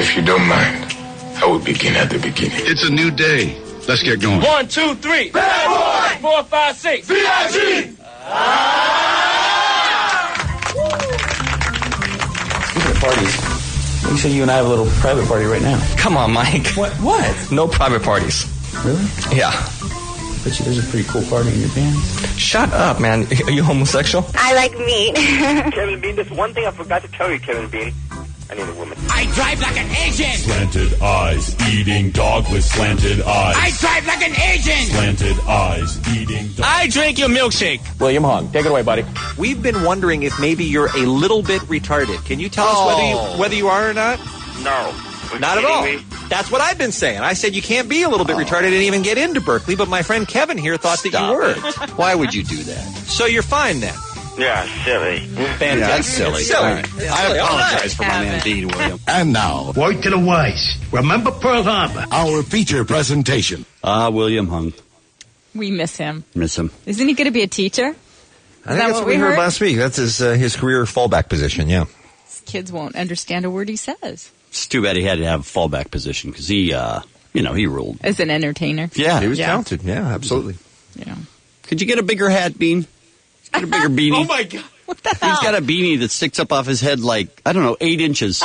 If you don't mind, I will begin at the beginning. It's a new day. Let's get going. 1, 2, 3. Bad boy! 4, 5, 6. B.I.G. Speaking of parties, let me show you and I have a little private party right now. Come on, Mike. What? No private parties. Really? Yeah. Bet you there's a pretty cool party in your band. Shut up, man. Are you homosexual? I like meat. Kevin Bean, there's one thing I forgot to tell you, Kevin Bean. I need a woman. I drive like an Asian. Slanted eyes, eating dog with slanted eyes. I drive like an Asian. Slanted eyes, eating dog. I drink your milkshake. William Hung, take it away, buddy. We've been wondering if maybe you're a little bit retarded. Can you tell us whether you are or not? No. Not at all. That's what I've been saying. I said you can't be a little bit retarded and even get into Berkeley, but my friend Kevin here thought that you were. Why would you do that? So you're fine then. Yeah, silly. Fantastic. That's silly. Silly. Right. I apologize for my man Dean, William. And now, Word to the wise. Remember Pearl Harbor. our feature presentation. William Hung. We miss him. Miss him. Isn't he going to be a teacher? I think that's what we heard last week. That's his career fallback position, yeah. His kids won't understand a word he says. It's too bad he had to have a fallback position because he ruled. As an entertainer. Yeah. He was talented. Yeah, absolutely. Yeah. Could you get a bigger hat, Bean? Get a bigger beanie. Oh, my God. What the hell? He's got a beanie that sticks up off his head like, 8 inches.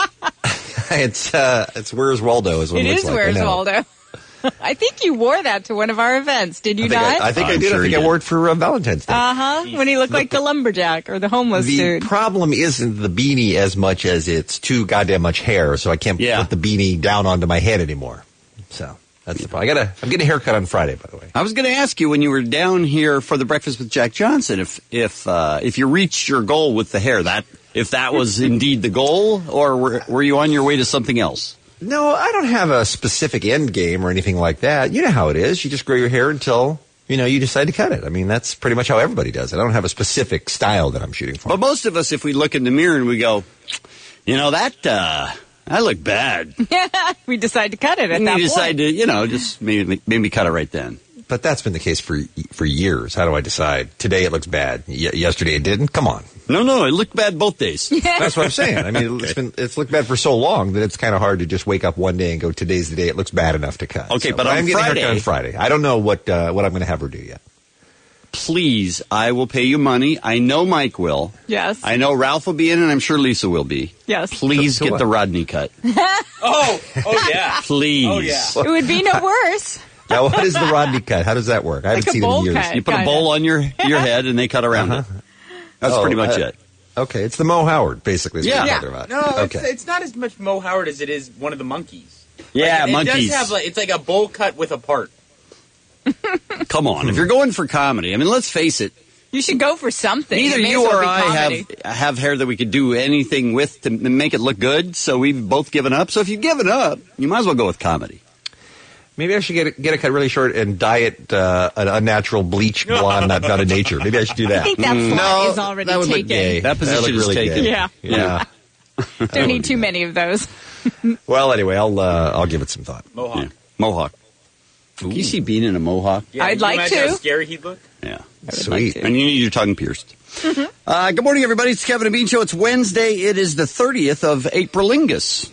It's Where's Waldo is what it looks like. Where's Waldo. I think you wore that to one of our events, did you not? I think I did. Sure I think I wore it for Valentine's Day. When he looked like the lumberjack or the homeless dude. The problem isn't the beanie as much as it's too goddamn much hair, so I can't put the beanie down onto my head anymore. So that's the problem. I'm getting a haircut on Friday, by the way. I was going to ask you when you were down here for the Breakfast with Jack Johnson if you reached your goal with the hair, if that was indeed the goal, or were you on your way to something else? No, I don't have a specific end game or anything like that. You know how it is. You just grow your hair until, you decide to cut it. I mean, that's pretty much how everybody does it. I don't have a specific style that I'm shooting for. But most of us, if we look in the mirror and we go, I look bad. We decide to cut it at that point. We decide to, just maybe cut it right then. But that's been the case for years. How do I decide? Today it looks bad. Yesterday it didn't? Come on. No, it looked bad both days. That's what I'm saying. I mean, it's looked bad for so long that it's kind of hard to just wake up one day and go, today's the day it looks bad enough to cut. Okay, but I'm getting a haircut on Friday. I don't know what I'm going to have her do yet. Please, I will pay you money. I know Mike will. Yes. I know Ralph will be in, and I'm sure Lisa will be. Yes. Please get the Rodney cut. Oh, yeah. Please. Oh, yeah. It would be no worse. Now, what is the Rodney cut? How does that work? I haven't seen it in years. Cut, you put a bowl on your head, and they cut around it. That's pretty much it. Okay, it's the Mo Howard, basically. Is what you're talking about. No, okay. It's not as much Mo Howard as it is one of the monkeys. Yeah, monkeys. It does have it's like a bowl cut with a part. Come on, if you're going for comedy, I mean, let's face it. You should go for something. Neither you or I have hair that we could do anything with to make it look good, so we've both given up. So if you've given up, you might as well go with comedy. Maybe I should get a cut really short and dye it an unnatural bleach blonde, not out of nature. Maybe I should do that. I think that slot is already that would taken. Look gay. That position is really taken. Gay. Yeah. Don't need too many of those. Well, anyway, I'll give it some thought. Mohawk. Yeah. Mohawk. Can you see Bean in a mohawk? Yeah, I'd like to. How to. scary he'd look? Yeah. Sweet. Like And you need your tongue pierced. Good morning, everybody. It's Kevin and Bean Show. It's Wednesday. It is the 30th of Aprilingus.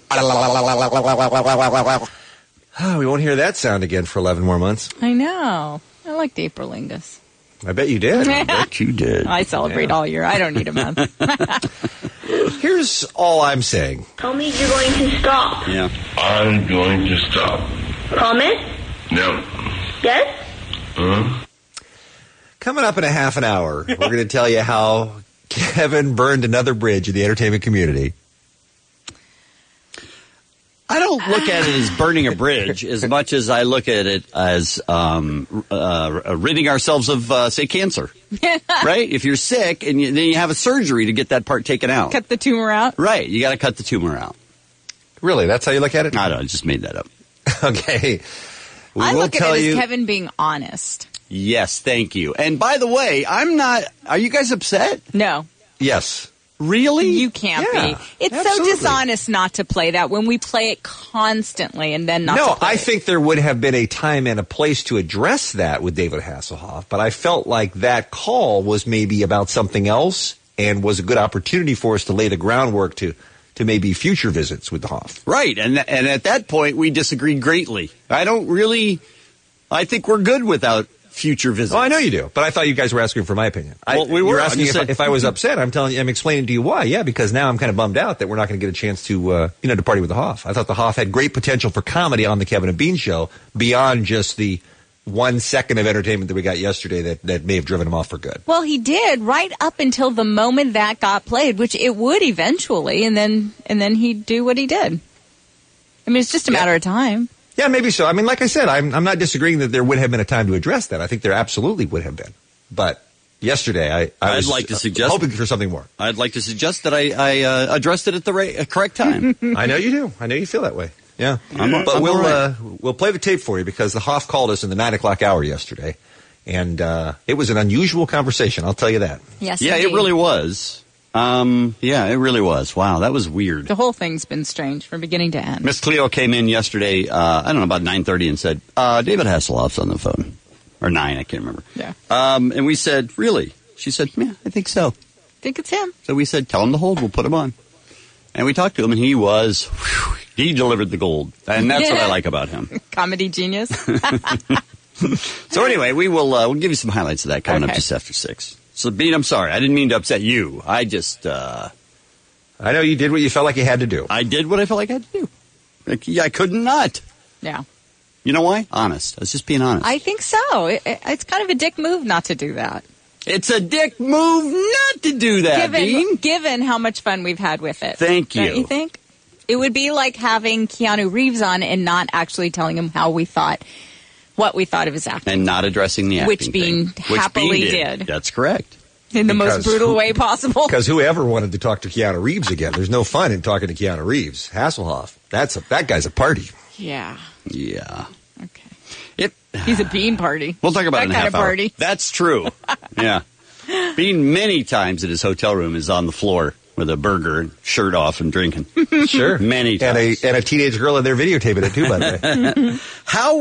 We won't hear that sound again for 11 more months. I know. I liked Aprilingus. I bet you did. I bet you did. I celebrate all year. I don't need a month. Here's all I'm saying. Tell me you're going to stop. Yeah. I'm going to stop. Promise? No. Yes? Coming up in a half an hour, we're going to tell you how Kevin burned another bridge in the entertainment community. I don't look at it as burning a bridge as much as I look at it as ridding ourselves of, say, cancer. Right? If you're sick and then you have a surgery to get that part taken out. Cut the tumor out? Right. You got to cut the tumor out. Really? That's how you look at it? I don't know. I just made that up. Okay. I look at it as Kevin being honest. Yes, thank you. And by the way, I'm not... Are you guys upset? No. Yes. Really? You can't be. It's absolutely. so dishonest not to play that when we play it constantly and then not to play I it. think there would have been a time and a place to address that with David Hasselhoff, but I felt like that call was maybe about something else and was a good opportunity for us to lay the groundwork to to maybe future visits with the Hoff. Right, and at that point, we disagreed greatly. I think we're good without future visits. Oh, I know you do, but I thought you guys were asking for my opinion. Well, we were. You're asking if I was upset. I'm explaining to you why. Yeah, because now I'm kind of bummed out that we're not going to get a chance to, to party with the Hoff. I thought the Hoff had great potential for comedy on the Kevin and Bean show beyond just the 1 second of entertainment that we got yesterday that may have driven him off for good. Well, he did right up until the moment that got played, which it would eventually, and then he'd do what he did. I mean, it's just a matter of time. Yeah, maybe so. I mean, like I said, I'm not disagreeing that there would have been a time to address that. I think there absolutely would have been. But yesterday, I was like to suggest, hoping for something more. I'd like to suggest that I addressed it at the correct time. I know you do. I know you feel that way. Yeah. But we'll play the tape for you because the Hoff called us in the 9 o'clock hour yesterday. And it was an unusual conversation, I'll tell you that. Yes, yeah, indeed. It really was. It really was. Wow, that was weird. The whole thing's been strange from beginning to end. Miss Cleo came in yesterday, about 9:30 and said, David Hasselhoff's on the phone. Or 9, I can't remember. Yeah. And we said, really? She said, yeah, I think so. Think it's him. So we said, tell him to hold, we'll put him on. And we talked to him, and he delivered the gold. And that's what I like about him. Comedy genius. So anyway, we'll give you some highlights of that coming up just after 6. So, Bean, I'm sorry. I didn't mean to upset you. I just... I know you did what you felt like you had to do. I did what I felt like I had to do. I couldn't not. Yeah. You know why? Honest. I was just being honest. I think so. It's kind of a dick move not to do that. It's a dick move not to do that, Bean. Given how much fun we've had with it. Thank you. Don't you think? It would be like having Keanu Reeves on and not actually telling him what we thought of his acting. And not addressing the acting Which Bean happily did. That's correct. In the most brutal way possible. Because whoever wanted to talk to Keanu Reeves again, there's no fun in talking to Keanu Reeves. Hasselhoff, that guy's a party. Yeah. Yeah. Okay. He's a Bean party. We'll talk about it in a half hour. Party. That's true. Yeah. Bean many times at his hotel room is on the floor with a burger and shirt off and drinking. Sure. Many times. And a teenage girl in there videotaping it too, by the way. How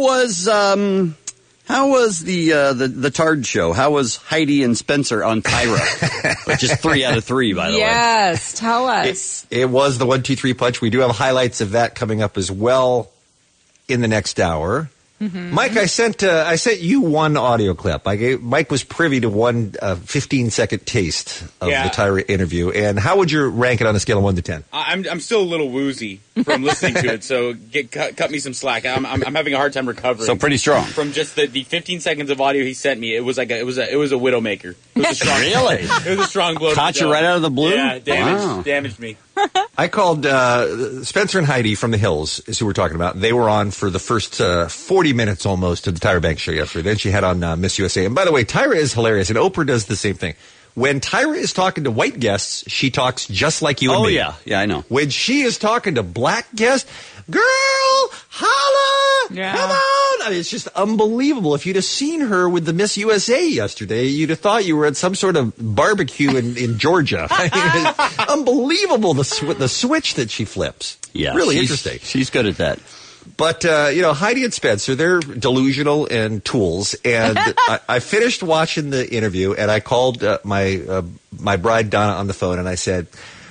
was the Tard show? How was Heidi and Spencer on Tyra? Which is 3 out of 3, by the way. Yes, tell us. It was the 1, 2, 3 punch. We do have highlights of that coming up as well in the next hour. Mm-hmm. Mike, I sent you one audio clip. Mike was privy to one 15-second taste of the Tyra interview. And how would you rank it on a scale of 1 to 10? I'm still a little woozy from listening to it, so cut me some slack. I'm having a hard time recovering. So pretty strong from just the 15 seconds of audio he sent me. It was like it was a widowmaker. It was a strong, really? It was a strong blow. Caught you right out of the blue. Yeah, damaged me. I called Spencer and Heidi from the Hills, is who we're talking about. They were on for the first 40 minutes almost of the Tyra Banks show yesterday. Then she had on Miss USA. And by the way, Tyra is hilarious, and Oprah does the same thing. When Tyra is talking to white guests, she talks just like you and me. Oh, yeah. Yeah, I know. When she is talking to black guests, girl, holla, come on. I mean, it's just unbelievable. If you'd have seen her with the Miss USA yesterday, you'd have thought you were at some sort of barbecue in Georgia. I mean, it's unbelievable, the switch that she flips. Yeah. Really interesting. She's good at that. But, Heidi and Spencer, they're delusional and tools. And I finished watching the interview, and I called my bride, Donna, on the phone, and I said,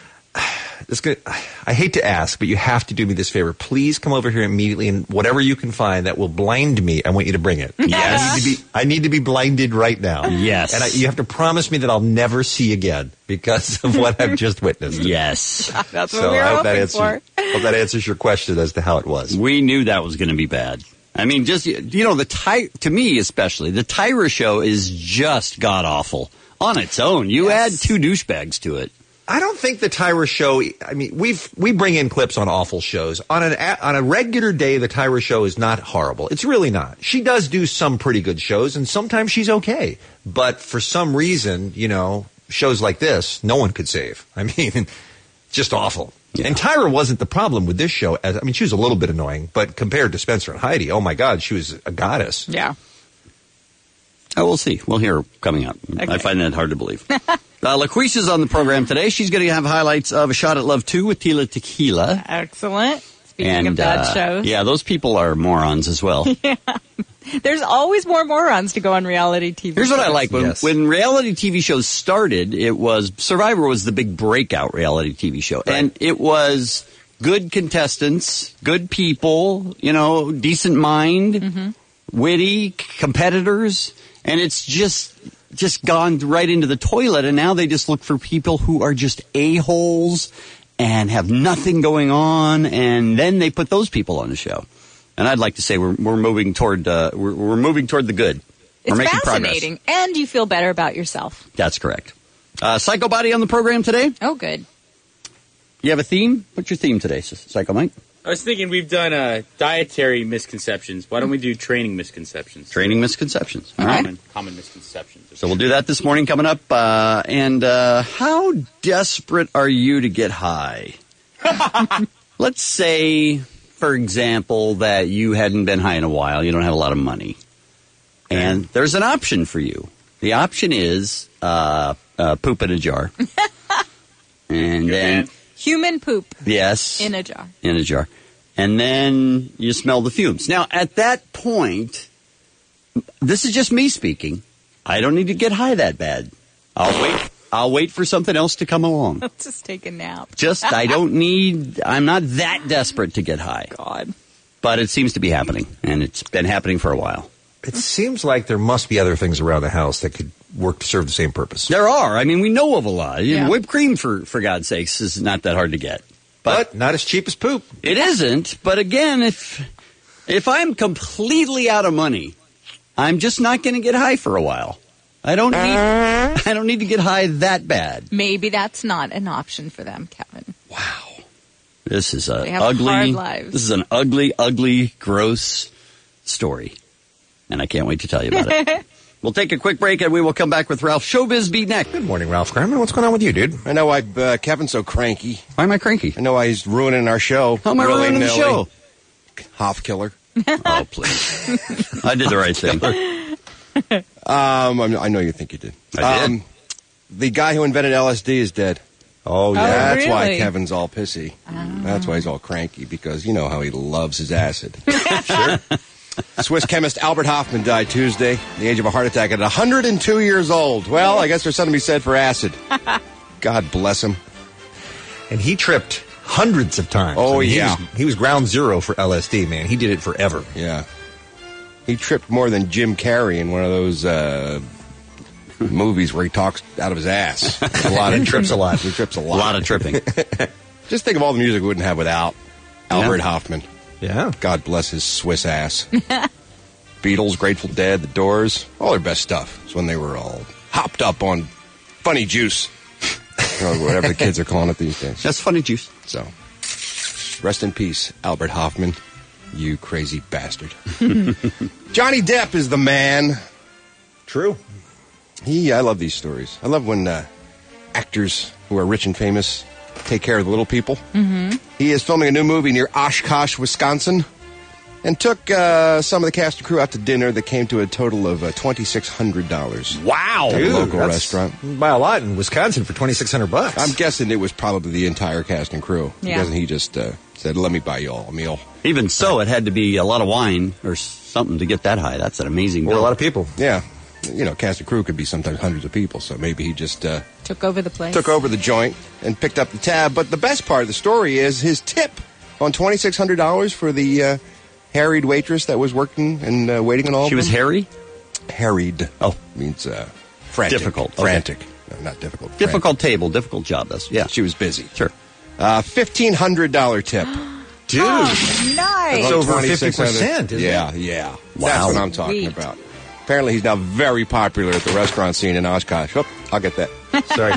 I hate to ask, but you have to do me this favor. Please come over here immediately, and whatever you can find that will blind me, I want you to bring it. Yes. I need to be blinded right now. Yes. And you have to promise me that I'll never see again because of what I've just witnessed. Yes. That's what we were hoping for. I hope that answers your question as to how it was. We knew that was going to be bad. I mean, just, to me especially, the Tyra show is just god-awful on its own. You add 2 douchebags to it. I don't think the Tyra show, I mean, we bring in clips on awful shows. On a regular day, the Tyra show is not horrible. It's really not. She does do some pretty good shows, and sometimes she's okay. But for some reason, shows like this, no one could save. I mean, just awful. Yeah. And Tyra wasn't the problem with this show. She was a little bit annoying, but compared to Spencer and Heidi, oh my God, she was a goddess. Yeah. Oh, we'll see. We'll hear her coming up. Okay. I find that hard to believe. LaQuisha's on the program today. She's going to have highlights of A Shot at Love 2 with Tila Tequila. Excellent. Speaking of bad shows. Yeah, those people are morons as well. Yeah. There's always more morons to go on reality TV Here's shows. what I like. When reality TV shows started, Survivor was the big breakout reality TV show. Right. And it was good contestants, good people, decent mind, witty competitors. And it's just gone right into the toilet. And now they just look for people who are just a-holes and have nothing going on. And then they put those people on the show. And I'd like to say we're moving toward we're moving toward the good. We're making fascinating, progress. And you feel better about yourself. That's correct. Psycho Body on the program today. Oh, good. You have a theme? What's your theme today, Psycho Mike? I was thinking we've done dietary misconceptions. Why don't we do training misconceptions? Training misconceptions. All right. Common misconceptions. So we'll do that this morning coming up. And how desperate are you to get high? Let's say, for example, that you hadn't been high in a while. You don't have a lot of money. And there's an option for you. The option is poop in a jar. And then... Human poop. Yes. In a jar. In a jar. And then you smell the fumes. Now, at that point, this is just me speaking. I don't need to get high that bad. I'll wait for something else to come along. I'll just take a nap. I'm not that desperate to get high. God. But it seems to be happening, and it's been happening for a while. It seems like there must be other things around the house that could work to serve the same purpose. There are. I mean, we know of a lot. Yeah. Whipped cream, for God's sakes, is not that hard to get. But not as cheap as poop. It isn't. But again, if I'm completely out of money, I'm just not going to get high for a while. I don't need to get high that bad. Maybe that's not an option for them, Kevin. Wow. This is They have hard lives. This is an ugly, ugly, gross story. And I can't wait to tell you about it. We'll take a quick break and we will come back with Ralph Showbiz Beat next. Good morning, Ralph Crammon. What's going on with you, dude? I know Kevin's so cranky. Why am I cranky? I know why he's ruining our show. How am I ruining the show? Half killer. Oh, please. I did the right thing. I know you think you did. I did. The guy who invented LSD is dead. Oh, yeah. That's really? why Kevin's all pissy. That's why he's all cranky, because you know how he loves his acid. Sure. Swiss chemist Albert Hoffman died Tuesday, at the age of a heart attack at 102 years old. Well, I guess there's something to be said for acid. God bless him. And he tripped hundreds of times. Oh, yeah. He was ground zero for LSD, man. He did it forever. Yeah. He tripped more than Jim Carrey in one of those movies where he talks out of his ass. A lot of trips a lot. He trips a lot. A lot of tripping. Just think of all the music we wouldn't have without Albert Hoffman. Yeah. God bless his Swiss ass. Beatles, Grateful Dead, The Doors, all their best stuff. It's when they were all hopped up on funny juice. Or whatever the kids are calling it these days. That's funny juice. So, rest in peace, Albert Hoffman. You crazy bastard. Johnny Depp is the man. True. I love these stories. I love when actors who are rich and famous take care of the little people. Mm-hmm. He is filming a new movie near Oshkosh, Wisconsin, and took some of the cast and crew out to dinner that came to a total of $2,600. Wow. At a local restaurant. By a lot in Wisconsin for $2,600. I'm guessing it was probably the entire cast and crew. Yeah. Because he just said, let me buy you all a meal. Even so, it had to be a lot of wine or something to get that high. That's an amazing bill. Or a lot of people. Yeah. You know, cast and crew could be sometimes hundreds of people, so maybe he just took over the place. Took over the joint and picked up the tab. But the best part of the story is his tip on $2,600 for the harried waitress that was working and waiting on all of them. She was hairy? Harried. Oh. Means frantic. Difficult. Okay. Frantic. No, not difficult. Difficult table, difficult job. Yeah. She was busy. Sure. $1,500 tip. Dude. Oh, nice. That's over 50%, isn't yeah, it? Yeah. Wow. That's what I'm talking about. Apparently, he's now very popular at the restaurant scene in Oshkosh. Oh, I'll get that. Sorry.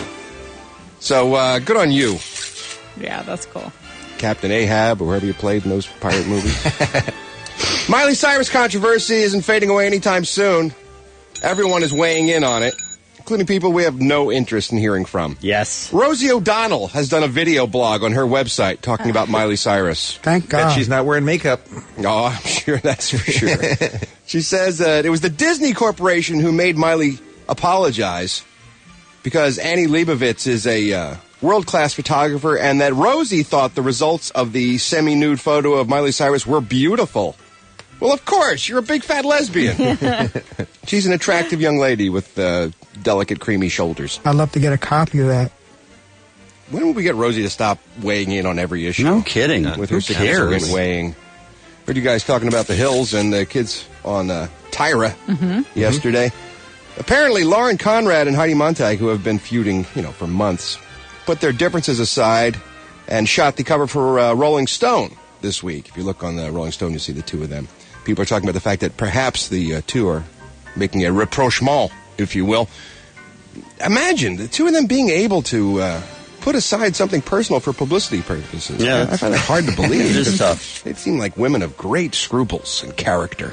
So, good on you. Yeah, that's cool. Captain Ahab, or whoever you played in those pirate movies. Miley Cyrus controversy isn't fading away anytime soon. Everyone is weighing in on it, including people we have no interest in hearing from. Yes. Rosie O'Donnell has done a video blog on her website talking about Miley Cyrus. Thank God. She's not wearing makeup. Oh, I'm sure that's for sure. She says it was the Disney Corporation who made Miley apologize because Annie Leibovitz is a world-class photographer, and that Rosie thought the results of the semi-nude photo of Miley Cyrus were beautiful. Well, of course, you're a big fat lesbian. She's an attractive young lady with delicate, creamy shoulders. I'd love to get a copy of that. When will we get Rosie to stop weighing in on every issue? No kidding. With her significant weighing. Heard you guys talking about the Hills and the kids on Tyra yesterday. Apparently, Lauren Conrad and Heidi Montag, who have been feuding, for months, put their differences aside and shot the cover for Rolling Stone this week. If you look on the Rolling Stone, you'll see the two of them. People are talking about the fact that perhaps the two are making a rapprochement, if you will. Imagine the two of them being able to put aside something personal for publicity purposes. Yeah, I find that hard to believe. It is tough. They seem like women of great scruples and character.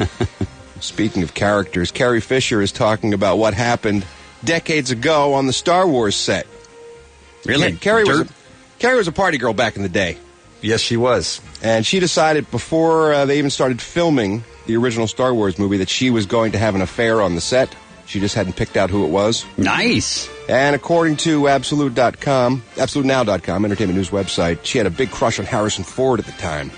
Speaking of characters, Carrie Fisher is talking about what happened decades ago on the Star Wars set. Really? Carrie was a party girl back in the day. Yes, she was. And she decided before they even started filming the original Star Wars movie that she was going to have an affair on the set. She just hadn't picked out who it was. Nice. And according to AbsoluteNow.com, entertainment news website, she had a big crush on Harrison Ford at the time.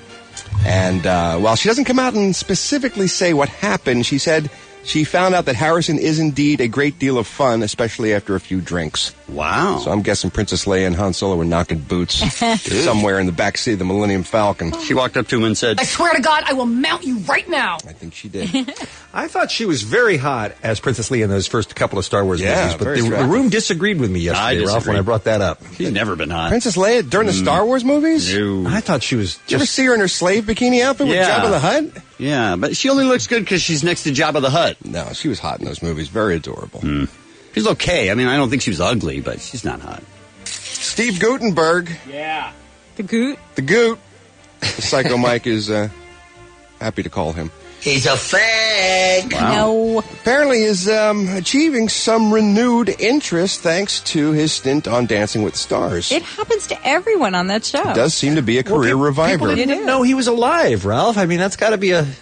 And while she doesn't come out and specifically say what happened, she said she found out that Harrison is indeed a great deal of fun, especially after a few drinks. Wow. So I'm guessing Princess Leia and Han Solo were knocking boots somewhere in the backseat of the Millennium Falcon. She walked up to him and said, I swear to God, I will mount you right now. I think she did. I thought she was very hot as Princess Leia in those first couple of Star Wars movies, but very the room disagreed with me yesterday, Ralph, when I brought that up. She's never been hot. Princess Leia during the Star Wars movies? No. I thought she was Did you ever see her in her slave bikini outfit with Jabba the Hutt? Yeah, but she only looks good because she's next to Jabba the Hutt. No, she was hot in those movies. Very adorable. She's okay. I mean, I don't think she was ugly, but she's not hot. Steve Guttenberg. Yeah. The Goot. The Goot. Psycho Mike is happy to call him. He's a fag. Wow. No. Apparently is achieving some renewed interest thanks to his stint on Dancing with the Stars. It happens to everyone on that show. It does seem to be a career reviver. People didn't know he was alive, Ralph. I mean, that's got to be a...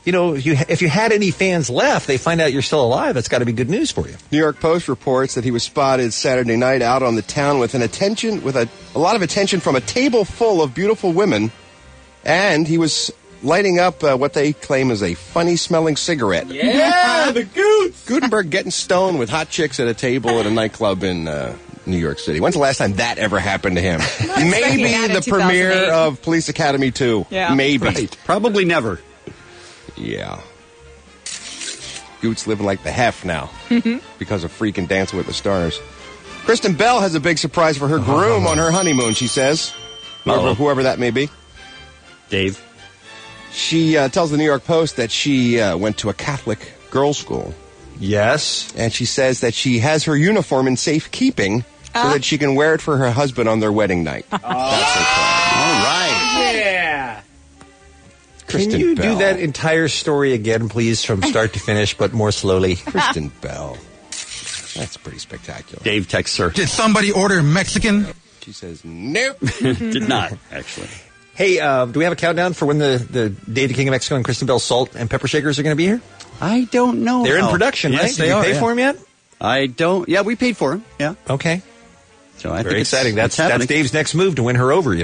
if you had any fans left, they find out you're still alive. That's got to be good news for you. New York Post reports that he was spotted Saturday night out on the town with a lot of attention from a table full of beautiful women, and he was lighting up what they claim is a funny-smelling cigarette. Yeah, the Goots! Gutenberg getting stoned with hot chicks at a table at a nightclub in New York City. When's the last time that ever happened to him? Maybe the premiere of Police Academy 2. Yeah. Maybe. Right. Probably never. Yeah. Goot's living like the hef now because of freaking Dancing with the Stars. Kristen Bell has a big surprise for her groom on her honeymoon, she says. Whoever that may be. Dave. She tells the New York Post that she went to a Catholic girls' school. Yes. And she says that she has her uniform in safekeeping so that she can wear it for her husband on their wedding night. That's her plan. All right. Yeah. Can you do that entire story again, please, from start to finish, but more slowly? Kristen Bell. That's pretty spectacular. Dave texts her. Did somebody order Mexican? She says, nope. Did not, actually. Hey, do we have a countdown for when the Dave the King of Mexico and Kristen Bell salt and pepper shakers are going to be here? I don't know. They're in production, yes, right? They Did you pay for them yet? I don't. Yeah, we paid for them. Yeah. Okay. So I Very think exciting. That's That's Dave's next move to win her over,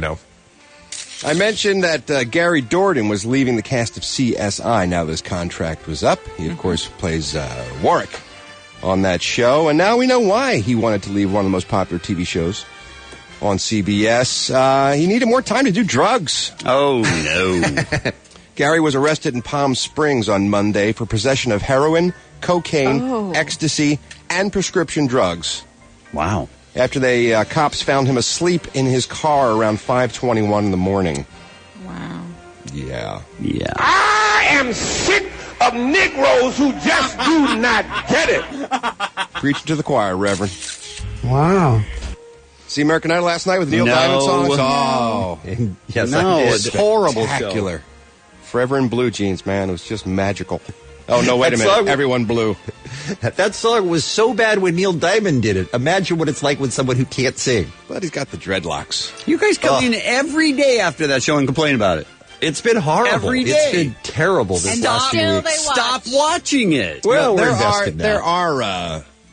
I mentioned that Gary Dordan was leaving the cast of CSI now that his contract was up. He, of course, plays Warwick on that show. And now we know why he wanted to leave one of the most popular TV shows on CBS. He needed more time to do drugs. Oh, no. Gary was arrested in Palm Springs on Monday for possession of heroin, cocaine, ecstasy, and prescription drugs. Wow. After cops found him asleep in his car around 5:21 in the morning. Wow. Yeah. Yeah. I am sick of Negroes who just do not get it. Preaching to the choir, Reverend. Wow. See American Idol last night with Neil No. Diamond songs? Oh. Yes, No, I did. it's horrible show. Spectacular. Forever in Blue Jeans, man. It was just magical. Oh, no, wait a That minute. song- Everyone blue. That song was so bad when Neil Diamond did it. Imagine what it's like with someone who can't sing. But he's got the dreadlocks. You guys come in every day after that show and complain about it. It's been horrible. Every day. It's been terrible this last few weeks. Stop watching it. Well, we're there invested now. are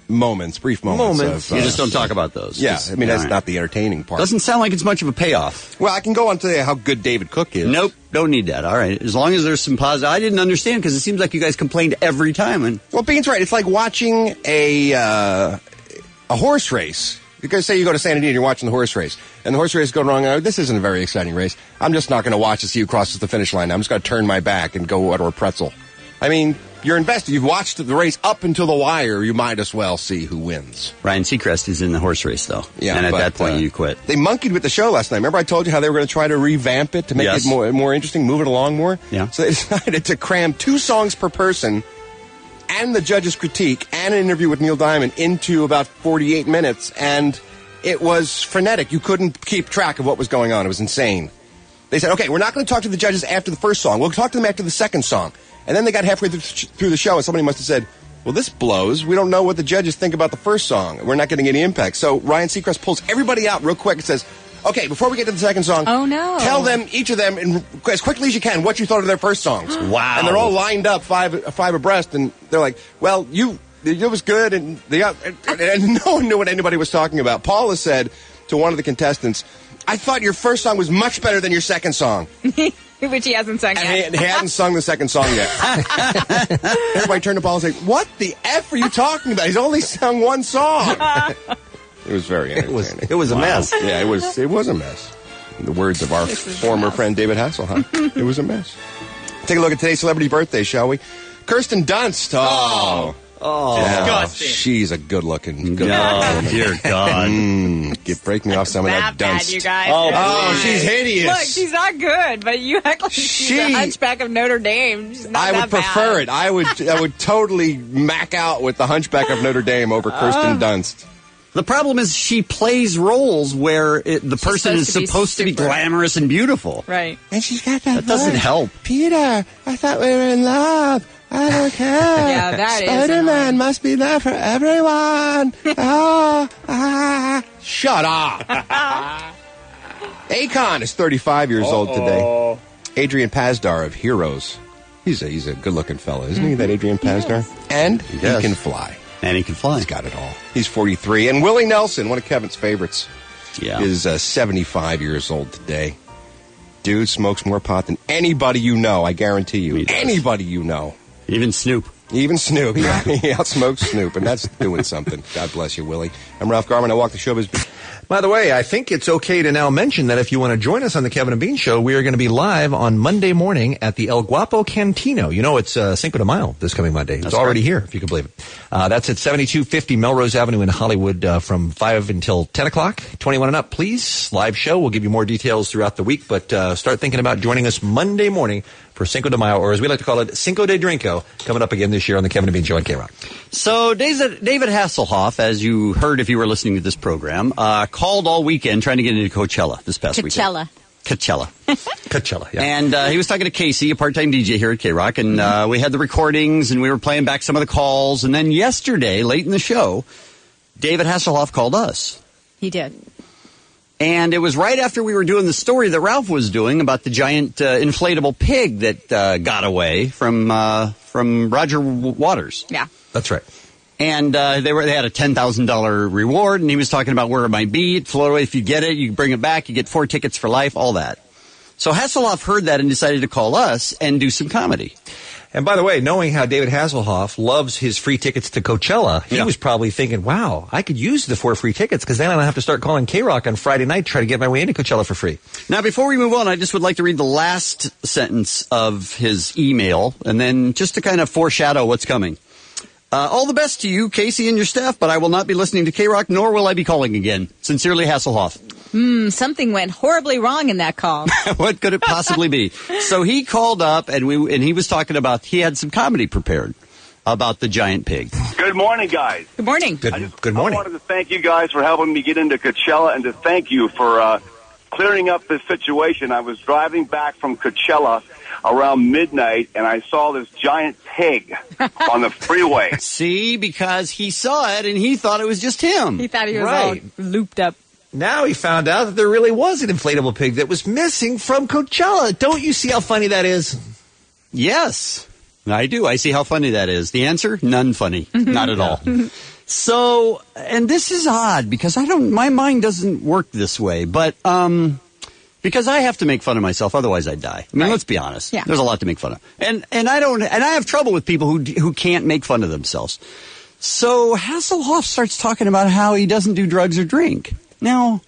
moments, brief moments. You just don't talk about those. Yeah, I mean, that's right. not the entertaining part. Doesn't sound like it's much of a payoff. Well, I can go on to tell you how good David Cook is. Nope, don't need that. All right, as long as there's some positive. I didn't understand because it seems like you guys complained every time. And well, Bean's right. It's like watching a horse race. You guys say you go to Santa Anita and you're watching the horse race, and the horse race is going wrong. Oh, this isn't a very exciting race. I'm just not going to watch to see who crosses the finish line. I'm just going to turn my back and go order a pretzel. I mean, you're invested. You've watched the race up until the wire. You might as well see who wins. Ryan Seacrest is in the horse race, though. Yeah, and at but, that point, you quit. They monkeyed with the show last night. Remember I told you how they were going to try to revamp it to make it more interesting, move it along more? Yeah. So they decided to cram 2 songs per person and the judge's critique and an interview with Neil Diamond into about 48 minutes, and it was frenetic. You couldn't keep track of what was going on. It was insane. They said, okay, we're not going to talk to the judges after the first song. We'll talk to them after the second song. And then they got halfway through the show, and somebody must have said, well, this blows. We don't know what the judges think about the first song. We're not getting any impact. So Ryan Seacrest pulls everybody out real quick and says, okay, before we get to the second song, tell them, each of them, as quickly as you can, what you thought of their first songs. Wow. And they're all lined up, five abreast, and they're like, well, it was good, and no one knew what anybody was talking about. Paula said to one of the contestants, I thought your first song was much better than your second song. Which he hasn't sung yet. And he hadn't sung the second song yet. Everybody turned to Paul and said, what the F are you talking about? He's only sung one song. It was very entertaining. It was a mess. Yeah, it was a mess. In the words of our former friend David Hasselhoff, it was a mess. Take a look at today's celebrity birthday, shall we? Kirsten Dunst. Disgusting. She's a good-looking Oh, dear God. Break me off some of that bad, Dunst. you guys. Oh, she's hideous. Look, she's not good, but you act like she's a Hunchback of Notre Dame. She's not I would prefer it. I would totally mac out with the Hunchback of Notre Dame over Kirsten Dunst. The problem is she plays roles where the person is supposed to be glamorous and beautiful. Right. And she's got that doesn't help. Peter, I thought we were in love. I don't care. Yeah, that is Spider-Man must be there for everyone. Shut up. Akon is 35 years old today. Adrian Pasdar of Heroes. He's a good-looking fella, isn't he, that Adrian Pasdar? And he can fly. And he can fly. He's got it all. He's 43. And Willie Nelson, one of Kevin's favorites, is 75 years old today. Dude smokes more pot than anybody you know, I guarantee you. Anybody you know. Even Snoop. Even Snoop. He outsmokes Snoop, and that's doing something. God bless you, Willie. I'm Ralph Garman. I walk the showbiz. By the way, I think it's okay to now mention that if you want to join us on the Kevin and Bean Show, we are going to be live on Monday morning at the El Guapo Cantino. You know, it's Cinco de Mayo this coming Monday. It's already here, if you can believe it. That's at 7250 Melrose Avenue in Hollywood from 5 until 10 o'clock. 21 and up, please. Live show. We'll give you more details throughout the week, but start thinking about joining us Monday morning for Cinco de Mayo, or as we like to call it, Cinco de Drinko, coming up again this year on the Kevin and Bean Show on K-Rock. So David Hasselhoff, as you heard if you were listening to this program, called all weekend trying to get into Coachella this past weekend. Coachella, yeah. And he was talking to Casey, a part-time DJ here at K-Rock, and we had the recordings, and we were playing back some of the calls. And then yesterday, late in the show, David Hasselhoff called us. He did. And it was right after we were doing the story that Ralph was doing about the giant inflatable pig that got away from Roger Waters. Yeah. That's right. And they had a $10,000 reward, and he was talking about where it might be. It float away. If you get it, you bring it back. You get 4 tickets for life, all that. So Hasselhoff heard that and decided to call us and do some comedy. And by the way, knowing how David Hasselhoff loves his free tickets to Coachella, he was probably thinking, wow, I could use the 4 free tickets because then I don't have to start calling K-Rock on Friday night to try to get my way into Coachella for free. Now, before we move on, I just would like to read the last sentence of his email, and then just to kind of foreshadow what's coming. All the best to you, Casey, and your staff, but I will not be listening to K-Rock, nor will I be calling again. Sincerely, Hasselhoff. Something went horribly wrong in that call. What could it possibly be? So he called up, and he was talking about, he had some comedy prepared about the giant pig. Good morning, guys. Good morning. Good morning. I wanted to thank you guys for helping me get into Coachella, and to thank you for clearing up this situation. I was driving back from Coachella around midnight, and I saw this giant pig on the freeway. See, because he saw it, and he thought it was just him. He thought he was all looped up. Now he found out that there really was an inflatable pig that was missing from Coachella. Don't you see how funny that is? Yes, I do. I see how funny that is. The answer? None funny. Not at all. So, and this is odd because my mind doesn't work this way, but, because I have to make fun of myself, otherwise I'd die. I mean, let's be honest. Yeah. There's a lot to make fun of. And I have trouble with people who can't make fun of themselves. So Hasselhoff starts talking about how he doesn't do drugs or drink. Now,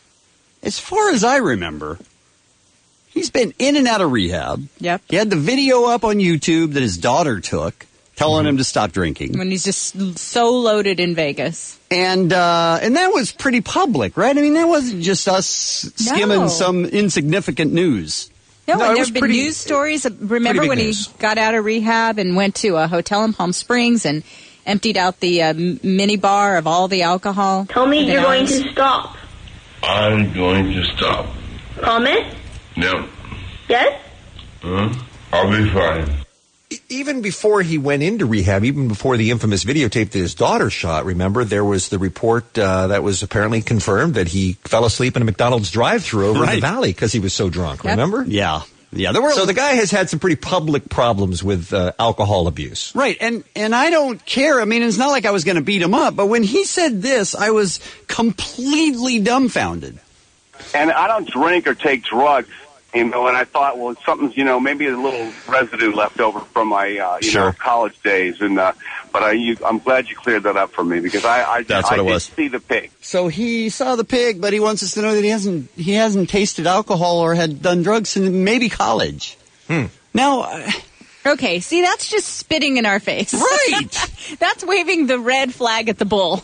as far as I remember, he's been in and out of rehab. Yep. He had the video up on YouTube that his daughter took, telling him to stop drinking. When he's just so loaded in Vegas. And that was pretty public, right? I mean, that wasn't just us skimming some insignificant news. No, and there have been news stories. Remember when he got out of rehab and went to a hotel in Palm Springs and emptied out the mini bar of all the alcohol? Tell me you're going to stop. I'm going to stop. Promise? No. Yes? I'll be fine. Even before he went into rehab, even before the infamous videotape that his daughter shot, remember, there was the report that was apparently confirmed that he fell asleep in a McDonald's drive-thru over in the valley because he was so drunk, remember? Yeah. Yeah, so the guy has had some pretty public problems with alcohol abuse. Right, and I don't care. I mean, it's not like I was going to beat him up, but when he said this, I was completely dumbfounded. And I don't drink or take drugs, and I thought, well, something's, maybe a little residue left over from my, college days, and but I'm glad you cleared that up for me because I did see the pig. So he saw the pig, but he wants us to know that he hasn't tasted alcohol or had done drugs since maybe college. Now, okay, see, that's just spitting in our face. Right. That's waving the red flag at the bull.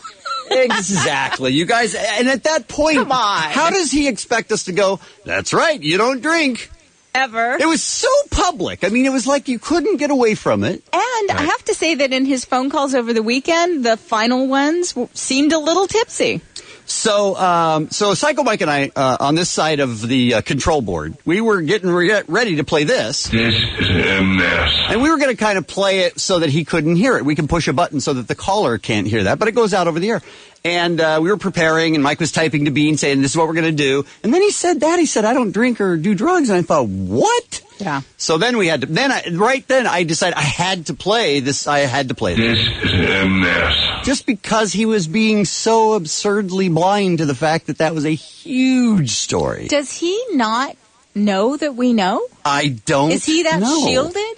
Exactly. You guys, and at that point, come on. How does he expect us to go, that's right, you don't drink? Ever. It was so public. I mean, it was like you couldn't get away from it. And I have to say that in his phone calls over the weekend, the final ones seemed a little tipsy. So Psycho Mike and I, on this side of the control board, we were getting ready to play this. This is a mess. And we were going to kind of play it so that he couldn't hear it. We can push a button so that the caller can't hear that, but it goes out over the air. And we were preparing, and Mike was typing to Bean saying, this is what we're going to do. And then he said, I don't drink or do drugs. And I thought, what? Yeah. So then we had to, I decided I had to play this. I had to play this. This is a mess. Just because he was being so absurdly blind to the fact that was a huge story. Does he not know that we know? I don't know. Is he that shielded?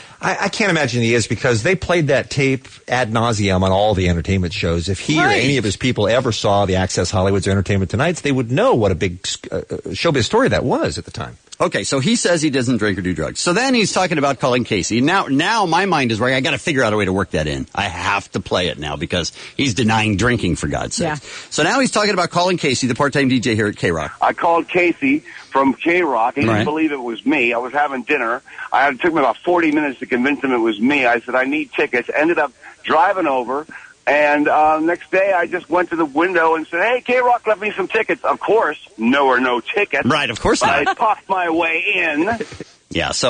I can't imagine he is because they played that tape ad nauseum on all the entertainment shows. If he or any of his people ever saw the Access Hollywood's Entertainment Tonights, they would know what a big showbiz story that was at the time. Okay, so he says he doesn't drink or do drugs. So then he's talking about calling Casey. Now my mind is right. I got to figure out a way to work that in. I have to play it now because he's denying drinking, for God's sake. Yeah. So now he's talking about calling Casey, the part-time DJ here at K-Rock. I called Casey from K-Rock. He didn't believe it was me. I was having dinner. It took me about 40 minutes to convince him it was me. I said, I need tickets. Ended up driving over. And next day, I just went to the window and said, hey, K-Rock left me some tickets. Of course, no tickets. Right, of course not. I popped my way in. Yeah, so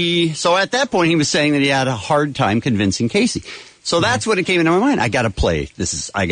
at that point, he was saying that he had a hard time convincing Casey. So that's when it came into my mind. I got to play. This is a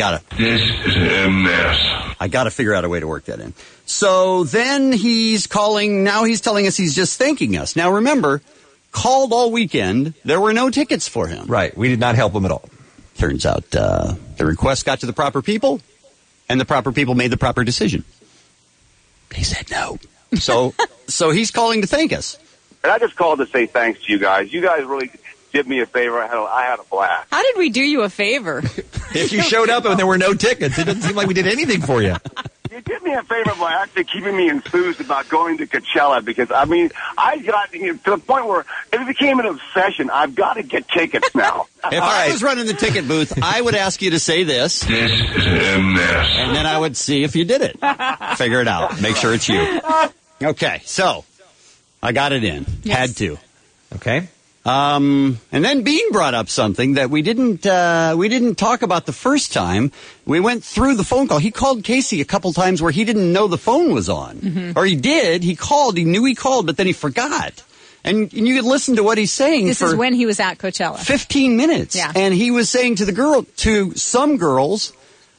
mess. I got to figure out a way to work that in. So then he's calling. Now he's telling us he's just thanking us. Now remember, called all weekend. There were no tickets for him. Right. We did not help him at all. Turns out the request got to the proper people, and the proper people made the proper decision. They said no. So he's calling to thank us. And I just called to say thanks to you guys. You guys really did me a favor. I had a blast. How did we do you a favor? If you showed up and there were no tickets, it doesn't seem like we did anything for you. You did me a favor by actually keeping me enthused about going to Coachella because, I got to the point where it became an obsession. I've got to get tickets now. If I was running the ticket booth, I would ask you to say this. This is a mess. And then I would see if you did it. Figure it out. Make sure it's you. Okay, so I got it in. Yes. Had to. Okay. And then Bean brought up something that we didn't talk about the first time. We went through the phone call. He called Casey a couple times where he didn't know the phone was on. Mm-hmm. Or he did. He called. He knew he called, but then he forgot. And you could listen to what he's saying. This is when he was at Coachella. 15 minutes. Yeah. And he was saying to some girls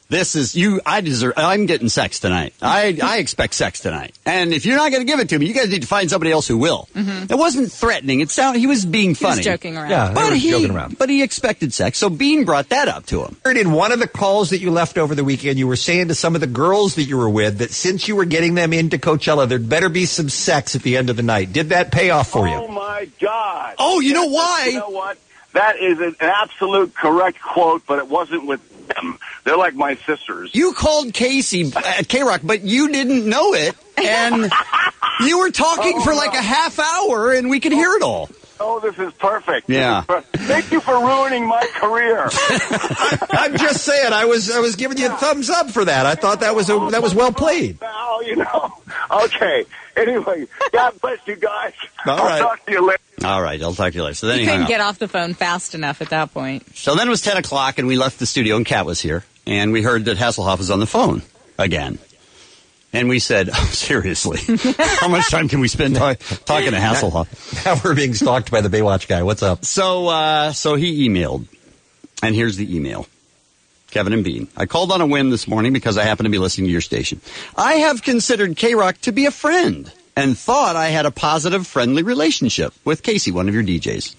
This is you. I'm getting sex tonight. I expect sex tonight. And if you're not going to give it to me, you guys need to find somebody else who will. Mm-hmm. It wasn't threatening. It sounded he was being funny. He was joking around. Yeah, joking around. But he expected sex. So Bean brought that up to him. In one of the calls that you left over the weekend, you were saying to some of the girls that you were with that since you were getting them into Coachella, there'd better be some sex at the end of the night. Did that pay off for you? Oh, my God. Oh, you know why? You know what? That is an absolute correct quote, but it wasn't with them. They're like my sisters. You called Casey at K-Rock, but you didn't know it, and you were talking for like a half hour, and we could hear it all. Oh, this is perfect. Yeah. Thank you for ruining my career. I'm just saying, I was giving you a thumbs up for that. I thought that was well played. Now, you know. Okay. Anyway, God bless you guys. All right. I'll talk to you later. All right, I'll talk to you later. So then He he hung couldn't up. get off the phone fast enough at that point. So then it was 10 o'clock, and we left the studio, and Kat was here, and we heard that Hasselhoff was on the phone again. And we said, oh, seriously, how much time can we spend talking to Hasselhoff? Now we're being stalked by the Baywatch guy. What's up? So he emailed, and here's the email. Kevin and Bean, I called on a whim this morning because I happen to be listening to your station. I have considered K-Rock to be a friend and thought I had a positive, friendly relationship with Casey, one of your DJs.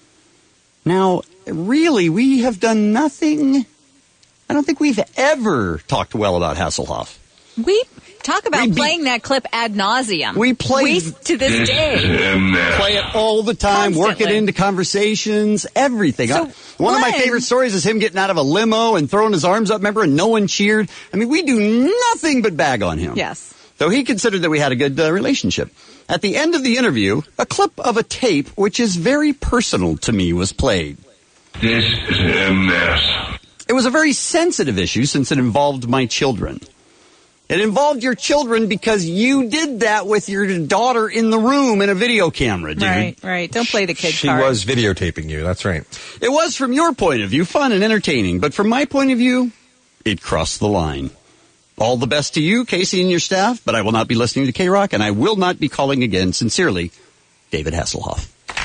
Now, really, we have done nothing. I don't think we've ever talked well about Hasselhoff. We talk about playing that clip ad nauseum. We play to this day. Play it all the time, work it into conversations, everything. So One of my favorite stories is him getting out of a limo and throwing his arms up, remember, and no one cheered. I mean, we do nothing but bag on him. Yes. So he considered that we had a good relationship. At the end of the interview, a clip of a tape, which is very personal to me, was played. This is a mess. It was a very sensitive issue since it involved my children. It involved your children because you did that with your daughter in the room in a video camera, dude. Right. Don't play the kid She card. was videotaping you. That's right. It was from your point of view, fun and entertaining. But from my point of view, it crossed the line. All the best to you, Casey, and your staff, but I will not be listening to K-Rock, and I will not be calling again. Sincerely, David Hasselhoff.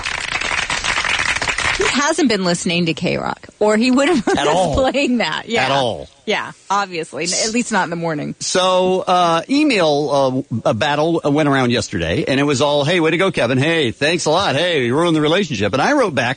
He hasn't been listening to K-Rock, or he would have been playing that. Yeah. At all. Yeah, obviously. At least not in the morning. So, email battle went around yesterday, and it was all, hey, way to go, Kevin. Hey, thanks a lot. Hey, you ruined the relationship. And I wrote back,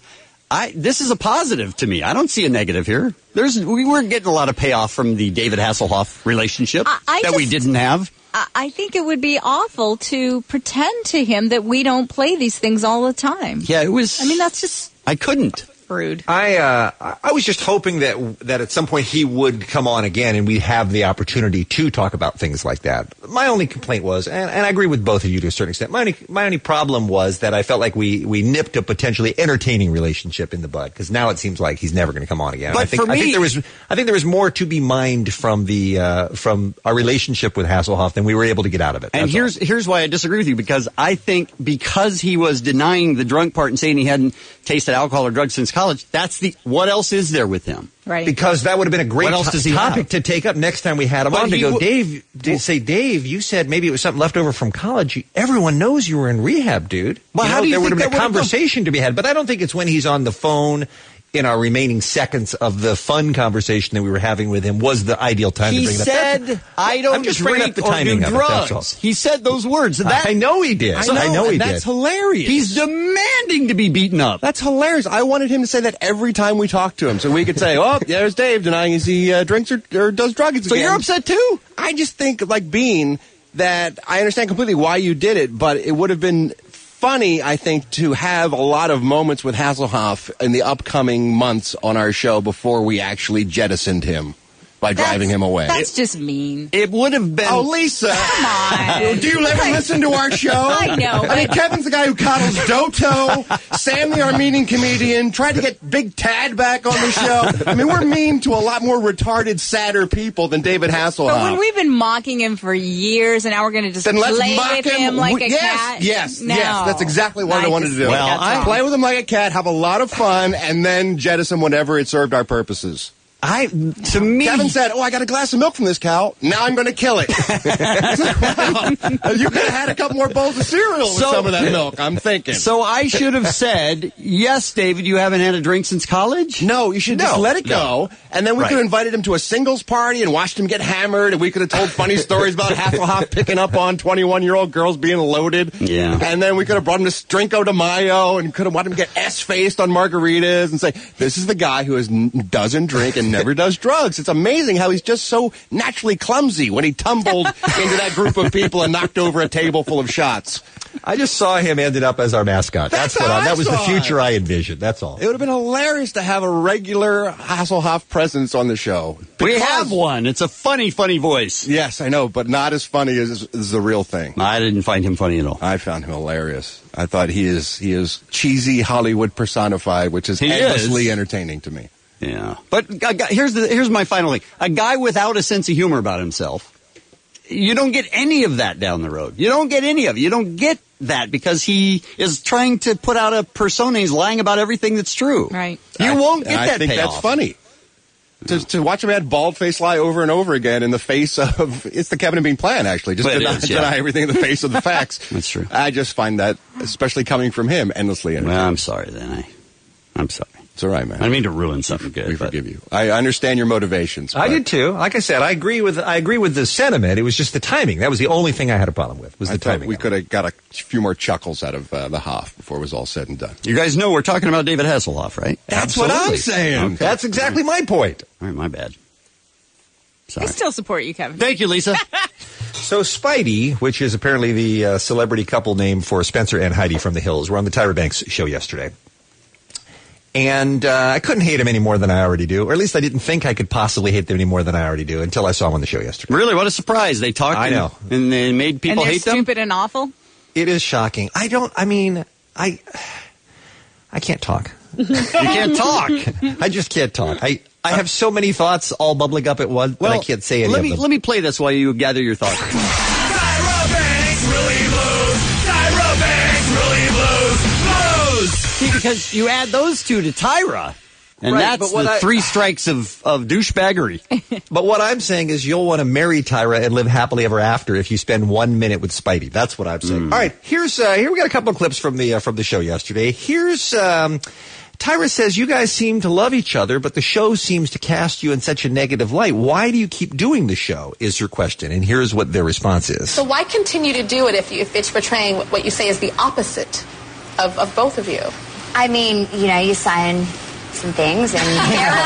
this is a positive to me. I don't see a negative here. We weren't getting a lot of payoff from the David Hasselhoff relationship we didn't have. I think it would be awful to pretend to him that we don't play these things all the time. Yeah, it was. I mean, that's just. I couldn't. Rude. I was just hoping that at some point he would come on again and we'd have the opportunity to talk about things like that. My only complaint was, and I agree with both of you to a certain extent, my only problem was that I felt like we nipped a potentially entertaining relationship in the bud, because now it seems like he's never going to come on again. But I think there was more to be mined from our relationship with Hasselhoff than we were able to get out of it. And here's why I disagree with you, because I think because he was denying the drunk part and saying he hadn't tasted alcohol or drugs since college, what else is there with him? Right. Because that would have been a great topic have? To take up next time we had him on to go, Dave, you said maybe it was something left over from college. Everyone knows you were in rehab, dude. Well, how do you there think would have been that a conversation to be had, but I don't think it's when he's on the phone in our remaining seconds of the fun conversation that we were having with him was the ideal time to bring it up. He said, I don't drink or do drugs. He said those words. I know he did. I know he did. That's hilarious. He's demanding to be beaten up. That's hilarious. I wanted him to say that every time we talk to him, so we could say, "Oh, there's Dave denying he drinks or does drugs." So again. you're upset too? I just think, like Bean, that I understand completely why you did it, but it would have been funny, I think, to have a lot of moments with Hasselhoff in the upcoming months on our show before we actually jettisoned him by driving him away. That's just mean. It would have been. Oh, Lisa. Come on. Do you ever listen to our show? I know. I mean, Kevin's the guy who coddles Doto, Sam the Armenian comedian, tried to get Big Tad back on the show. I mean, we're mean to a lot more retarded, sadder people than David Hasselhoff. But when we've been mocking him for years, and now we're going to just then let's play mock with him like a yes, cat? Yes, No. yes. That's exactly what I wanted to do. Well, Play with him like a cat, have a lot of fun, and then jettison whenever it served our purposes. To me, Kevin said, "Oh, I got a glass of milk from this cow. Now I'm going to kill it." Wow. You could have had a couple more bowls of cereal with some of that milk. I'm thinking. So I should have said, "Yes, David, you haven't had a drink since college." No, you should just let it go, and then we could have invited him to a singles party and watched him get hammered, and we could have told funny stories about Hasselhoff picking up on 21-year-old girls being loaded. Yeah, and then we could have brought him to Cinco de Mayo and could have wanted him to get S-faced on margaritas and say, "This is the guy who doesn't drink and never does drugs." It's amazing how he's just so naturally clumsy when he tumbled into that group of people and knocked over a table full of shots. I just saw him ended up as our mascot. That was the future I envisioned. That's all. It would have been hilarious to have a regular Hasselhoff presence on the show. We have one. It's a funny voice. Yes, I know, but not as funny as the real thing. I didn't find him funny at all. I found him hilarious. I thought he is cheesy Hollywood personified, which is endlessly entertaining to me. Yeah, but here's my final thing. A guy without a sense of humor about himself, you don't get any of that down the road. You don't get any of it. You don't get that because he is trying to put out a persona. He's lying about everything that's true. Right. You won't get that I think payoff. that's funny. To watch him add bald-faced lie over and over again in the face of... It's the Kevin and Bean plan, actually. Just deny everything in the face of the facts. That's true. I just find that, especially coming from him, endlessly entertaining. Well, I'm sorry then. I'm sorry. It's all right, man. I didn't mean to ruin something good. We forgive you. I understand your motivations. I did too. Like I said, I agree with the sentiment. It was just the timing. That was the only thing I had a problem with. Was the timing. We could have got a few more chuckles out of the Hoff before it was all said and done. You guys know we're talking about David Hasselhoff, right? That's what I'm saying. Okay. That's exactly my point. All right, my bad. Sorry. I still support you, Kevin. Thank you, Lisa. So Spidey, which is apparently the celebrity couple name for Spencer and Heidi from The Hills, were on the Tyra Banks show yesterday. And I couldn't hate him any more than I already do. Or at least I didn't think I could possibly hate them any more than I already do until I saw him on the show yesterday. Really? What a surprise. They talked and they made people hate them? And they're stupid and awful? It is shocking. I can't talk. You can't talk. I just can't talk. I have so many thoughts all bubbling up at once, but I can't say any of them. Let me play this while you gather your thoughts. Tyra Banks really blows. Tyra Banks really blows. See, because you add those two to Tyra, and that's the three strikes of douchebaggery. But what I'm saying is you'll want to marry Tyra and live happily ever after if you spend 1 minute with Spidey. That's what I'm saying. All right, here we got a couple of clips from the show yesterday. Here's Tyra says, "You guys seem to love each other, but the show seems to cast you in such a negative light. Why do you keep doing the show?" is her question. And here's what their response is. So why continue to do it if it's portraying what you say is the opposite of both of you? I mean, you sign some things and,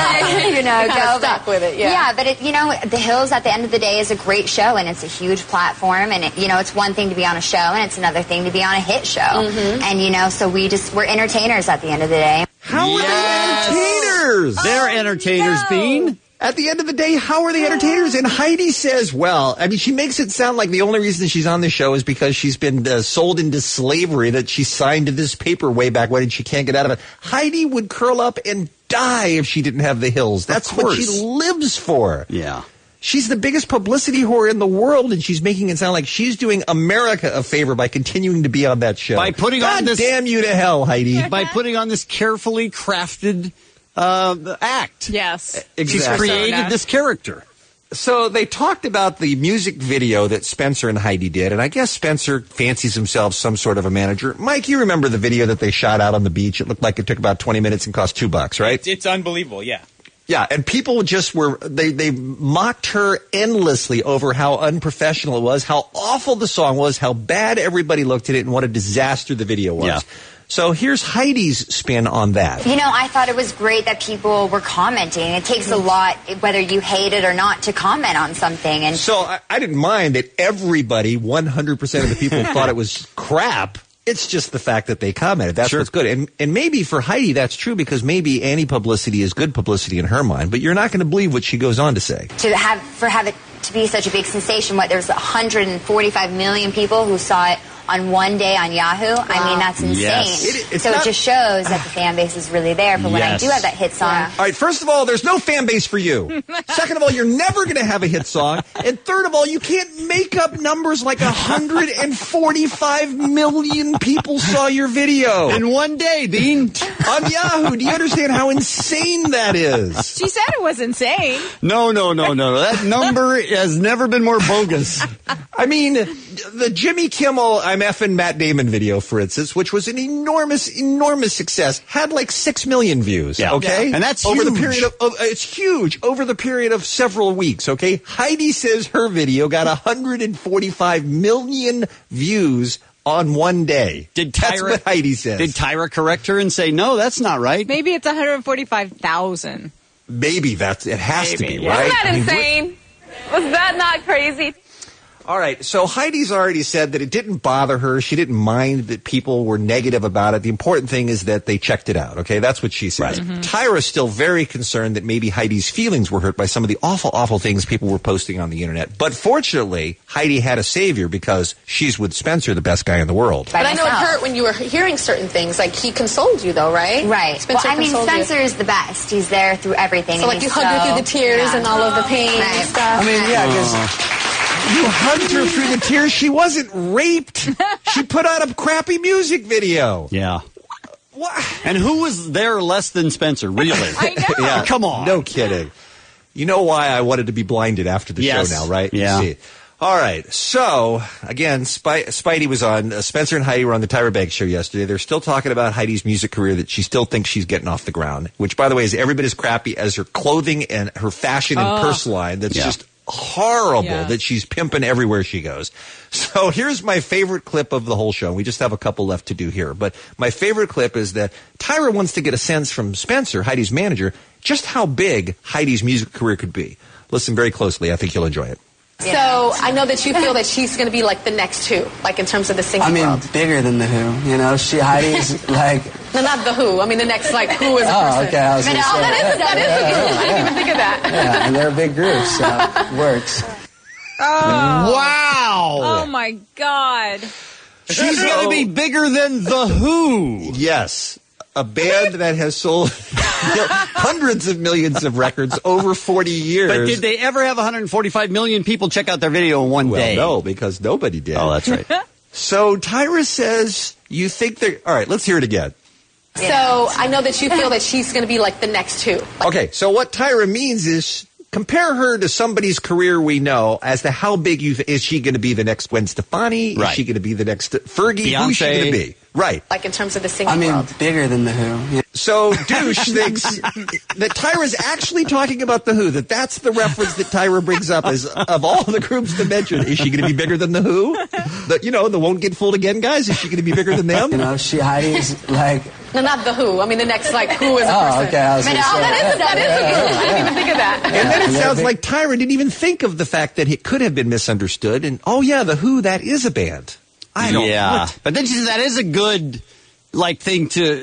go stuck with it, yeah. Yeah, but The Hills at the end of the day is a great show and it's a huge platform and, it's one thing to be on a show and it's another thing to be on a hit show. Mm-hmm. And, so we're entertainers at the end of the day. How are they entertainers? They're entertainers, Bean. At the end of the day, how are they entertainers? And Heidi says, she makes it sound like the only reason she's on the show is because she's been sold into slavery, that she signed to this paper way back when and she can't get out of it. Heidi would curl up and die if she didn't have The Hills. That's what she lives for. Yeah. She's the biggest publicity whore in the world, and she's making it sound like she's doing America a favor by continuing to be on that show. By putting on this... damn you to hell, Heidi. By putting on this carefully crafted... act. Yes. Exactly. She's created this character. So they talked about the music video that Spencer and Heidi did, and I guess Spencer fancies himself some sort of a manager. Mike, you remember the video that they shot out on the beach? It looked like it took about 20 minutes and cost $2, right? It's unbelievable, yeah. Yeah, and people just they mocked her endlessly over how unprofessional it was, how awful the song was, how bad everybody looked at it, and what a disaster the video was. Yeah. So here's Heidi's spin on that. I thought it was great that people were commenting. It takes a lot, whether you hate it or not, to comment on something. And so I didn't mind that everybody, 100% of the people thought it was crap. It's just the fact that they commented. That's what's good. And maybe for Heidi that's true because maybe anti-publicity is good publicity in her mind. But you're not going to believe what she goes on to say. To have it to be such a big sensation, there's 145 million people who saw it on one day on Yahoo. I mean, that's insane. Yes. It's so not- it just shows that the fan base is really there for when I Yes. do have that hit song. All right, first of all, there's no fan base for you. Second of all, you're never going to have a hit song. And third of all, you can't make up numbers like 145 million people saw your video. In one day, Bean. On Yahoo. Do you understand how insane that is? She said it was insane. No. That number has never been more bogus. I mean, the Jimmy Kimmel I'm effing Matt Damon video, for instance, which was an enormous success, had like 6 million views. Yeah. Okay, And that's over the huge. period of it's huge over the period of several weeks. Okay, Heidi says her video got 145 million views on one day. That's what Heidi says. Did Tyra correct her and say, no, that's not right? Maybe it's 145,000. Maybe it has to be, Maybe. right? Isn't that insane? Was that not crazy? All right, so Heidi's already said that it didn't bother her. She didn't mind that people were negative about it. The important thing is that they checked it out, okay? That's what she says. Right. Tyra's still very concerned that maybe Heidi's feelings were hurt by some of the awful, awful things people were posting on the internet. But fortunately, Heidi had a savior because she's with Spencer, the best guy in the world. But I know it hurt when you were hearing certain things. Like, he consoled you, though, right? Right. Spencer well, I mean, consoled you. Spencer is the best. He's there through everything. So, and like, you he's hugged her through the tears and all of the pain and stuff. I mean, yeah, because you hugged her through the tears. She wasn't raped. She put out a crappy music video. Yeah. And who was there less than Spencer, really? I know. Yeah, come on. No kidding. You know why I wanted to be blinded after the Yes. show now, right? Yeah. See. All right. So, again, Spidey was on. Spencer and Heidi were on the Tyra Banks show yesterday. They're still talking about Heidi's music career, that she still thinks she's getting off the ground, which, by the way, is every bit as crappy as her clothing and her fashion and purse line. That's just horrible that she's pimping everywhere she goes. So here's my favorite clip of the whole show. We just have a couple left to do here. But my favorite clip is that Tyra wants to get a sense from Spencer, Heidi's manager, just how big Heidi's music career could be. Listen very closely. I think you'll enjoy it. So, I know that you feel that she's going to be like the next Who, like in terms of the singing world. Bigger than the Who. You know, Heidi's like. No, not the Who. I mean, the next, like, Who is a person. Okay. I was gonna say, that is a group. I didn't even think of that. Yeah, and they're a big group, so it works. Oh. Wow. Oh, my God. She's going to be bigger than The Who. Yes. A band that has sold hundreds of millions of records over 40 years. But did they ever have 145 million people check out their video in one day? No, because nobody did. Oh, that's right. So Tyra says, you think they're... All right, let's hear it again. So, I know that you feel that she's going to be like the next Who. Okay, so what Tyra means is compare her to somebody's career we know as to how big is she going to be the next Gwen Stefani? Right. Is she going to be the next Fergie? Beyonce. Who's she going to be? Right. Like in terms of the singing world. Bigger than the Who. So Douche thinks that Tyra's actually talking about the Who, that's the reference that Tyra brings up as of all the groups to mention. Is she going to be bigger than the Who? The Won't Get Fooled Again guys? Is she going to be bigger than them? You know, Heidi's like. No, not the Who. I mean, the next, like, Who is a person. Oh, okay. I was gonna say, that is a group. I didn't even think of that. And then it sounds like Tyra didn't even think of the fact that it could have been misunderstood. And, oh, yeah, the Who, that is a band. I don't know. But then she says that is a good thing to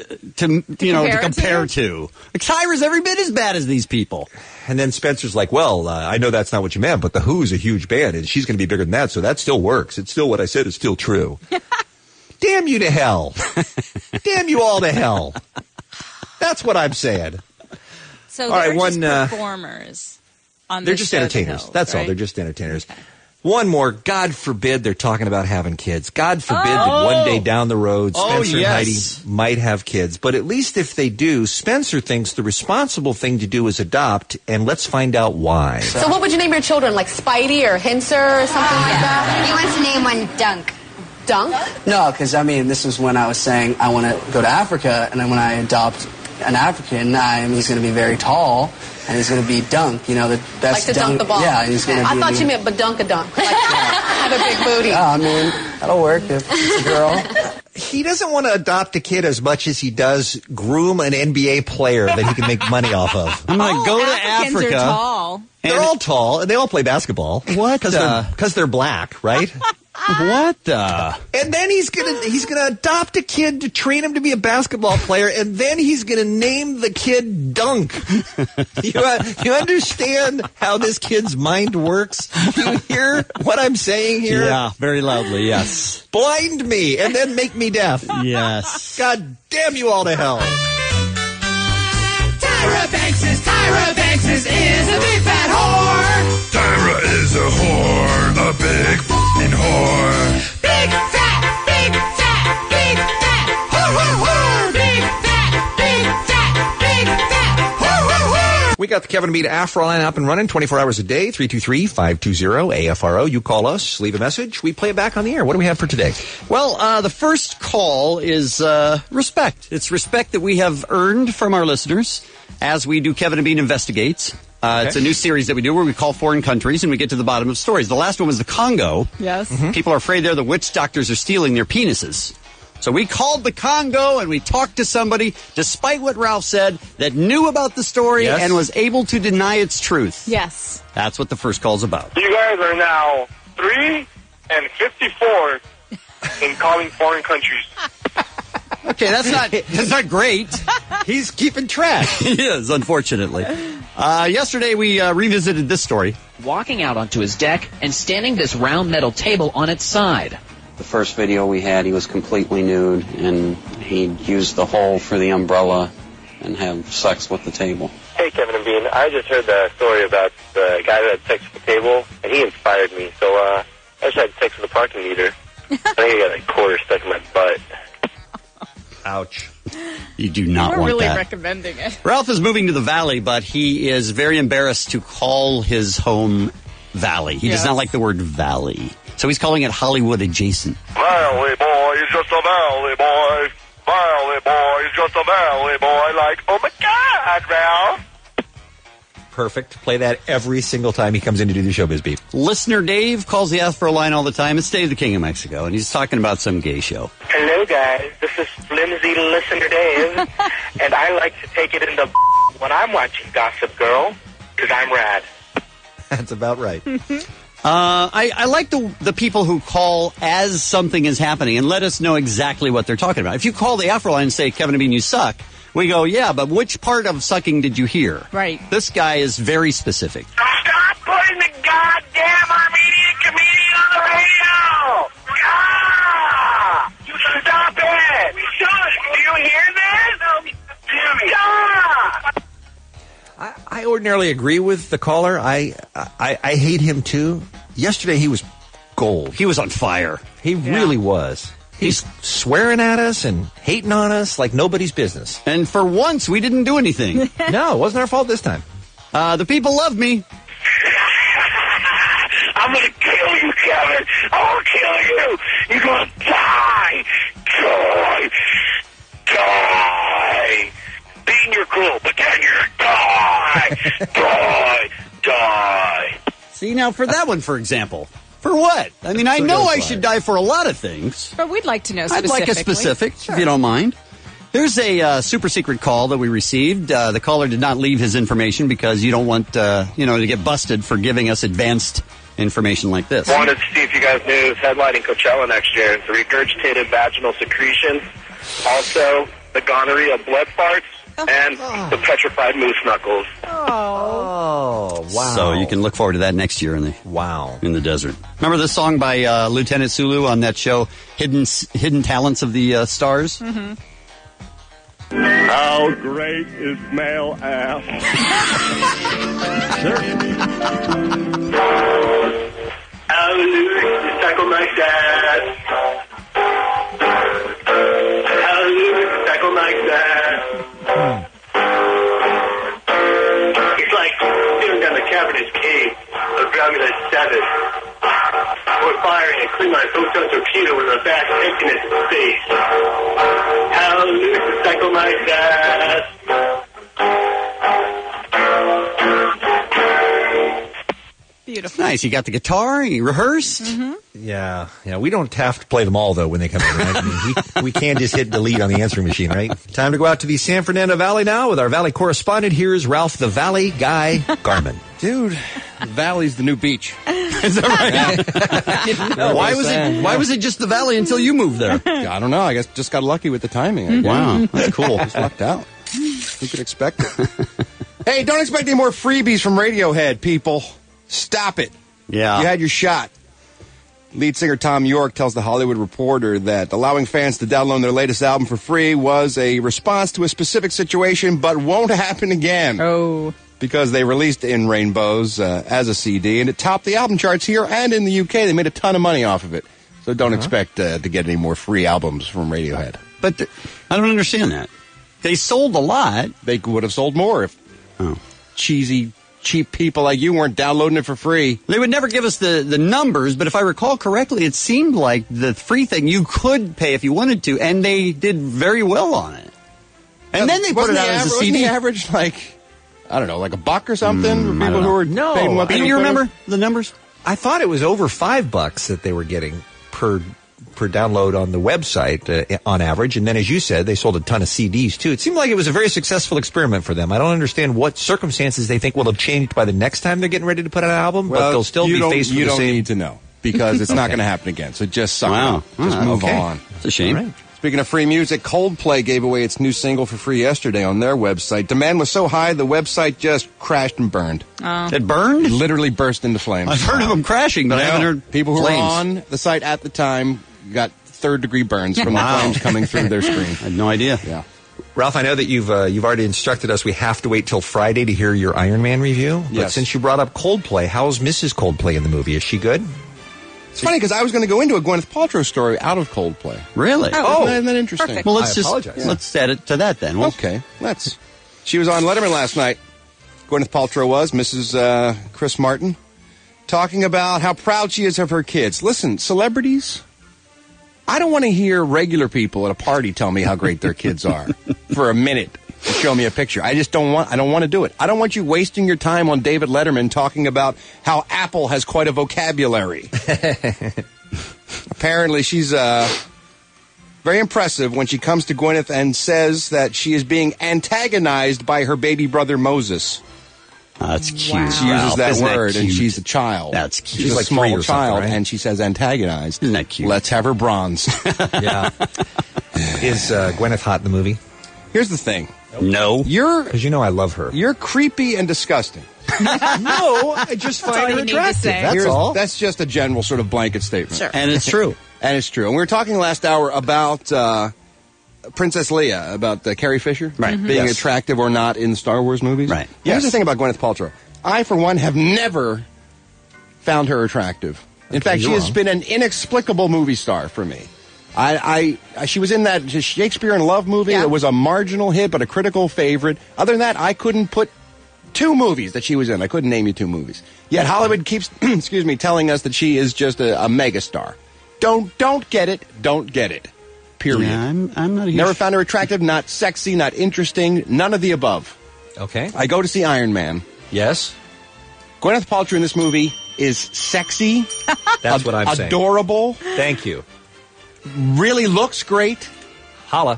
compare to. Like, Tyra's every bit as bad as these people. And then Spencer's like, well, I know that's not what you meant, but the Who's a huge band, and she's going to be bigger than that, so that still works. It's still what I said is still true. Damn you to hell. Damn you all to hell. That's what I'm saying. So all they're right, just performers on they're this just show, The entertainers. Hills, That's all. right? They're just entertainers. Okay. One more. God forbid they're talking about having kids. God forbid that one day down the road, Spencer and Heidi might have kids. But at least if they do, Spencer thinks the responsible thing to do is adopt, and let's find out why. So what would you name your children? Like Spidey or Hinser or something like that? He wants to name one Dunk. Dunk? No, because, this was when I was saying I want to go to Africa, and then when I adopt an African, he's going to be very tall, and he's going to be Dunk. You know, the best like to dunk the ball. Yeah, he's going to be. I thought you meant badunk-a-dunk. Like, have a big booty. Yeah, that'll work if it's a girl. He doesn't want to adopt a kid as much as he does groom an NBA player that he can make money off of. I'm going to go to Africans Africa. Are tall. They're all tall, and they all play basketball. What? Because they're black, right? What the? And then he's gonna adopt a kid to train him to be a basketball player, and then he's gonna name the kid Dunk. You understand how this kid's mind works? You hear what I'm saying here? Yeah, very loudly, yes. Blind me and then make me deaf. Yes. God damn you all to hell. Tyra Banks is a big fat whore. Tyra is a whore, a big f***ing whore. Big fat, big fat, big fat, whore, whore, whore. Big fat, big fat, big fat, whore, whore, whore. We got the Kevin and Bean Afro line up and running 24 hours a day, 323-520-AFRO. You call us, leave a message, we play it back on the air. What do we have for today? Well, the first call is respect. It's respect that we have earned from our listeners as we do Kevin and Bean Investigates. It's a new series that we do where we call foreign countries and we get to the bottom of stories. The last one was the Congo. Yes. People are afraid there the witch doctors are stealing their penises. So we called the Congo and we talked to somebody, despite what Ralph said, that knew about the story and was able to deny its truth. Yes. That's what the first call's about. You guys are now 3 and 54 in calling foreign countries. Okay, that's not great. He's keeping track. He is, unfortunately. Yesterday we revisited this story. Walking out onto his deck and standing this round metal table on its side. The first video we had, he was completely nude, and he'd use the hole for the umbrella and have sex with the table. Hey, Kevin and Bean. I just heard the story about the guy that had sex with the table, and he inspired me. So I just had sex with a parking meter. I think I got a quarter stuck in my butt. Ouch. You do not We're want really that. recommending it. Ralph is moving to the Valley, but he is very embarrassed to call his home Valley. He does not like the word Valley. So he's calling it Hollywood adjacent. Valley boy is just a valley boy. Valley boy is just a valley boy. Like, oh my God, Ralph. Perfect. Play that every single time he comes in to do the Showbiz Beat. Listener Dave calls the Afro line all the time. It's Dave, the King of Mexico, and he's talking about some gay show. Hello, guys. This is Flimsy Listener Dave, and I like to take it in the when I'm watching Gossip Girl, because I'm rad. That's about right. I like the people who call as something is happening and let us know exactly what they're talking about. If you call the Afro line and say, Kevin and Bean, you suck, we go, yeah, but which part of sucking did you hear? Right. This guy is very specific. Stop putting the goddamn Armenian comedian on the radio! Ah! You stop it! Do you hear this? Stop! I ordinarily agree with the caller. I hate him too. Yesterday he was gold. He was on fire. He really was. He's swearing at us and hating on us like nobody's business. And for once, we didn't do anything. No, it wasn't our fault this time. The people love me. I'm gonna kill you, Kevin! I'll kill you! You're gonna die! Die! Being you're cool, but then you're die! Die! See, now for that one, for example. For what? I mean, I know I should die for a lot of things. But we'd like to know I'd specifically. like a specific, if you don't mind. There's a super secret call that we received. The caller did not leave his information because you don't want, to get busted for giving us advanced information like this. Wanted to see if you guys knew who's headlining Coachella next year. It's the regurgitated vaginal secretion, also the gonorrhea blood farts, and the petrified moose knuckles. Oh, wow. So you can look forward to that next year in the desert. Remember this song by Lieutenant Sulu on that show, Hidden Talents of the Stars? Mm-hmm. How great is male ass? Hallelujah, tackle my dad. Hallelujah, tackle my dad. It's like staring down the Cabinet's cave of Dracula 7. Or firing a Klingon photon torpedo with a fast emptiness in space. Hallelujah, tackle my dad. Beautiful. Nice. You got the guitar, you rehearsed. Mm-hmm. Yeah. We don't have to play them all, though, when they come in. Right? I mean, we can just hit delete on the answering machine, right? Time to go out to the San Fernando Valley now with our Valley correspondent. Here's Ralph the Valley Guy Garman. Dude, the Valley's the new beach. Is that right? Why was it just the Valley until you moved there? I don't know. I guess just got lucky with the timing. I guess. Wow, that's cool. Just lucked out. Who could expect it? Hey, don't expect any more freebies from Radiohead, people. Stop it. Yeah. You had your shot. Lead singer Tom York tells The Hollywood Reporter that allowing fans to download their latest album for free was a response to a specific situation, but won't happen again. Oh. Because they released In Rainbows as a CD, and it topped the album charts here and in the UK. They made a ton of money off of it. So don't expect to get any more free albums from Radiohead. But I don't understand that. They sold a lot. They would have sold more if cheesy, cheap people like you weren't downloading it for free. They would never give us the numbers, but if I recall correctly, it seemed like the free thing you could pay if you wanted to, and they did very well on it. And then they put it out as a CD. Wasn't the average, like, I don't know, like $1 or something for people who were paying what they Do you remember the numbers? I thought it was over $5 that they were getting per download on the website on average. And then, as you said, they sold a ton of CDs, too. It seemed like it was a very successful experiment for them. I don't understand what circumstances they think will have changed by the next time they're getting ready to put out an album, but they'll still be faced with the same... You don't need to know, because it's not going to happen again. So just suck it. Just move on. It's a shame. Right. Speaking of free music, Coldplay gave away its new single for free yesterday on their website. Demand was so high, the website just crashed and burned. It burned? It literally burst into flames. I've heard of them crashing, but I haven't heard people who flames. were on the site at the time got third-degree burns from the flames coming through their screen. I had no idea. Yeah. Ralph, I know that you've already instructed us we have to wait till Friday to hear your Iron Man review. But Yes. since you brought up Coldplay, how's Mrs. Coldplay in the movie? Is she good? It's funny because I was going to go into a Gwyneth Paltrow story out of Coldplay. Really? Isn't that interesting? perfect. Well, apologize. let's add it to that then. Okay, let's. She was on Letterman last night. Gwyneth Paltrow was, Mrs. Chris Martin, talking about how proud she is of her kids. Listen, celebrities, I don't want to hear regular people at a party tell me how great their kids are for a minute. Show me a picture. I don't want to do it. I don't want you wasting your time on David Letterman talking about how Apple has quite a vocabulary. Apparently, she's very impressive when she comes to Gwyneth and says that she is being antagonized by her baby brother Moses. That's cute. Wow. She uses that word, and she's a child. That's cute. She's like a small 3 or something, child, right? and she says antagonized. Isn't that cute? Let's have her bronzed. Yeah. Is Gwyneth hot in the movie? Here's the thing. No. Because you know I love her. You're creepy and disgusting. No, I just all find you her need to attractive. say. That's all. That's just a general sort of blanket statement. Sure. And it's true. And it's true. And we were talking last hour about Princess Leia, about Carrie Fisher being Yes. attractive or not in the Star Wars movies. Right. Here's the thing about Gwyneth Paltrow. I, for one, have never found her attractive. In fact, she you're has wrong. been an inexplicable movie star for me. She was in that Shakespeare in Love movie. Yeah. It was a marginal hit, but a critical favorite. Other than that, I couldn't put 2 movies that she was in. I couldn't name you 2 movies. Yet Hollywood keeps, telling us that she is just a megastar. Don't get it. Don't get it. Period. Yeah, I'm not a huge... Never found her attractive, not sexy, not interesting, none of the above. Okay. I go to see Iron Man. Yes. Gwyneth Paltrow in this movie is sexy. That's what I'm saying. Adorable. Thank you. Really looks great. Holla.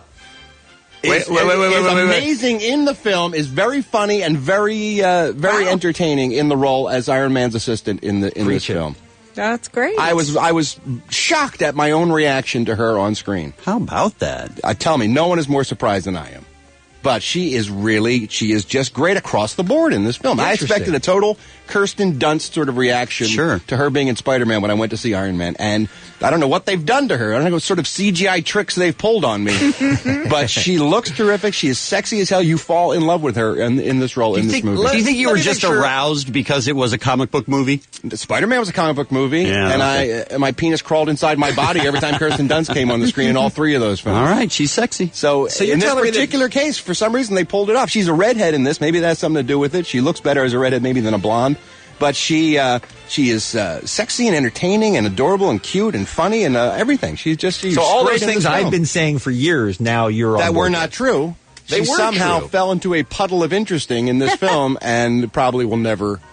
Is amazing in the film, is very funny and very entertaining in the role as Iron Man's assistant in this film. That's great. I was shocked at my own reaction to her on screen. How about that? Tell me, no one is more surprised than I am. But she is just great across the board in this film. I expected a total Kirsten Dunst sort of reaction to her being in Spider-Man when I went to see Iron Man. And I don't know what they've done to her. I don't know what sort of CGI tricks they've pulled on me. But she looks terrific. She is sexy as hell. You fall in love with her in this role, in this movie. Do you think you were just aroused because it was a comic book movie? Spider-Man was a comic book movie. Yeah, and my penis crawled inside my body every time Kirsten Dunst came on the screen in all 3 of those films. All right, she's sexy. So you're in this telling me particular case, for some reason, they pulled it off. She's a redhead in this. Maybe that has something to do with it. She looks better as a redhead maybe than a blonde. But she is sexy and entertaining and adorable and cute and funny and everything. She's So all great those in things this I've film. been saying for years, now you're that on were board not with. true. They She were somehow true. fell into a puddle of interesting in this film and probably will never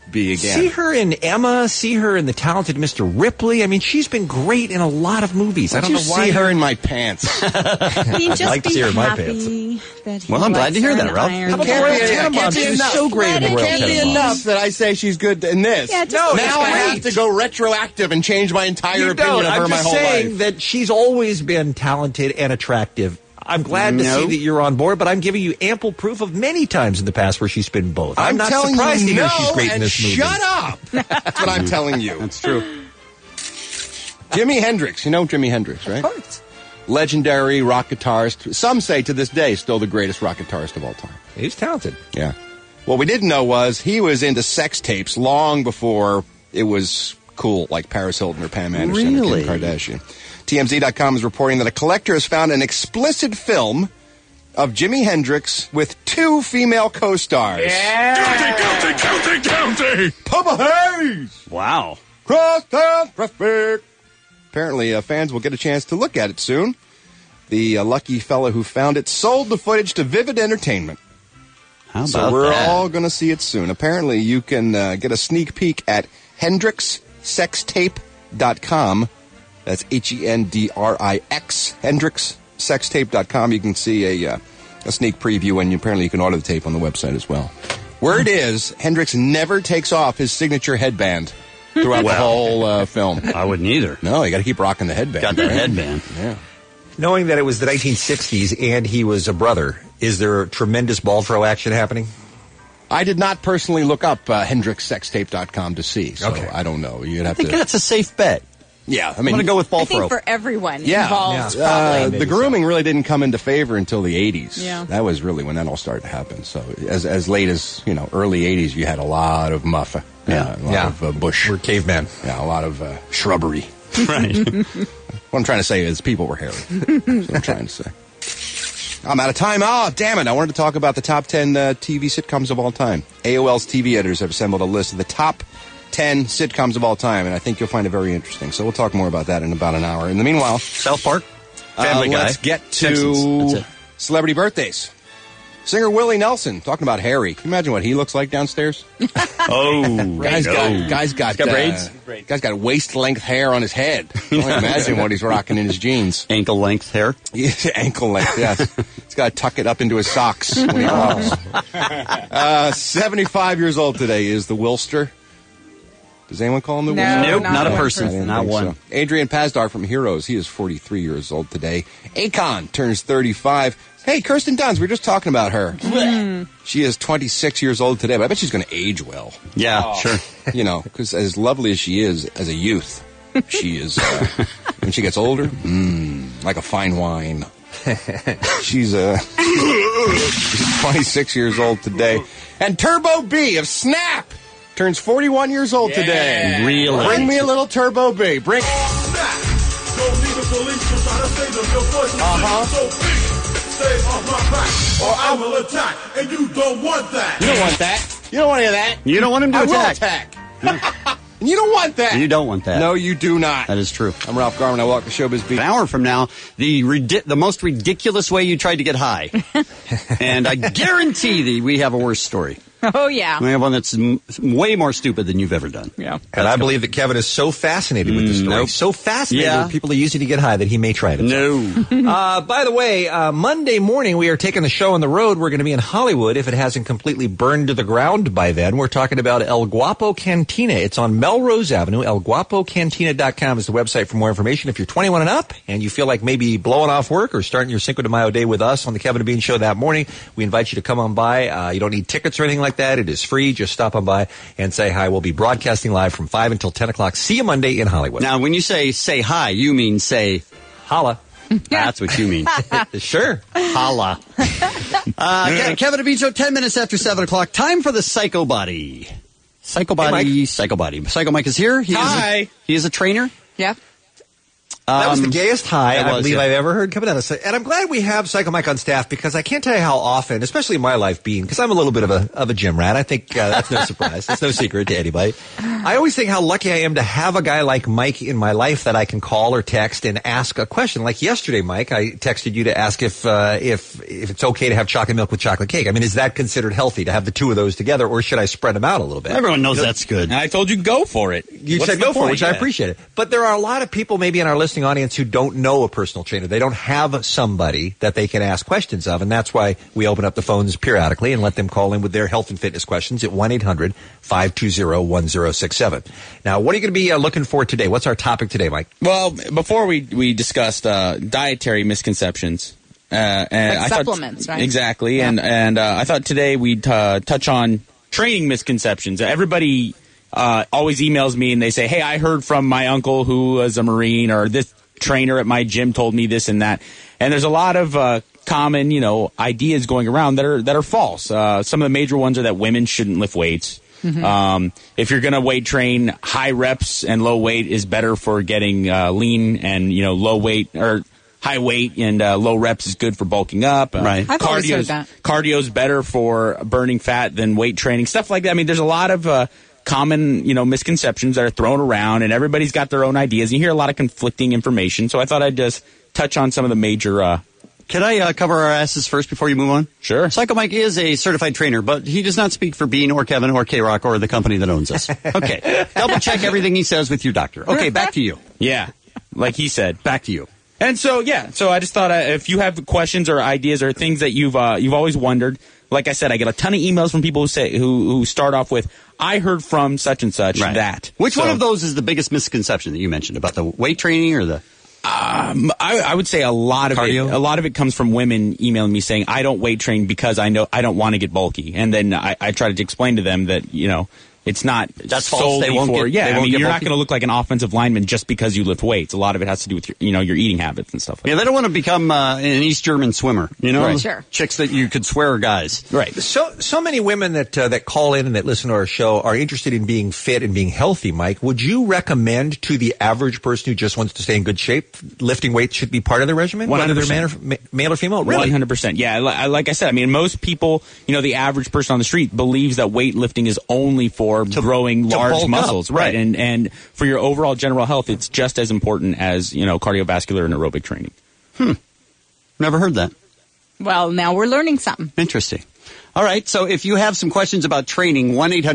be again. See her in Emma. See her in The Talented Mr. Ripley. I mean, she's been great in a lot of movies. I don't know why. See her in my pants. He'd just like to see her in my happy that he Well, I'm glad likes to hear her that, in Ralph. Iron How about Man. the Royal Tenenbaums? She was so great in the It Royal can't be Tenenbaums. enough that I say she's good in this. Yeah, just No, look now it's I have great. to go retroactive and change my entire You opinion don't. of her I'm my just whole saying life. that she's always been talented and attractive. I'm glad to No. see that you're on board, but I'm giving you ample proof of many times in the past where she's been both. I'm not telling surprised you to hear no, she's great in and this movie. shut up. That's what I'm telling you. That's true. Jimi Hendrix. You know Jimi Hendrix, right? Of course. Legendary rock guitarist. Some say to this day still the greatest rock guitarist of all time. He's talented. Yeah. What we didn't know was he was into sex tapes long before it was cool, like Paris Hilton or Pam Anderson Really? or Kim Kardashian. TMZ.com is reporting that a collector has found an explicit film of Jimi Hendrix with 2 female co-stars. County! Papa Hayes! Wow. Crosstown traffic! Apparently, fans will get a chance to look at it soon. The lucky fellow who found it sold the footage to Vivid Entertainment. How about So we're that? all going to see it soon. Apparently, you can get a sneak peek at HendrixSextape.com. That's HENDRIX, HendrixSextape.com. You can see a sneak preview, and apparently you can order the tape on the website as well. Word is, Hendrix never takes off his signature headband throughout the whole film. I wouldn't either. No, you got to keep rocking the headband. Got that right? headband. Yeah. Knowing that it was the 1960s and he was a brother, is there tremendous ball throw action happening? I did not personally look up HendrixSextape.com to see, so Okay. I don't know. You'd have I think to. that's a safe bet. Yeah, I I'm mean, going to go with ball I think throw. for everyone yeah, involved, probably. the grooming really didn't come into favor until the 80s. Yeah. That was really when that all started to happen. So as late as, early 80s, you had a lot of muffa. Yeah. A lot of bush. We're cavemen. Yeah, a lot of shrubbery. Right. What I'm trying to say is people were hairy. That's what I'm trying to say. I'm out of time. Oh, damn it. I wanted to talk about the top 10 TV sitcoms of all time. AOL's TV editors have assembled a list of the top 10 sitcoms of all time, and I think you'll find it very interesting. So we'll talk more about that in about an hour. In the meanwhile, South Park, Family Guy. let's get Simpsons. to That's it. celebrity birthdays. Singer Willie Nelson, talking about Harry. Can you imagine what he looks like downstairs? Oh, Guy's got braids? Guy's got waist-length hair on his head. I can imagine what he's rocking in his jeans. Ankle length hair. Yeah, ankle length, yes. He's got to tuck it up into his socks when he walks. 75 years old today is the Wilster. Does anyone call him the Wilster? Nope, not a I person. didn't Not think one. so. Adrian Pasdar from Heroes. He is 43 years old today. Akon turns 35. Hey, Kirsten Dunst, we were just talking about her. She is 26 years old today, but I bet she's going to age well. Yeah, sure. Because as lovely as she is as a youth, she is, when she gets older, like a fine wine. She's 26 years old today. And Turbo B of Snap turns 41 years old today. Really? Bring me a little Turbo B. Bring. Stay off my back, or I will attack, and you don't want that. You don't want that. You don't want any of that. You don't want him to I will attack. And you don't want that. You don't want that. No, you do not. That is true. I'm Ralph Garman. I walk the showbiz beat. An hour from now, the most ridiculous way you tried to get high. And I guarantee thee we have a worse story. Oh, yeah. We have one that's way more stupid than you've ever done. Yeah. And I believe that Kevin is so fascinated with the story, Nope. so fascinated Yeah. with people are using to get high that he may try it. No. By the way, Monday morning we are taking the show on the road. We're going to be in Hollywood if it hasn't completely burned to the ground by then. We're talking about El Guapo Cantina. It's on Melrose Avenue. ElGuapoCantina.com is the website for more information. If you're 21 and up and you feel like maybe blowing off work or starting your Cinco de Mayo day with us on the Kevin and Bean Show that morning, we invite you to come on by. You don't need tickets or anything like that. It is free. Just stop on by and say hi. We'll be broadcasting live from 5 until 10 o'clock. See you Monday in Hollywood. Now, when you say hi, you mean say holla. That's what you mean. Sure. Holla. Kevin and Bean Show, 10 minutes after 7 o'clock. Time for the Psycho Body. Psycho Body, Psycho Body. Psycho Mike is here. He is a trainer. Yeah. That was the gayest high that I was, believe yeah. I've ever heard coming out of this. And I'm glad we have Psycho Mike on staff because I can't tell you how often, especially in my life being, because I'm a little bit of a gym rat. I think that's no surprise. It's no secret to anybody. I always think how lucky I am to have a guy like Mike in my life that I can call or text and ask a question. Like yesterday, Mike, I texted you to ask if it's okay to have chocolate milk with chocolate cake. I mean, is that considered healthy to have the two of those together, or should I spread them out a little bit? Everyone knows that's good. And I told you go for it. You What's said the go for it, point? which I appreciate it. But there are a lot of people maybe in our listening audience who don't know a personal trainer. They don't have somebody that they can ask questions of, and that's why we open up the phones periodically and let them call in with their health and fitness questions at 1-800-520-1067. Now, what are you going to be looking for today? What's our topic today, Mike? Well, before we discussed dietary misconceptions. And Like I supplements, thought, right? Exactly. Yeah. And I thought today we'd touch on training misconceptions. Everybody always emails me and they say, hey, I heard from my uncle who was a Marine, or this trainer at my gym told me this and that. And there's a lot of common, ideas going around that are false. Some of the major ones are that women shouldn't lift weights. Mm-hmm. If you're going to weight train, high reps and low weight is better for getting lean, and low weight or high weight and low reps is good for bulking up. Right. I've always heard that. Cardio's better for burning fat than weight training. Stuff like that. I mean, there's a lot of common, misconceptions that are thrown around, and everybody's got their own ideas. You hear a lot of conflicting information, so I thought I'd just touch on some of the major. Can I cover our asses first before you move on? Sure. Psycho Mike is a certified trainer, but he does not speak for Bean or Kevin or K-Rock or the company that owns us. Okay. Double check everything he says with your doctor. Okay, back to you. Yeah, like he said. Back to you. And so, so I just thought if you have questions or ideas or things that you've always wondered, like I said, I get a ton of emails from people who start off with, I heard from such and such that. Which one of those is the biggest misconception that you mentioned about the weight training or the? I would say a lot of Cardio? it. A lot of it comes from women emailing me saying, I don't weight train because I know I don't want to get bulky. And then I try to explain to them that it's not That's false. solely They won't for get- they won't get you're not bulky? going to look like an offensive lineman just because you lift weights. A lot of it has to do with your eating habits and stuff like Yeah, they don't want to become an East German swimmer. Right. Sure. Chicks that you could swear are guys. Right. So many women that call in and that listen to our show are interested in being fit and being healthy, Mike. Would you recommend to the average person who just wants to stay in good shape, lifting weights should be part of their regimen? 100%. Whether they're male or female? Really? 100%. Yeah, like I said, I mean, most people, the average person on the street believes that weightlifting is only for growing large bulk up. muscles. Right. Right. And for your overall general health, it's just as important as, cardiovascular and aerobic training. Never heard that. Well, now we're learning something. Interesting. All right, so if you have some questions about training,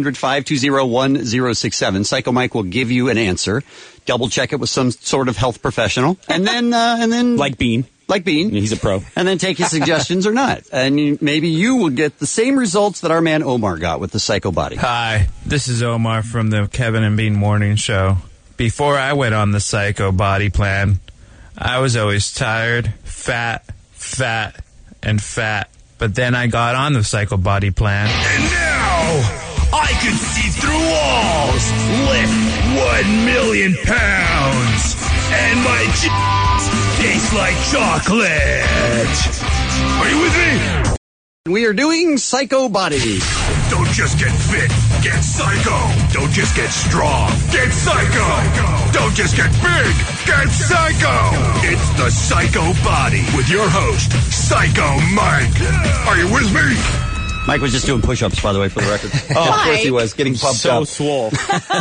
1-800-520-1067. Psycho Mike will give you an answer. Double check it with some sort of health professional. And then Like Bean. Like Bean. He's a pro. And then take his suggestions or not. And maybe you will get the same results that our man Omar got with the Psycho Body. Hi, this is Omar from the Kevin and Bean Morning Show. Before I went on the Psycho Body plan, I was always tired, fat, and fat. But then I got on the Psycho Body plan. And now, I can see through walls, lift 1 million pounds, and my taste like chocolate. Are you with me? We are doing Psycho Body. Don't just get fit, get psycho. Don't just get strong, get psycho. Don't just get big, get psycho. It's the Psycho Body with your host, Psycho Mike. Are you with me? Mike was just doing push-ups, by the way, for the record. Oh, of course he was, getting pumped up. swole.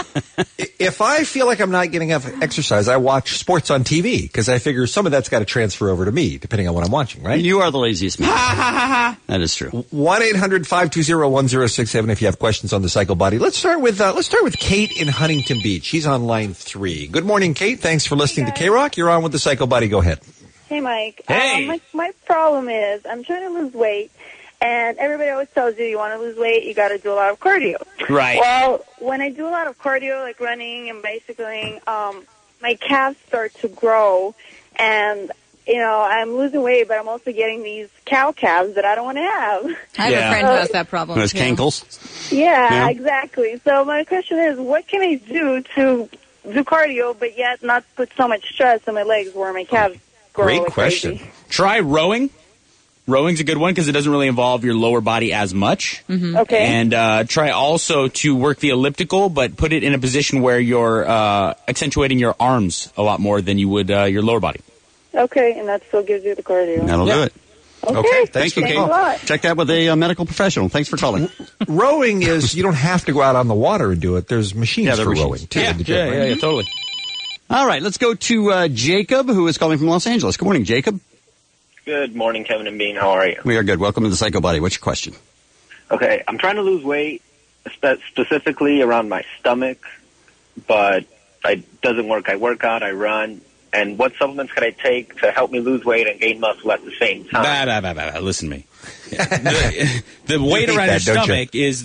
If I feel like I'm not getting enough exercise, I watch sports on TV because I figure some of that's got to transfer over to me, depending on what I'm watching, right? You are the laziest man. That is true. 1-800-520-1067 if you have questions on the Psycho Body. Let's start with Kate in Huntington Beach. She's on line 3. Good morning, Kate. Thanks for listening to K-Rock. You're on with the Psycho Body. Go ahead. Hey, Mike. Hey. My problem is I'm trying to lose weight, and everybody always tells you want to lose weight, you got to do a lot of cardio. Right. Well, when I do a lot of cardio, like running and bicycling, my calves start to grow, and I'm losing weight, but I'm also getting these cow calves that I don't want to have. I have a friend who has that problem. Those too. cankles. Yeah, exactly. So my question is, what can I do to do cardio, but yet not put so much stress on my legs where my calves grow Great like question. crazy? Try rowing. Rowing's a good one because it doesn't really involve your lower body as much. Mm-hmm. Okay. And try also to work the elliptical, but put it in a position where you're accentuating your arms a lot more than you would your lower body. Okay, and that still gives you the cardio. That'll do it. Okay. Thank you, Thanks Kate. a lot. Check that with a medical professional. Thanks for calling. Rowing is, you don't have to go out on the water and do it. There's machines there for are machines. rowing, too. Yeah, in the gym, right? Totally. All right, let's go to Jacob, who is calling from Los Angeles. Good morning, Jacob. Good morning, Kevin and Bean. How are you? We are good. Welcome to the Psycho Body. What's your question? Okay, I'm trying to lose weight, specifically around my stomach, but it doesn't work. I work out, I run, and what supplements can I take to help me lose weight and gain muscle at the same time? Listen to me. The weight around your stomach is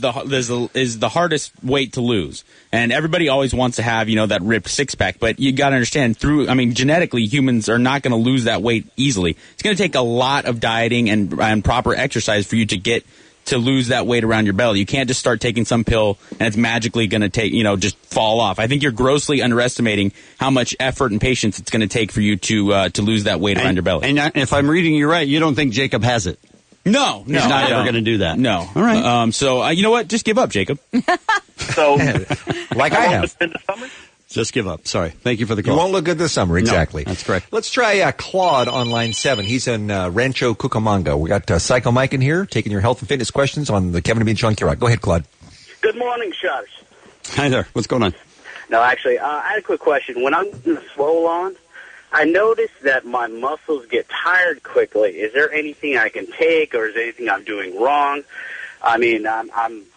the hardest weight to lose, and everybody always wants to have that ripped six pack. But you got to understand, genetically, humans are not going to lose that weight easily. It's going to take a lot of dieting and proper exercise for you to lose that weight around your belly. You can't just start taking some pill and it's magically going to just fall off. I think you're grossly underestimating how much effort and patience it's going to take for you to lose that weight around your belly. And if I'm reading you right, you don't think Jacob has it? No. He's not ever going to do that. No. All right. So you know what? Just give up, Jacob. So, like I have. In the summer? Just give up. Sorry. Thank you for the call. You won't look good this summer, exactly. No, that's correct. Let's try Claude on line 7. He's in Rancho Cucamonga. We got Psycho Mike in here taking your health and fitness questions on the Kevin and Bean Show on K-Rock. Go ahead, Claude. Good morning, Shush. Hi there. What's going on? No, actually, I had a quick question. When I'm in the swole on, I notice that my muscles get tired quickly. Is there anything I can take, or is there anything I'm doing wrong? I mean, I'm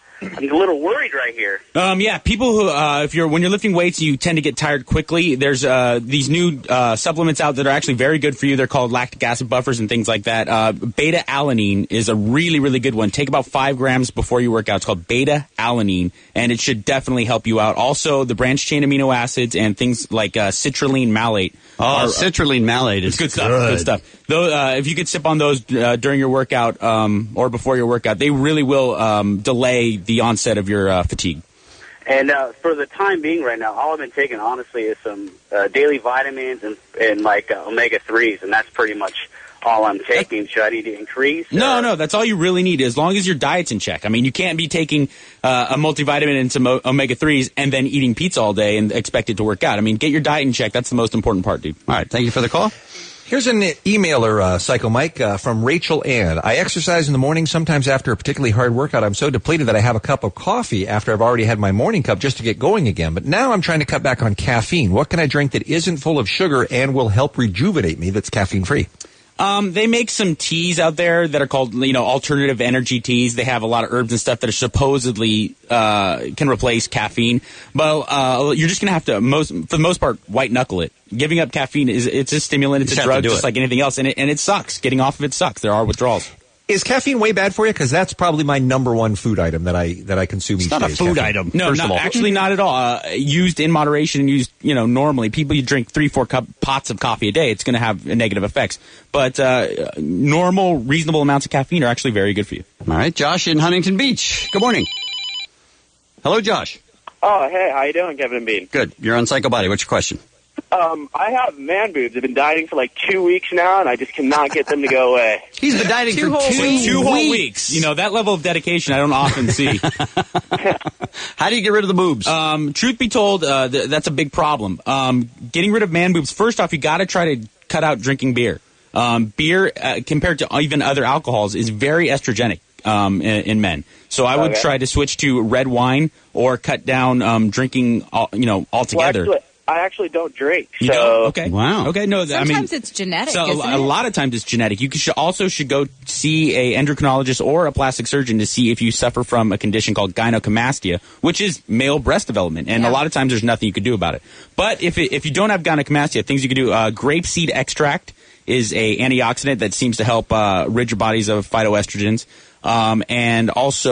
a little worried right here. People who, when you're lifting weights, you tend to get tired quickly. There's these new supplements out that are actually very good for you. They're called lactic acid buffers and things like that. Beta-alanine is a really, really good one. Take about 5 grams before you work out. It's called beta-alanine, and it should definitely help you out. Also, the branched-chain amino acids and things like citrulline malate. Citrulline malate is good stuff. Good stuff. Though, if you could sip on those during your workout or before your workout, they really will delay the onset of your fatigue. And for the time being right now, all I've been taking, honestly, is some daily vitamins and like omega-3s, and that's pretty much all I'm taking. Should I need to increase? No, that's all you really need, as long as your diet's in check. I mean, you can't be taking a multivitamin and some omega-3s and then eating pizza all day and expect it to work out. I mean, get your diet in check. That's the most important part, dude. All right, thank you for the call. Here's an emailer, Psycho Mike, from Rachel Ann. I exercise in the morning. Sometimes after a particularly hard workout, I'm so depleted that I have a cup of coffee after I've already had my morning cup just to get going again. But now I'm trying to cut back on caffeine. What can I drink that isn't full of sugar and will help rejuvenate me that's caffeine-free? They make some teas out there that are called, alternative energy teas. They have a lot of herbs and stuff that are supposedly can replace caffeine. But you're just going to have to, for the most part, white knuckle it. Giving up caffeine it's a stimulant, it's a drug, just like anything else, and it sucks. Getting off of it sucks. There are withdrawals. Is caffeine way bad for you? Because that's probably my number one food item that I consume each day. It's not a food item. No, actually not at all. Used in moderation and used, normally. People, you drink 3-4 pots of coffee a day, it's going to have negative effects. But normal, reasonable amounts of caffeine are actually very good for you. All right, Josh in Huntington Beach. Good morning. Hello, Josh. Oh, hey, how you doing, Kevin and Bean? Good. You're on Psycho Body. What's your question? I have man boobs. I've been dieting for like 2 weeks now, and I just cannot get them to go away. He's been dieting for 2 whole weeks. That level of dedication I don't often see. How do you get rid of the boobs? Truth be told, that's a big problem. Getting rid of man boobs, first off, you got to try to cut out drinking beer. Beer, compared to even other alcohols, is very estrogenic in men. So I would try to switch to red wine or cut down drinking, altogether. Well, I actually don't drink. You don't? Okay. Wow. Okay. No. Sometimes it's genetic. So isn't it? a lot of times it's genetic. You should go see a endocrinologist or a plastic surgeon to see if you suffer from a condition called gynecomastia, which is male breast development. And a lot of times there's nothing you can do about it. But if you don't have gynecomastia, things you can do. Grapeseed extract is a antioxidant that seems to help rid your bodies of phytoestrogens, and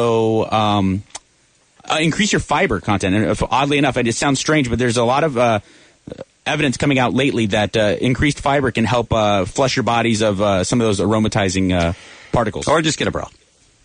also. Increase your fiber content. And oddly enough, it sounds strange, but there's a lot of evidence coming out lately that increased fiber can help flush your bodies of some of those aromatizing particles. Or just get a bra.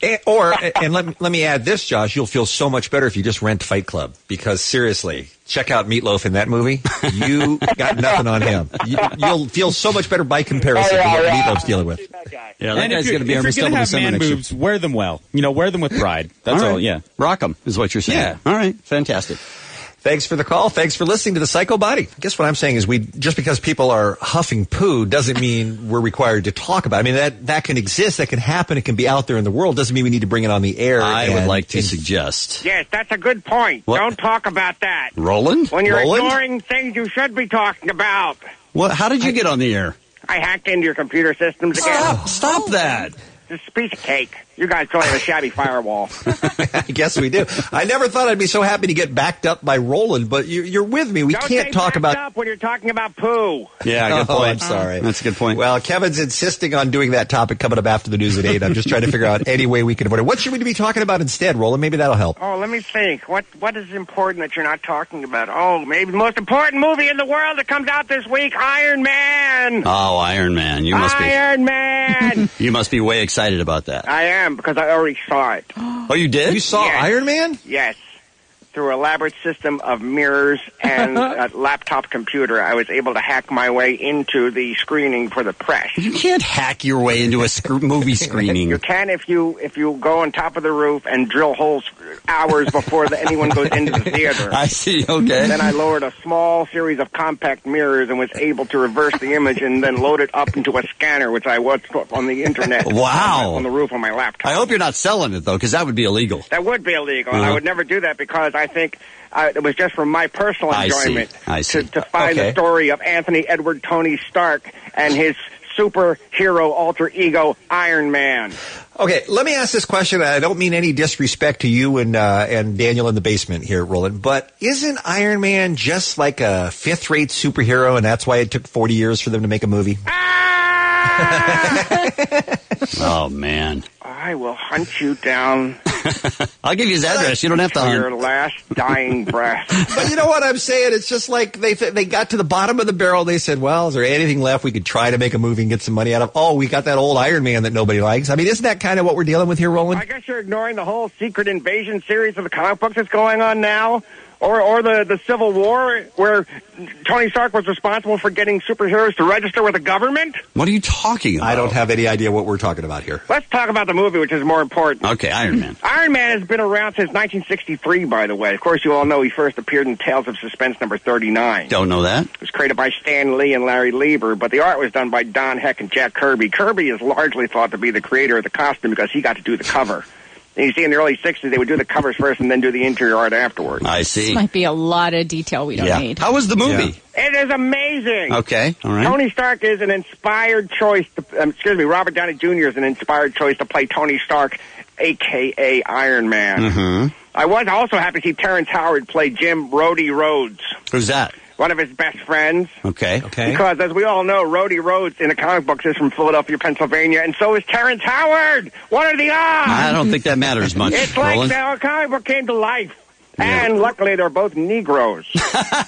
And let me add this, Josh. You'll feel so much better if you just rent Fight Club. Because seriously, check out Meatloaf in that movie. You got nothing on him. You'll feel so much better by comparison to what Meatloaf's dealing with. Yeah, that And guy's if going to be you're our going to have man boobs, wear them well. Wear them with pride. That's all. Yeah, rock them is what you're saying. Yeah. All right, fantastic. Thanks for the call. Thanks for listening to the Psycho Body. I guess what I'm saying is just because people are huffing poo doesn't mean we're required to talk about it. I mean, that can exist, that can happen, it can be out there in the world. Doesn't mean we need to bring it on the air. I would like to suggest. Yes, that's a good point. What? Don't talk about that. Roland? When you're Roland? ignoring things you should be talking about. What? How did you get on the air? I hacked into your computer systems again. Stop that. Just a piece of cake. You guys don't have a shabby firewall. I guess we do. I never thought I'd be so happy to get backed up by Roland, but you're with me. We Don't can't say talk backed about... up when you're talking about poo. Yeah, good point. I'm sorry. That's a good point. Well, Kevin's insisting on doing that topic coming up after the news at 8. I'm just trying to figure out any way we can avoid it. What should we be talking about instead, Roland? Maybe that'll help. Oh, let me think. What is important that you're not talking about? Oh, maybe the most important movie in the world that comes out this week, Iron Man. Oh, Iron Man. You must be. Iron Man. You must be way excited about that. I am, because I already saw it. Oh, you did? You saw Yes. Iron Man? Yes. Through an elaborate system of mirrors and a laptop computer, I was able to hack my way into the screening for the press. You can't hack your way into a movie screening. You can if you go on top of the roof and drill holes hours before anyone goes into the theater. I see, okay. Then I lowered a small series of compact mirrors and was able to reverse the image and then load it up into a scanner, which I watched on the internet. Wow. On the roof of my laptop. I hope you're not selling it, though, because that would be illegal. That would be illegal, and I would never do that because I think it was just for my personal enjoyment I see. to find the story of Anthony Edward Tony Stark and his superhero alter ego Iron Man. Okay, let me ask this question. I don't mean any disrespect to you and Daniel in the basement here, Roland, but isn't Iron Man just like a fifth-rate superhero, and that's why it took 40 years for them to make a movie? Oh, man. I will hunt you down. I'll give you his address. You don't have to hunt. Your last dying breath. But you know what I'm saying? It's just like they got to the bottom of the barrel. They said, well, is there anything left we could try to make a movie and get some money out of? Oh, we got that old Iron Man that nobody likes. I mean, isn't that kind of what we're dealing with here, Roland? I guess you're ignoring the whole Secret Invasion series of the comic books that's going on now. Or the Civil War, where Tony Stark was responsible for getting superheroes to register with the government? What are you talking about? I don't have any idea what we're talking about here. Let's talk about the movie, which is more important. Okay, Iron Man. Iron Man has been around since 1963, by the way. Of course, you all know he first appeared in Tales of Suspense number 39. Don't know that. It was created by Stan Lee and Larry Lieber, but the art was done by Don Heck and Jack Kirby. Kirby is largely thought to be the creator of the costume because he got to do the cover. And you see, in the early 60s, they would do the covers first and then do the interior art afterwards. I see. This might be a lot of detail we don't need. How was the movie? It is amazing. Okay, all right. Tony Stark is an inspired choice. Robert Downey Jr. is an inspired choice to play Tony Stark, a.k.a. Iron Man. Mm-hmm. I was also happy to see Terrence Howard play Jim Rhodey Rhodes. Who's that? One of his best friends. Okay. Because, as we all know, Rhodey Rhodes in the comic books is from Philadelphia, Pennsylvania, and so is Terrence Howard. What are the odds? I don't think that matters much, It's like Roland. the comic book came to life. And luckily, they're both Negroes. So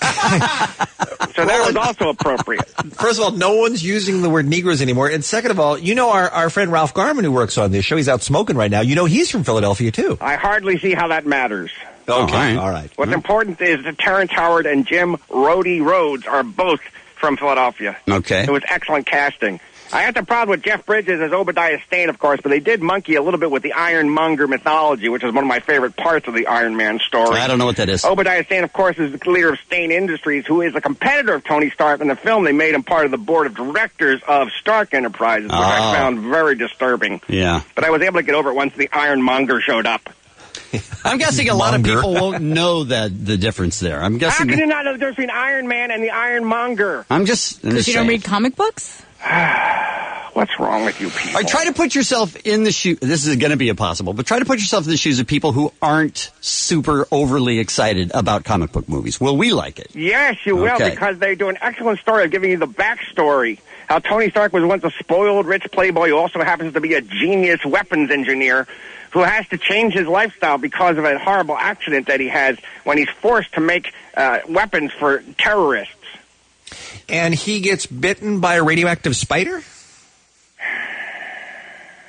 that was also appropriate. First of all, no one's using the word Negroes anymore. And second of all, you know our friend Ralph Garman, who works on this show, he's out smoking right now. You know he's from Philadelphia, too. I hardly see how that matters. Okay, all right. What's important is that Terrence Howard and Jim Rhodey Rhodes are both from Philadelphia. Okay. It was excellent casting. I had the problem with Jeff Bridges as Obadiah Stane, of course, but they did monkey a little bit with the Ironmonger mythology, which is one of my favorite parts of the Iron Man story. I don't know what that is. Obadiah Stane, of course, is the leader of Stane Industries, who is a competitor of Tony Stark. In the film, they made him part of the board of directors of Stark Enterprises, which I found very disturbing. Yeah. But I was able to get over it once the Ironmonger showed up. I'm guessing a lot of people won't know the difference there. I'm guessing. How can you not know the difference between Iron Man and the Ironmonger? I'm just Because you don't read comic books? What's wrong with you people? All right, try to put yourself in the shoe. This is going to be impossible, but try to put yourself in the shoes of people who aren't super overly excited about comic book movies. Will we like it? Yes, you will, Okay. because they do an excellent story of giving you the backstory. How Tony Stark was once a spoiled, rich playboy who also happens to be a genius weapons engineer who has to change his lifestyle because of a horrible accident that he has when he's forced to make weapons for terrorists. And he gets bitten by a radioactive spider?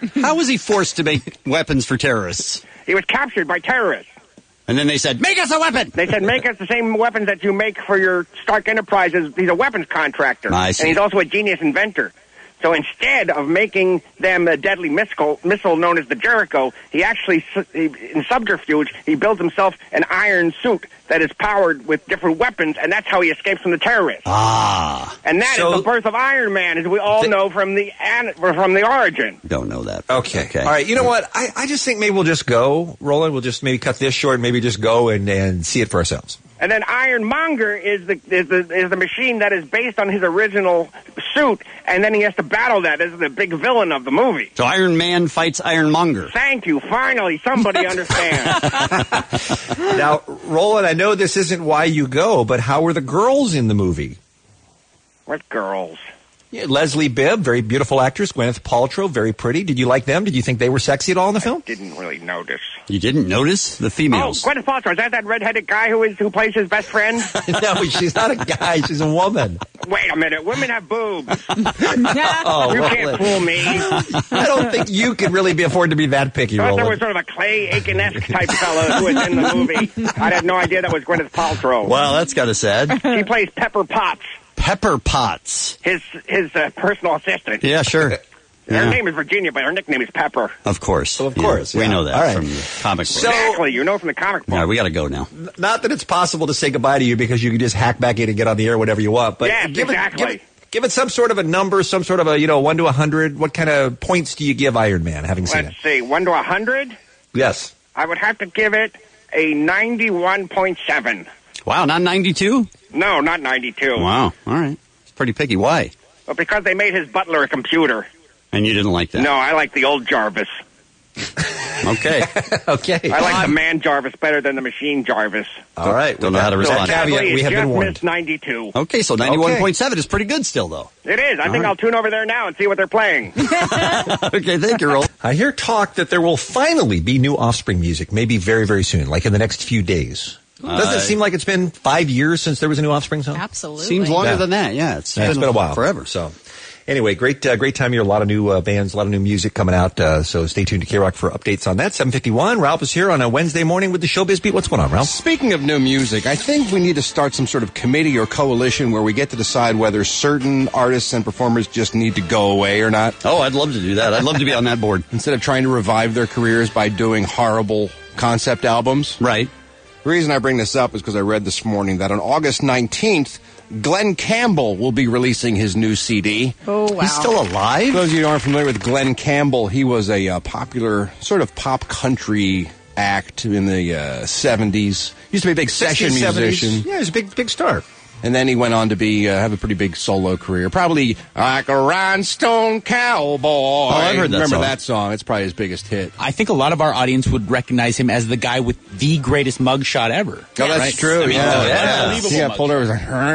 How was he forced to make weapons for terrorists? He was captured by terrorists. And then they said, make us a weapon! They said, make us the same weapons that you make for your Stark Enterprises. He's a weapons contractor. I see. And he's also a genius inventor. So instead of making them a deadly missile known as the Jericho, he actually, in subterfuge, he builds himself an iron suit that is powered with different weapons, and that's how he escapes from the terrorists. Ah. And that is the birth of Iron Man, as we all know from the origin. Don't know that. Okay. All right. You know what? I just think maybe we'll just go, Roland. We'll just maybe cut this short, maybe just go and see it for ourselves. And then Ironmonger is the machine that is based on his original suit, and then he has to battle that as the big villain of the movie. So Iron Man fights Ironmonger. Thank you. Finally, somebody understands. Now, Roland, I know this isn't why you go, but how were the girls in the movie? What girls? Yeah, Leslie Bibb, very beautiful actress. Gwyneth Paltrow, very pretty. Did you like them? Did you think they were sexy at all in the film? Didn't really notice. You didn't notice the females? Oh, Gwyneth Paltrow. Is that redheaded guy who plays his best friend? No, she's not a guy. She's a woman. Wait a minute. Women have boobs. Oh, you Roland. can't fool me. I don't think you can really afford to be that picky, I thought there Roland. was sort of a Clay Aiken-esque type fellow who was in the movie. I had no idea that was Gwyneth Paltrow. Well, that's kind of sad. She plays Pepper Potts. Pepper Potts. His personal assistant. Yeah, sure. Her Yeah. name is Virginia, but her nickname is Pepper. Of course. Of course, We yeah. know that All right. from the comic book. Exactly. You know from the comic book. All right, we got to go now. Not that it's possible to say goodbye to you because you can just hack back in and get on the air whenever you want. But Yes, exactly. Give it some sort of a number, some sort of a 1 to 100. What kind of points do you give Iron Man? Having seen Let's see. 1 to 100? Yes. I would have to give it a 91.7. Wow, not 92? No, not 92. Wow, all right. It's pretty picky. Why? Well, because they made his butler a computer. And you didn't like that? No, I like the old Jarvis. Okay. Okay. I like the man Jarvis better than the machine Jarvis. All right. Don't know how to respond. Caveat, we have been warned. Missed 92. Okay, so 91.7 is pretty good still, though. It is. I think right. I'll tune over there now and see what they're playing. Okay, thank you, Roll. I hear talk that there will finally be new Offspring music, maybe very, very soon, like in the next few days. Doesn't it seem like it's been 5 years since there was a new Offspring song? Absolutely. Seems longer than that, yeah. It's been a while. Forever. So, anyway, great time here. A lot of new bands, a lot of new music coming out. So stay tuned to K-Rock for updates on that. 7:51. Ralph is here on a Wednesday morning with the Showbiz Beat. What's going on, Ralph? Speaking of new music, I think we need to start some sort of committee or coalition where we get to decide whether certain artists and performers just need to go away or not. Oh, I'd love to do that. I'd love to be on that board. Instead of trying to revive their careers by doing horrible concept albums. Right. The reason I bring this up is because I read this morning that on August 19th, Glenn Campbell will be releasing his new CD. Oh, wow. He's still alive? For those of you who aren't familiar with Glenn Campbell, he was a popular sort of pop country act in the 70s. Used to be a big session 60s, 70s. musician. Yeah, he's a big star. And then he went on to be have a pretty big solo career. Probably like a rhinestone cowboy. Oh, I've heard that Remember song. that song? It's probably his biggest hit. I think a lot of our audience would recognize him as the guy with the greatest mugshot ever. Oh, that's Right? true. I mean, unbelievable He got mugshot. pulled over.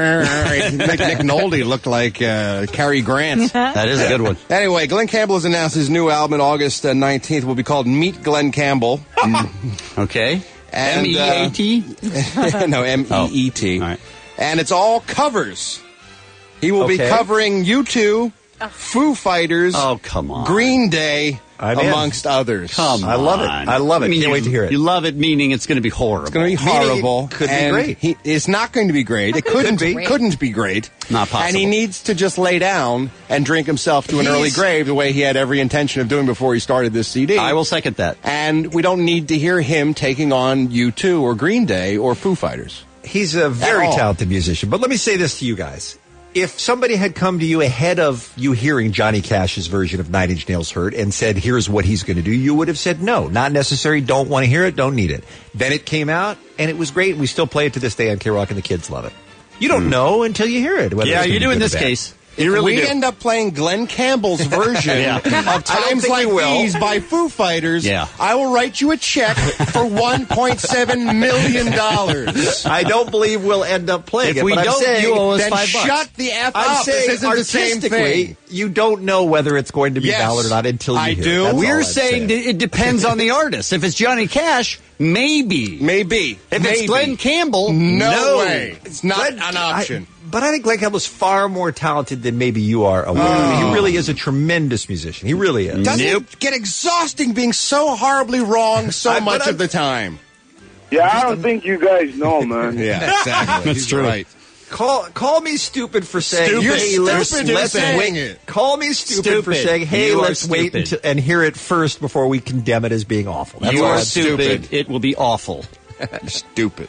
Nick Nolte looked like Cary Grant. That is a good one. Anyway, Glenn Campbell has announced his new album August 19th will be called Meet Glenn Campbell. Okay. And, M-E-A-T? no, M-E-E-T. All right. And it's all covers. He will be Okay. covering U2, Foo Fighters, Oh, come on. Green Day, I'm in. amongst others. Come I love it. on. I love it. Can't wait to hear it. You love it, meaning it's going to be horrible. It's going to be Meaning it horrible. could be and great. It's not going to be great. It couldn't be. be. Couldn't be great. Not possible. And he needs to just lay down and drink himself to an early grave the way he had every intention of doing before he started this CD. I will second that. And we don't need to hear him taking on U2 or Green Day or Foo Fighters. He's a very At all. talented musician. But let me say this to you guys. If somebody had come to you ahead of you hearing Johnny Cash's version of Nine Inch Nails Hurt and said, here's what he's going to do, you would have said, no, not necessary, don't want to hear it, don't need it. Then it came out, and it was great, and we still play it to this day on K-Rock, and the kids love it. You don't know until you hear it. whether Yeah, it's gonna you be do in good or this bad. case. You really we do. end up playing Glenn Campbell's version Yeah. of I don't Times think Like we will. These by Foo Fighters. Yeah. I will write you a check for $1.7 million. I don't believe we'll end up playing If it. we but I'm don't, saying, you owe us Then $5. shut the F I'm up. saying This isn't the same artistically, thing. you don't know whether it's going to be Yes, valid or not until you I hear do. it. That's all We're I'm saying that it depends on the artist. If it's Johnny Cash, maybe. Maybe. If Maybe. it's Glenn Campbell, No no way. It's not Glenn- an option. But I think Glenn Campbell's far more talented than maybe you are aware. I mean, he really is a tremendous musician. He really is. Doesn't it get exhausting being so horribly wrong so much of the time? Yeah, I don't think you guys know, man. Yeah, exactly. That's true. Right. Call me stupid for saying, let's wait. It. Call me stupid for saying, hey, let's wait and hear it first before we condemn it as being awful. You are stupid. It will be awful. Stupid.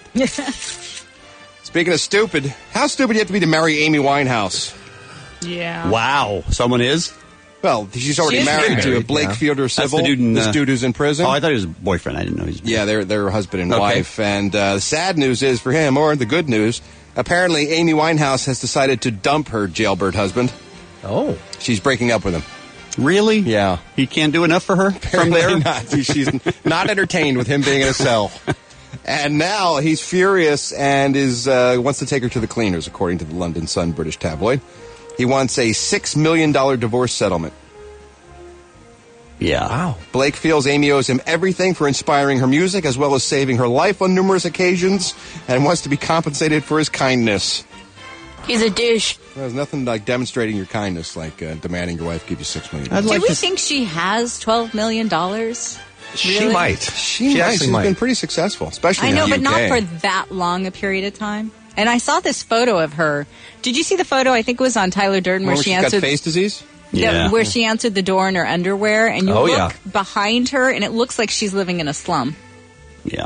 Speaking of stupid, how stupid do you have to be to marry Amy Winehouse? Yeah. Wow. Someone is? Well, she's already married to Blake Fielder Civil. That's the dude this dude who's in prison. Oh, I thought he was a boyfriend. I didn't know he was. Yeah, they're husband and wife. And the sad news is for him, or the good news, apparently Amy Winehouse has decided to dump her jailbird husband. Oh. She's breaking up with him. Really? Yeah. He can't do enough for her from there? Not. She's not entertained with him being in a cell. And now he's furious and is wants to take her to the cleaners, according to the London Sun British tabloid. He wants a $6 million divorce settlement. Yeah. Wow. Blake feels Amy owes him everything for inspiring her music as well as saving her life on numerous occasions and wants to be compensated for his kindness. He's a douche. There's nothing like demonstrating your kindness like demanding your wife give you $6 million. Do we think she has $12 million? She Really? might. She actually She's might. been pretty successful, especially I in know, the but not UK. for that long a period of time. And I saw this photo of her. Did you see the photo? I think it was on Tyler Durden where Where she she's answered got face disease? where she answered the door in her underwear, and you look behind her, and it looks like she's living in a slum. Yeah.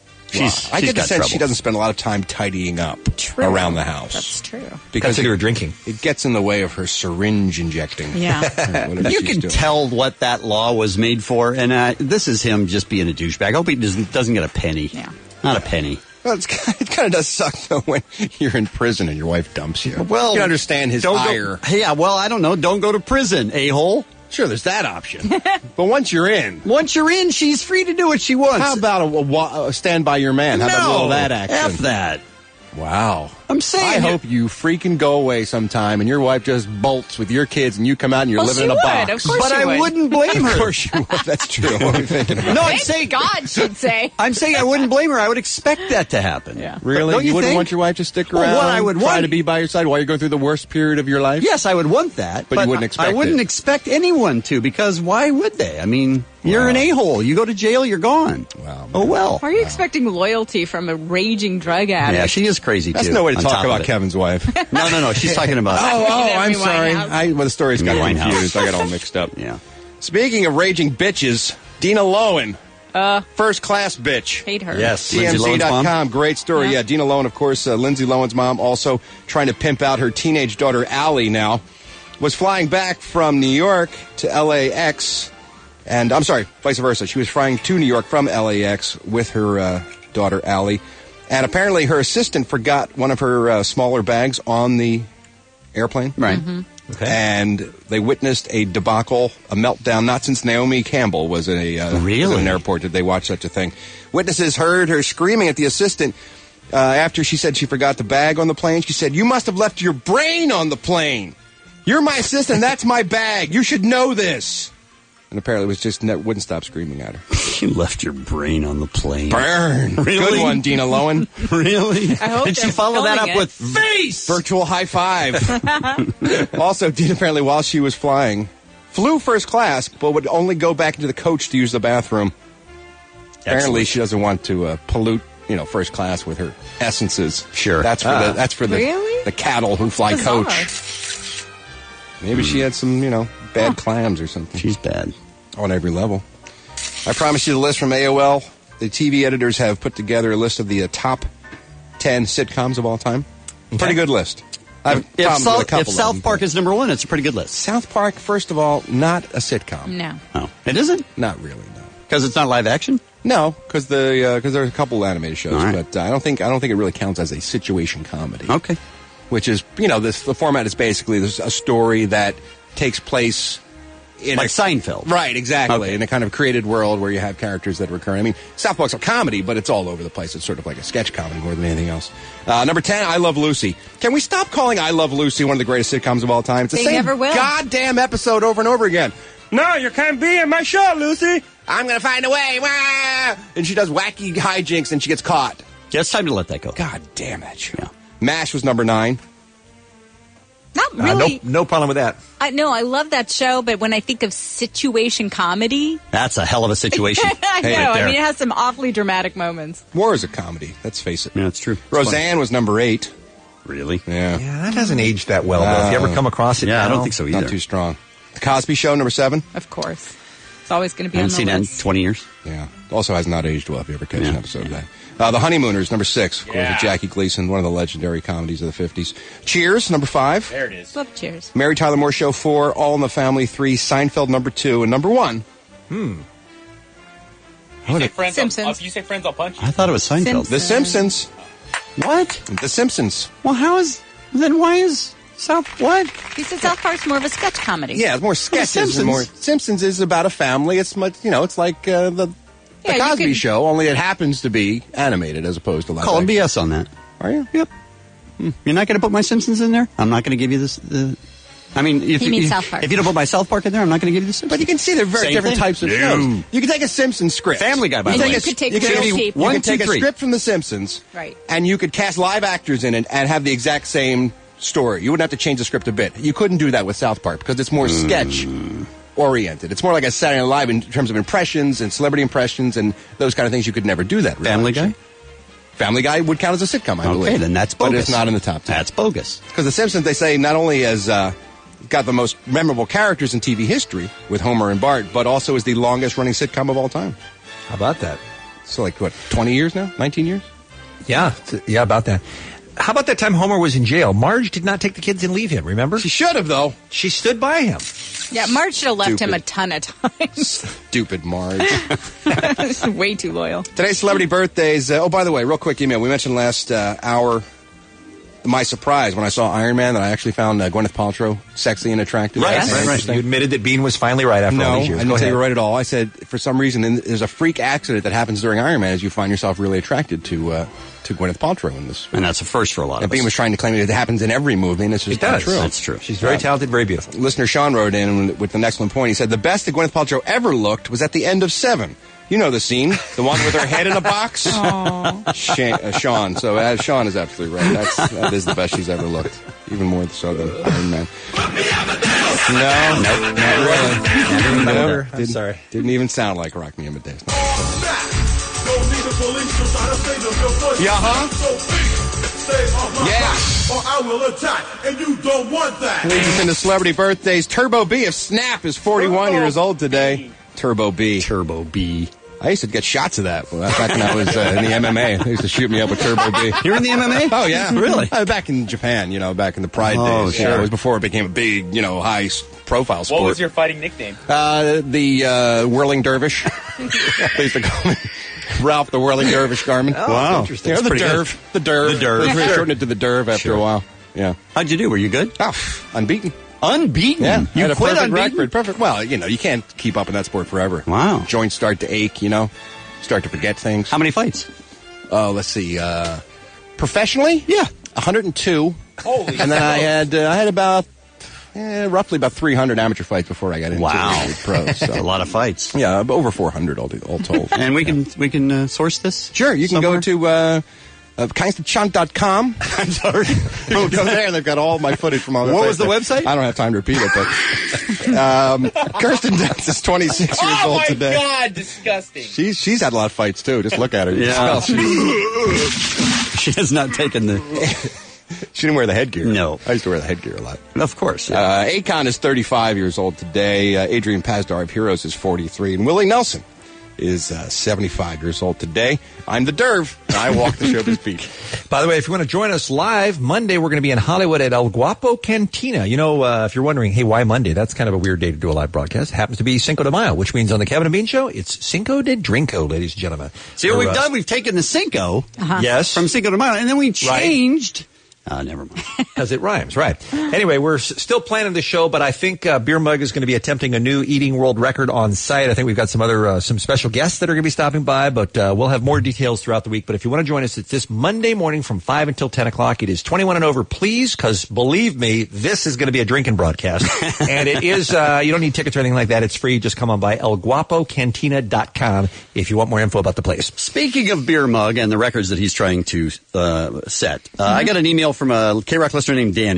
I get the sense she doesn't spend a lot of time tidying up around the house. That's true. Because they were drinking. It gets in the way of her syringe injecting. Yeah. You can tell what that law was made for, and this is him just being a douchebag. I hope he doesn't get a penny. Yeah. Not a penny. Well, it kind of does suck, though, when you're in prison and your wife dumps you. Well, you can understand his ire. Yeah, well, I don't know. Don't go to prison, a-hole. Sure, there's that option. But once you're in, she's free to do what she wants. How about a stand by your man? How about a little of that action? F that. Wow. I'm saying I hope you freaking go away sometime and your wife just bolts with your kids and you come out and you're living in a box. Of course but she I would. wouldn't blame her. Of course you would. That's true. What are you thinking about? No, I'm Thank saying God, she'd say. I'm saying I wouldn't blame her. I would expect that to happen. Yeah. Really? Don't you wouldn't think? want your wife to stick around? Well, what I would try want to be by your side while you're going through the worst period of your life? Yes, I would want that. But you wouldn't expect I wouldn't it. expect anyone to, because why would they? I mean, you're an a-hole. You go to jail, you're gone. Wow. Oh, well. Are you expecting loyalty from a raging drug addict? Yeah, she is crazy, That's too. no way to on talk top of about it. Kevin's wife. No. She's talking about... I'm sorry. Winehouse. Well, the story's got Winehouse. confused. I got all mixed up. Yeah. Speaking of raging bitches, Dina Lohan. First class bitch. Hate her. Yes. Lindsay Lohan's mom. TMZ.com. Great story. Yeah. Yeah, Dina Lohan, of course, Lindsay Lohan's mom, also trying to pimp out her teenage daughter, Allie, now. Was flying back from New York to LAX. And, I'm sorry, vice versa. She was flying to New York from LAX with her daughter, Allie. And apparently her assistant forgot one of her smaller bags on the airplane. Right. Mm-hmm. Okay. And they witnessed a debacle, a meltdown. Not since Naomi Campbell was in an airport did they watch such a thing. Witnesses heard her screaming at the assistant after she said she forgot the bag on the plane. She said, "You must have left your brain on the plane. You're my assistant. That's my bag. You should know this." And apparently it was just wouldn't stop screaming at her. You left your brain on the plane. Burn. Really? Good one, Dina Lohan. Really? I hope Did she they're follow that up filming with face? Virtual high five. Also, Dina apparently, while she was flying, flew first class, but would only go back into the coach to use the bathroom. Apparently, she doesn't want to pollute, first class with her essences. Sure. That's for the Really? the cattle who fly Bizarre. coach. Maybe she had some, bad clams or something. She's bad. On every level. I promised you the list from AOL. The TV editors have put together a list of the top 10 sitcoms of all time. Pretty good list. If South Park is number one, it's a pretty good list. South Park, first of all, not a sitcom. No. Oh, it isn't? Not really, no. Because it's not live action? No, because there's a couple animated shows, All right. but I don't think it really counts as a situation comedy. Okay. Which is, the format is basically there's a story that takes place in Like Seinfeld. Right, exactly. Okay. In a kind of created world where you have characters that recur. I mean, South Park's a comedy, but it's all over the place. It's sort of like a sketch comedy more than anything else. Number 10, I Love Lucy. Can we stop calling I Love Lucy one of the greatest sitcoms of all time? It's the They same never will. goddamn episode over and over again. No, you can't be in my show, Lucy. I'm going to find a way. Wah! And she does wacky hijinks and she gets caught. Yeah, it's time to let that go. God damn that show. Yeah. MASH was number 9. Not really. No problem with that. No, I love that show, but when I think of situation comedy, That's a hell of a situation. I know. Hey, I there. mean, it has some awfully dramatic moments. War is a comedy. Let's face it. Yeah, it's true. Roseanne was number 8. Really? Yeah. Yeah, that hasn't aged that well, though. If you ever come across it Yeah, I now, don't think so either. Not too strong. The Cosby Show, number 7. Of course. It's always going to be I on haven't the seen that in list. 20 years. Yeah. Also has not aged well if you ever catch an episode of that. The Honeymooners, number 6, of course, with Jackie Gleason, one of the legendary comedies of the 50s. Cheers, number 5. There it is. Love Cheers. Mary Tyler Moore Show, 4. All in the Family, 3. Seinfeld, number 2. And number 1. You say friends, Simpsons. you say friends, I'll punch you. I thought it was Seinfeld. The Simpsons. What? The Simpsons. Well, why is South, what? He said South Park's more of a sketch comedy. Yeah, it's more sketches. Simpsons. And more, Simpsons is about a family. It's much, it's like the Yeah, you Cosby could- Show, only it happens to be animated as opposed to live Calling action. BS on that. Are you? Yep. You're not going to put my Simpsons in there? I'm not going to give you this. I mean, if He means you, South Park. if you don't put my South Park in there, I'm not going to give you the Simpsons. But you can see they're very Same different thing. types of shows. You can take a Simpsons script. Family Guy, by And the way. you could take you real can, people. you can take a script from The Simpsons, Right. and you could cast live actors in it and have the exact same story. You wouldn't have to change the script a bit. You couldn't do that with South Park because it's more sketch oriented. It's more like a Saturday Night Live in terms of impressions and celebrity impressions and those kind of things. You could never do that. Family Guy? Family Guy would count as a sitcom, I believe. Okay, then that's bogus. But it's not in the top 10. That's bogus. Because The Simpsons, they say, not only has got the most memorable characters in TV history with Homer and Bart, but also is the longest running sitcom of all time. How about that? So, like, what, 20 years now? 19 years? Yeah, about that. How about that time Homer was in jail? Marge did not take the kids and leave him, remember? She should have, though. She stood by him. Yeah, Marge should have left him Stupid. a ton of times. Stupid Marge. Way too loyal. Today's celebrity birthdays. By the way, real quick email. We mentioned last hour my surprise when I saw Iron Man that I actually found Gwyneth Paltrow sexy and attractive. Right, That's right. interesting. You admitted that Bean was finally right after all No, these years. I Go didn't say ahead. you were right at all. I said, for some reason, there's a freak accident that happens during Iron Man as you find yourself really attracted to Gwyneth Paltrow in this. And that's a first for a lot And of Bean us. was trying to claim it happens in every movie, and it's just It does. not true. That's true. She's very talented, very beautiful. Listener Sean wrote in with an excellent point. He said, the best that Gwyneth Paltrow ever looked was at the end of 7. You know the scene, the one with her head in a box. Sean. So Sean is absolutely right. That is the best she's ever looked, even more so than Iron Man. No, nope, not really. Nope. I'm sorry. Didn't even sound like Rock Me Amadeus. No. Yeah. Or I will attack, and you don't want that. Leads us into celebrity birthdays. Turbo B of Snap is 41 years old today. Turbo B. Turbo B. I used to get shots of that back when I was in the MMA. They used to shoot me up with Turbo B. You're in the MMA? Oh, yeah. Really? Back in Japan, back in the Pride Oh, days. sure. Yeah, it was before it became a big, high-profile sport. What was your fighting nickname? The Whirling Dervish. They used to call me Ralph the Whirling Dervish Garmin. Oh, Wow. interesting. The That's pretty Derv. The Derv. The Derv. They Sure. shortened it to the Derv after a while. Yeah. How'd you do? Were you good? Oh, unbeaten. Unbeaten? Yeah. You had a quit perfect unbeaten? record. Perfect. Well, you can't keep up in that sport forever. Wow. Joints start to ache, start to forget things. How many fights? Let's see. Professionally? Yeah. 102. Holy And then I smokes. had about roughly about 300 amateur fights before I got into Wow. the pros. So. That's a lot of fights. Yeah, over 400 all told. And we can source this? Sure, you can somewhere? go to KeinstofChunt.com. I'm sorry. Go there, and they've got all my footage from all the What fights was the there. website? I don't have time to repeat it, but Kirsten Dunst is 26 years Oh old my today. God, disgusting. She's had a lot of fights too. Just look at her. You Yeah. can smell She has not taken the... she didn't wear the headgear. No. I used to wear the headgear a lot. Of course. Yeah. Akon is 35 years old today. Adrian Pazdar of Heroes is 43. And Willie Nelson is 75 years old today. I'm the Derv, and I walk the showbiz beat. By the way, if you want to join us live, Monday we're going to be in Hollywood at El Guapo Cantina. If you're wondering, hey, why Monday? That's kind of a weird day to do a live broadcast. It happens to be Cinco de Mayo, which means on the Kevin and Bean Show, it's Cinco de Drinko, ladies and gentlemen. See what we've done? We've taken the Cinco Yes. from Cinco de Mayo, and then we changed... never mind. Because it rhymes, right. Anyway, we're still planning the show, but I think Beer Mug is going to be attempting a new eating world record on site. I think we've got some special guests that are going to be stopping by, but we'll have more details throughout the week. But if you want to join us, it's this Monday morning from 5 until 10 o'clock. It is 21 and over, please, because believe me, this is going to be a drinking broadcast. And it is, you don't need tickets or anything like that. It's free. Just come on by elguapocantina.com if you want more info about the place. Speaking of Beer Mug and the records that he's trying to set, I got an email from a K-Rock listener named Danny,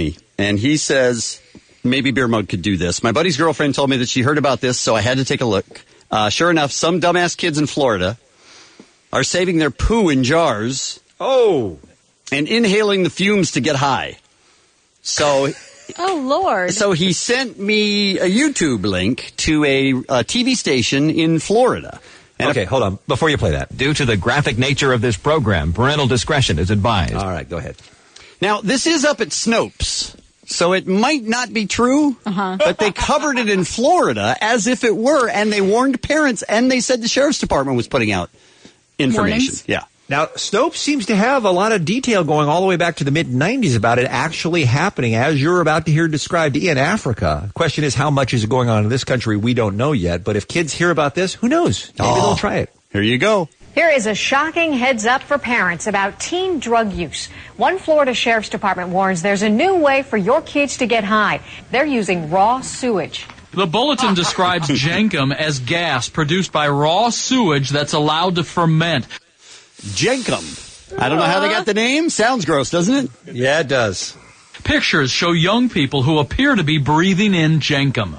And he says, maybe Beer Mug could do this. My buddy's girlfriend told me that she heard about this, so I had to take a look. Sure enough, some dumbass kids in Florida are saving their poo in jars. Oh. And inhaling the fumes to get high. So... Oh, Lord. So he sent me a YouTube link to a TV station in Florida. And Okay, hold on. Before you play that. Due to the graphic nature of this program, parental discretion is advised. All right, go ahead. Now, this is up at Snopes, so it might not be true, but they covered it in Florida as if it were, and they warned parents, and they said the sheriff's department was putting out information. Warnings? Yeah. Now, Snopes seems to have a lot of detail going all the way back to the mid-'90s about it actually happening, as you're about to hear described in Africa. The question is, how much is going on in this country? We don't know yet. But if kids hear about this, who knows? Maybe they'll try it. Here you go. Here is a shocking heads up for parents about teen drug use. One Florida Sheriff's Department warns there's a new way for your kids to get high. They're using raw sewage. The bulletin describes Jenkem as gas produced by raw sewage that's allowed to ferment. Jenkem. I don't know how they got the name. Sounds gross, doesn't it? Yeah, it does. Pictures show young people who appear to be breathing in Jenkem.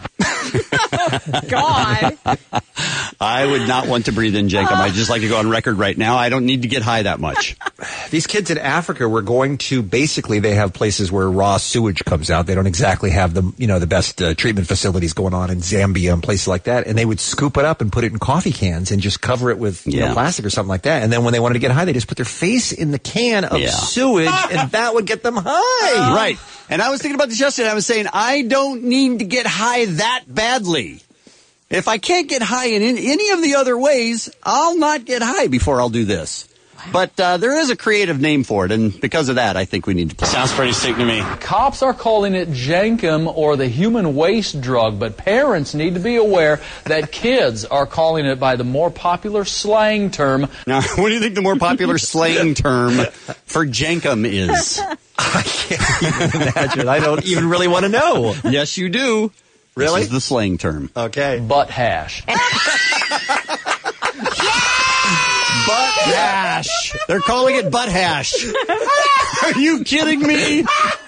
God. I would not want to breathe in Jenkem. I'd just like to go on record right now. I don't need to get high that much. These kids in Africa were going to, basically, they have places where raw sewage comes out. They don't exactly have the best treatment facilities going on in Zambia and places like that. And they would scoop it up and put it in coffee cans and just cover it with plastic or something like that. And then when they wanted to get high, they just put their face in the can of sewage, and that would get them high. Right. And I was thinking about this yesterday. I was saying, I don't need to get high that badly. If I can't get high in any of the other ways, I'll not get high before I'll do this. But there is a creative name for it, and because of that, I think we need to play. Sounds pretty sick to me. Cops are calling it Jenkem or the human waste drug, but parents need to be aware that kids are calling it by the more popular slang term. Now, what do you think the more popular slang term for Jenkem is? I can't even imagine. I don't even really want to know. Yes, you do. Really? This is the slang term. Okay. Butt hash. Butt hash. They're calling it butt hash. Are you kidding me?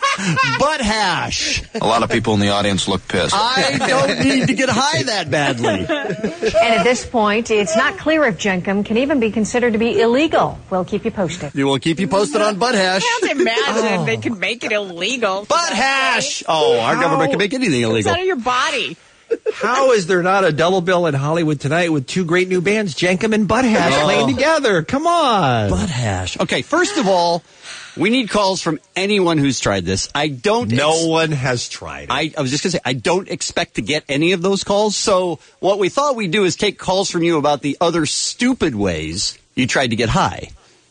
Butt hash. A lot of people in the audience look pissed. I don't need to get high that badly. And at this point, it's not clear if Jenkem can even be considered to be illegal. We'll keep you posted. We will keep you posted on butt hash. I can't imagine they could make it illegal. Butt hash. Oh, our government can make anything illegal. It's out of your body. How is there not a double bill in Hollywood tonight with two great new bands, Jenkem and Butt Hash, playing together? Come on. Butt hash. Okay, first of all, we need calls from anyone who's tried this. No one has tried it. I was just going to say, I don't expect to get any of those calls. So what we thought we'd do is take calls from you about the other stupid ways you tried to get high.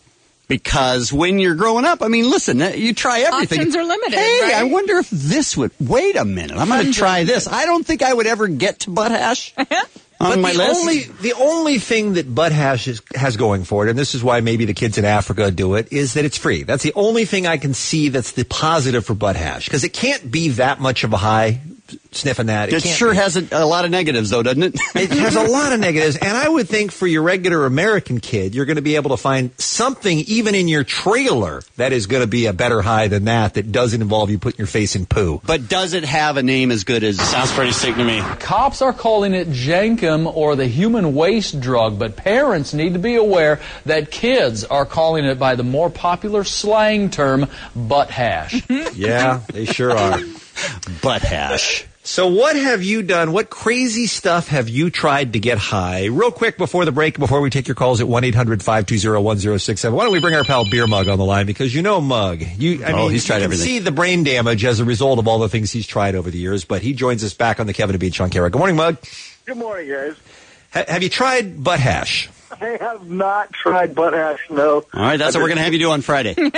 Because when you're growing up, I mean, listen, you try everything. Options are limited, Hey, right? I wonder if this would... Wait a minute. I'm going to try this. I don't think I would ever get to butt hash on my list. The only thing that Butt Hash has going for it, and this is why maybe the kids in Africa do it, is that it's free. That's the only thing I can see that's the positive for Butt Hash. Because it can't be that much of a high sniffing that. It sure has a lot of negatives, though, doesn't it? It has a lot of negatives, and I would think for your regular American kid, you're going to be able to find something even in your trailer that is going to be a better high than that doesn't involve you putting your face in poo. But does it have a name as good as... Sounds pretty sick to me. Cops are calling it Jenkem or the human waste drug, but parents need to be aware that kids are calling it by the more popular slang term, butt hash. Yeah, they sure are. Butt hash. So what have you done? What crazy stuff have you tried to get high? Real quick before the break, before we take your calls at 1-800-520-1067. Why don't we bring our pal Beer Mug on the line? Because you know Mug. He's tried everything. See the brain damage as a result of all the things he's tried over the years, but he joins us back on the Kevin and Bean Sean Carrick. Good morning, Mug. Good morning, guys. Have you tried butt hash? I have not tried butt hash, no. All right, that's what we're going to have you do on Friday. All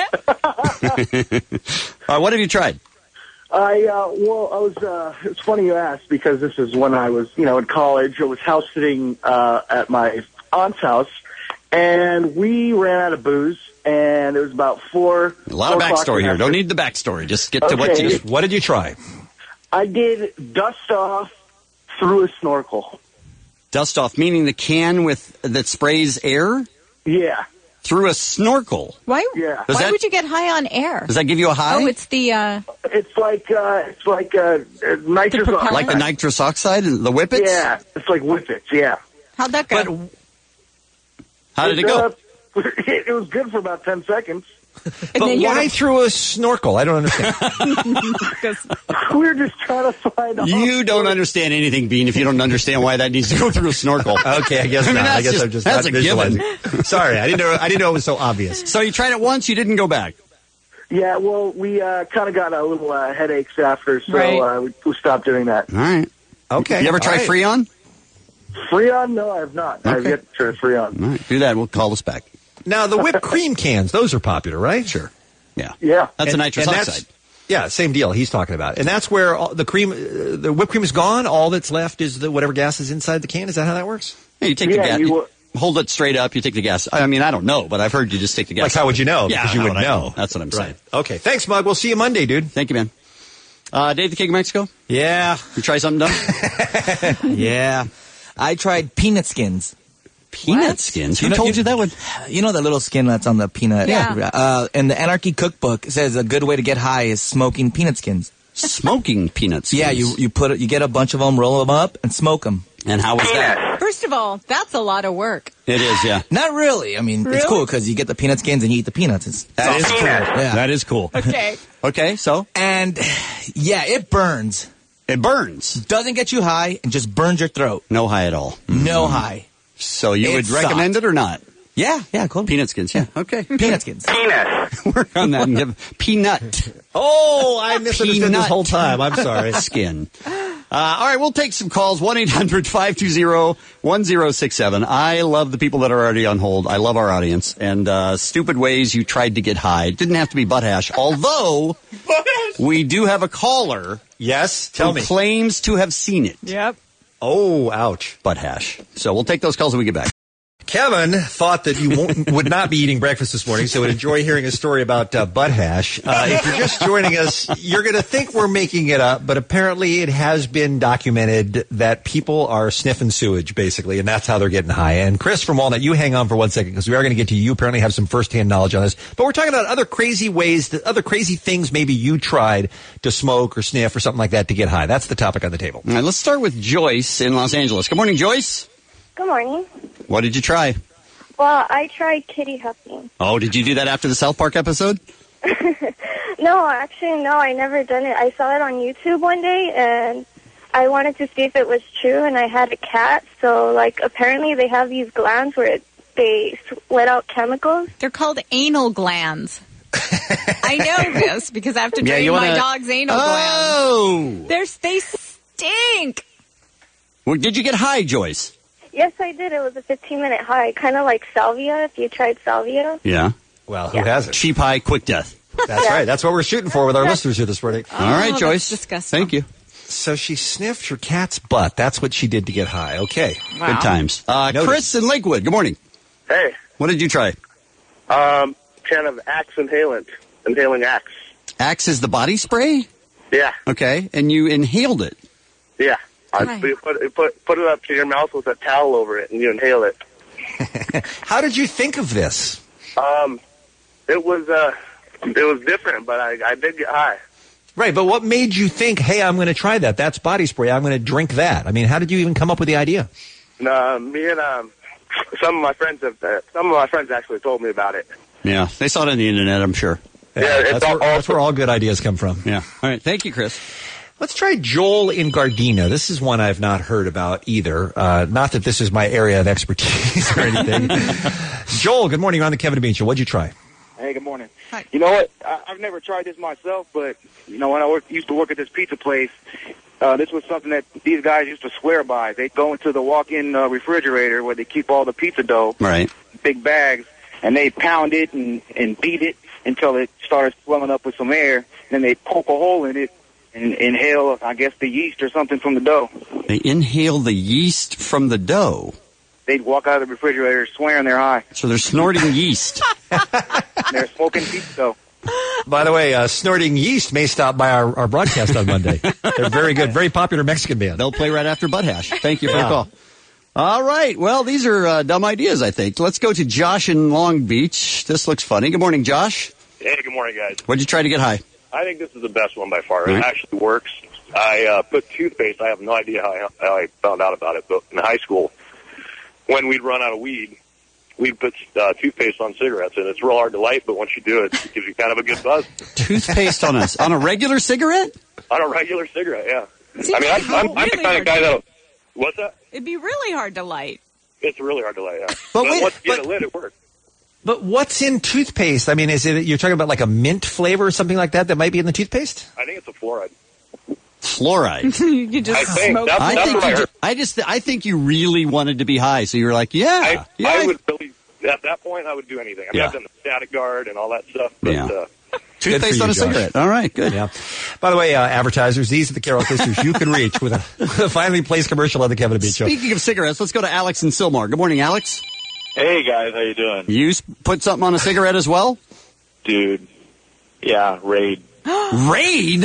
right, what have you tried? It's funny you asked because this is when I was, in college. I was house sitting at my aunt's house, and we ran out of booze, and it was about 4. A lot of backstory here. Don't need the backstory. Just get to what did you try? I did dust off through a snorkel. Dust off, meaning the can that sprays air? Yeah. Through a snorkel. Why? Yeah. Why would you get high on air? Does that give you a high? Oh, it's the. It it's like nitrous oxide. Like the nitrous oxide, the Whippets? Yeah, it's like Whippets. Yeah. How'd that go? How did it go? It was good for about 10 seconds. But why through a snorkel? I don't understand. We're just trying to find out. You don't understand anything, Bean, if you don't understand why that needs to go through a snorkel. Okay, I guess not. I guess I'm just that's not a given. visualizing. Sorry, I didn't know it was so obvious. So you tried it once, you didn't go back. Yeah, well, we kind of got a little headaches after, so we stopped doing that. All right. Okay. You ever try Freon? Freon? No, I have not. Okay. I've yet to try Freon. All right, do that. We'll call us back. Now, the whipped cream cans, those are popular, right? Sure. Yeah. Yeah. That's a nitrous oxide. Yeah, same deal he's talking about. And that's where the whipped cream is gone. All that's left is whatever gas is inside the can. Is that how that works? Yeah, you take the gas. You hold it straight up. You take the gas. I mean, I don't know, but I've heard you just take the gas. Like, how would you know? Yeah, because you wouldn't know. That's what I'm saying. Right. Okay. Thanks, Mug. We'll see you Monday, dude. Thank you, man. Dave the King of Mexico? Yeah. You try something dumb? Yeah. I tried peanut skins. Peanut skins? Who told you that would? You know the little skin that's on the peanut? Yeah. In the Anarchy Cookbook, it says a good way to get high is smoking peanut skins. Smoking peanut skins? Yeah, you get a bunch of them, roll them up, and smoke them. And how was that? First of all, that's a lot of work. It is, yeah. Not really. I mean, Really? it's cool because you get the peanut skins and you eat the peanuts. That is cool. Yeah. That is cool. Okay. Okay, so? And, yeah, it burns. It burns? Doesn't get you high and just burns your throat. No high at all. No high. So you It would recommend it or not? Yeah, cool. Peanut skins, yeah. Okay. Peanut skins. Work on that and give peanut. Oh, I misunderstood this whole time. I'm sorry. Skin. All right, we'll take some calls. 1-800-520-1067. I love the people that are already on hold. I love our audience. And stupid ways you tried to get high. It didn't have to be butt hash. Although, we do have a caller. Yes, tell me. Claims to have seen it. Yep. Oh, ouch. Butt hash. So we'll take those calls when we get back. Kevin thought that you would not be eating breakfast this morning, so would enjoy hearing a story about butt hash. If you're just joining us, you're going to think we're making it up, but apparently it has been documented that people are sniffing sewage, basically, and that's how they're getting high. And Chris from Walnut, you hang on for 1 second, because we are going to get to you. You apparently have some firsthand knowledge on this. But we're talking about other crazy ways, other crazy things maybe you tried to smoke or sniff or something like that to get high. That's the topic on the table. All right, let's start with Joyce in Los Angeles. Good morning, Joyce. Good morning. What did you try? Well, I tried kitty huffing. Oh, did you do that after the South Park episode? No, actually, no, I never done it. I saw it on YouTube one day, and I wanted to see if it was true, and I had a cat, so, like, apparently they have these glands where they let out chemicals. They're called anal glands. I know this because I have to drain my dog's anal glands. They stink. Well, did you get high, Joyce? Yes, I did. It was a 15-minute high, kind of like salvia, if you tried salvia. Yeah. Well, who hasn't? Cheap high, quick death. That's right. That's what we're shooting for with our listeners here this morning. All right, Joyce. Disgusting. Thank you. So she sniffed her cat's butt. That's what she did to get high. Okay. Wow. Good times. Chris in Lakewood. Good morning. Hey. What did you try? Kind of Axe inhalant. Inhaling Axe. Axe is the body spray? Yeah. Okay. And you inhaled it? Yeah. You put it up to your mouth with a towel over it, and you inhale it. How did you think of this? It was different, but I did get high. Right, but what made you think, hey, I'm going to try that? That's body spray. I'm going to drink that. I mean, how did you even come up with the idea? Me and some of my friends actually told me about it. Yeah, they saw it on the internet, I'm sure. Yeah, that's where all good ideas come from. Yeah. All right, thank you, Chris. Let's try Joel in Gardena. This is one I've not heard about either. Not that this is my area of expertise or anything. Joel, good morning. You're on the Kevin and Bean Show. What'd you try? Hey, good morning. Hi. You know what? I've never tried this myself, but, you know, when I used to work at this pizza place, this was something that these guys used to swear by. They'd go into the walk-in refrigerator where they keep all the pizza dough, right? Big bags, and they pound it and beat it until it started swelling up with some air. Then they poke a hole in it and inhale, I guess, the yeast or something from the dough. They inhale the yeast from the dough? They'd walk out of the refrigerator swearing they're high. So they're snorting yeast. They're smoking pizza dough. By the way, Snorting Yeast may stop by our broadcast on Monday. They're very good, very popular Mexican band. They'll play right after Butt Hash. Thank you for the call. All right. Well, these are dumb ideas, I think. Let's go to Josh in Long Beach. This looks funny. Good morning, Josh. Hey, good morning, guys. What'd you try to get high? I think this is the best one by far. Right. It actually works. I put toothpaste. I have no idea how I found out about it, but in high school, when we'd run out of weed, we'd put toothpaste on cigarettes, and it's real hard to light, but once you do it, it gives you kind of a good buzz. Toothpaste on a regular cigarette? On a regular cigarette, yeah. See, I mean, I'm really the kind of guy that'll... What's that? It'd be really hard to light. It's really hard to light, yeah. But But wait, once you get it lit, it works. But what's in toothpaste? I mean, is it you're talking about like a mint flavor or something like that might be in the toothpaste? I think it's a fluoride. Fluoride. You just I think smoke. that's I what I think heard. I think you really wanted to be high, so you were like, yeah. I would really, at that point, I would do anything. I mean, Yeah. I've done the static guard and all that stuff, but Yeah. Good Toothpaste for on you, a Josh. cigarette. All right, good. Yeah. By the way, advertisers, these are the Carol Kissers you can reach with a finally placed commercial on the Kevin and Bean Show. Speaking of cigarettes, let's go to Alex in Sylmar. Good morning, Alex. Hey guys, how you doing? You put something on a cigarette as well? Dude, yeah, Raid. Raid?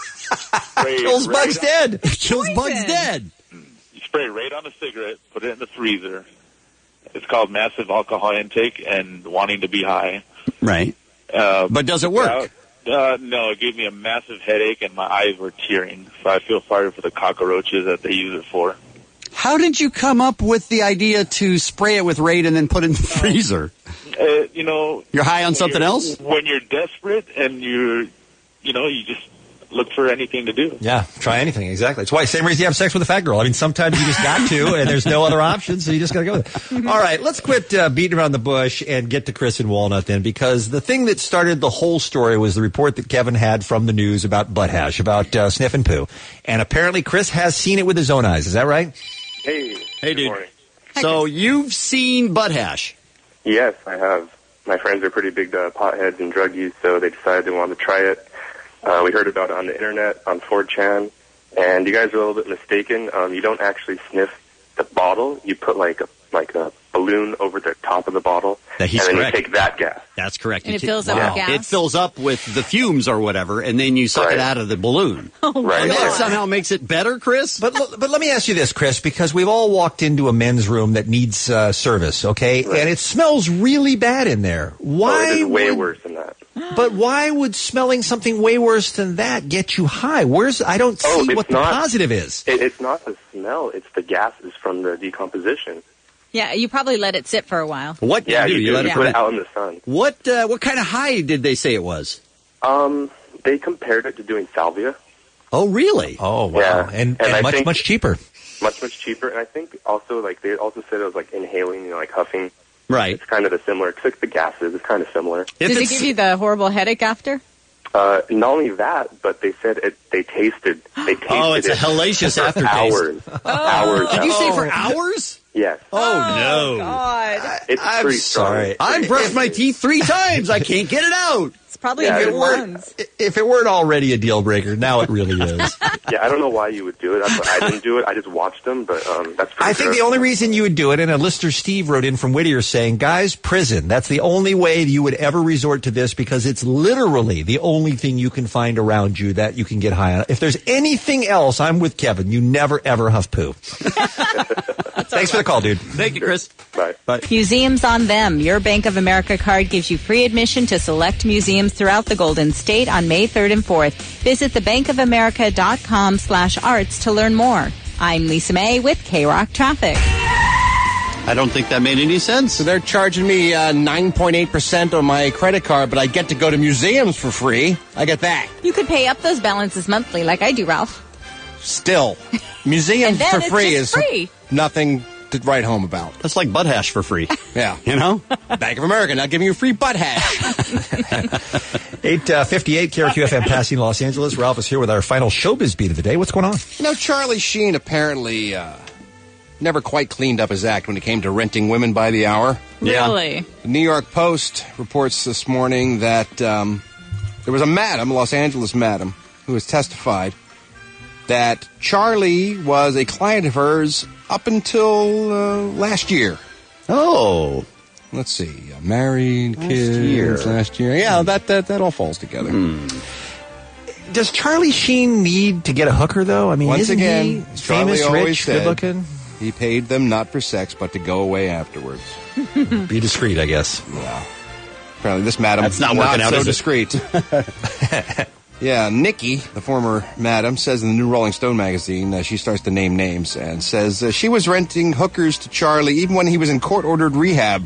Kills bugs dead. Kills Poison. bugs dead. You spray Raid on a cigarette, put it in the freezer. It's called massive alcohol intake and wanting to be high. Right. But does it work? No, it gave me a massive headache and my eyes were tearing. So I feel sorry for the cockroaches that they use it for. How did you come up with the idea to spray it with Raid and then put it in the freezer? You know, You're high on something else? When you're desperate and you just look for anything to do. Yeah, try anything, exactly. It's why, same reason you have sex with a fat girl. I mean, sometimes you just got to, and there's no other option, so you just got to go with it. All right, let's quit beating around the bush and get to Chris in Walnut then, because the thing that started the whole story was the report that Kevin had from the news about butt hash, about sniff and poo. And apparently Chris has seen it with his own eyes. Is that right? Hey. Hey, dude. Morning. So you've seen butt hash. Yes, I have. My friends are pretty big potheads and drug use, so they decided they wanted to try it. We heard about it on the internet, on 4chan, and you guys are a little bit mistaken. You don't actually sniff the bottle. You put like a balloon over the top of the bottle, and He's then correct. you take that gas. That's correct. And You it fills up with gas? It fills up with the fumes or whatever, and then you suck it out of the balloon. Right. And that somehow makes it better, Chris? But let me ask you this, Chris, because we've all walked into a men's room that needs service, okay? And it smells really bad in there. Why? It is way worse than that. But why would smelling something way worse than that get you high? I don't see it's what the not- positive is. It's not the smell; it's the gases from the decomposition. Yeah, you probably let it sit for a while. What? Yeah, you do? you let put it it out in the sun. What kind of high did they say it was? They compared it to doing salvia. Oh, really? Oh, wow. Yeah. And I much, think- much cheaper. Much cheaper, and I think also they also said it was like inhaling, like huffing. Right. It's kind of similar. It's like the gases. It's kind of similar. Does it give you the horrible headache after? Not only that, but they said they tasted. Oh, it's a it hellacious for aftertaste. Hours. Hours. Did you say for after. hours? Yes. Oh, no. God. It's pretty sorry. strong. I've brushed my teeth 3 times. I can't get it out. It's probably Yeah, in it your works. lungs. If it weren't already a deal breaker, now it really is. Yeah, I don't know why you would do it. That's why I didn't do it. I just watched them, but that's pretty I think the only reason you would do it, and a listener Steve wrote in from Whittier saying, guys, prison. That's the only way you would ever resort to this because it's literally the only thing you can find around you that you can get high on. If there's anything else, I'm with Kevin. You never, ever huff poo. Thanks for the call, dude. Thank you, Chris. Bye. Bye. Museums on Them. Your Bank of America card gives you free admission to select museums throughout the Golden State on May 3rd and 4th. Visit thebankofamerica.com/arts to learn more. I'm Lisa May with K-Rock Traffic. I don't think that made any sense. So they're charging me 9.8% on my credit card, but I get to go to museums for free. I get that. You could pay up those balances monthly like I do, Ralph. Still, museums And then for it's free just is free. nothing to write home about. That's like butt hash for free. Yeah. You know? Bank of America not giving you free butt hash. 8:58 KRQFM passing Los Angeles. Ralph is here with our final showbiz beat of the day. What's going on? You know, Charlie Sheen apparently never quite cleaned up his act when it came to renting women by the hour. Really? The New York Post reports this morning that there was a madam, a Los Angeles madam, who has testified that Charlie was a client of hers up until last year. Oh. Let's see. Married, kids, last year. Yeah, that all falls together. Does Charlie Sheen need to get a hooker, though? I mean, Once isn't again, he Charlie famous, always rich, said good-looking? he paid them not for sex, but to go away afterwards. Be discreet, I guess. Yeah. Apparently this madam That's not working out, so is it? discreet. Yeah, Nikki, the former madam, says in the new Rolling Stone magazine, she starts to name names and says she was renting hookers to Charlie even when he was in court-ordered rehab.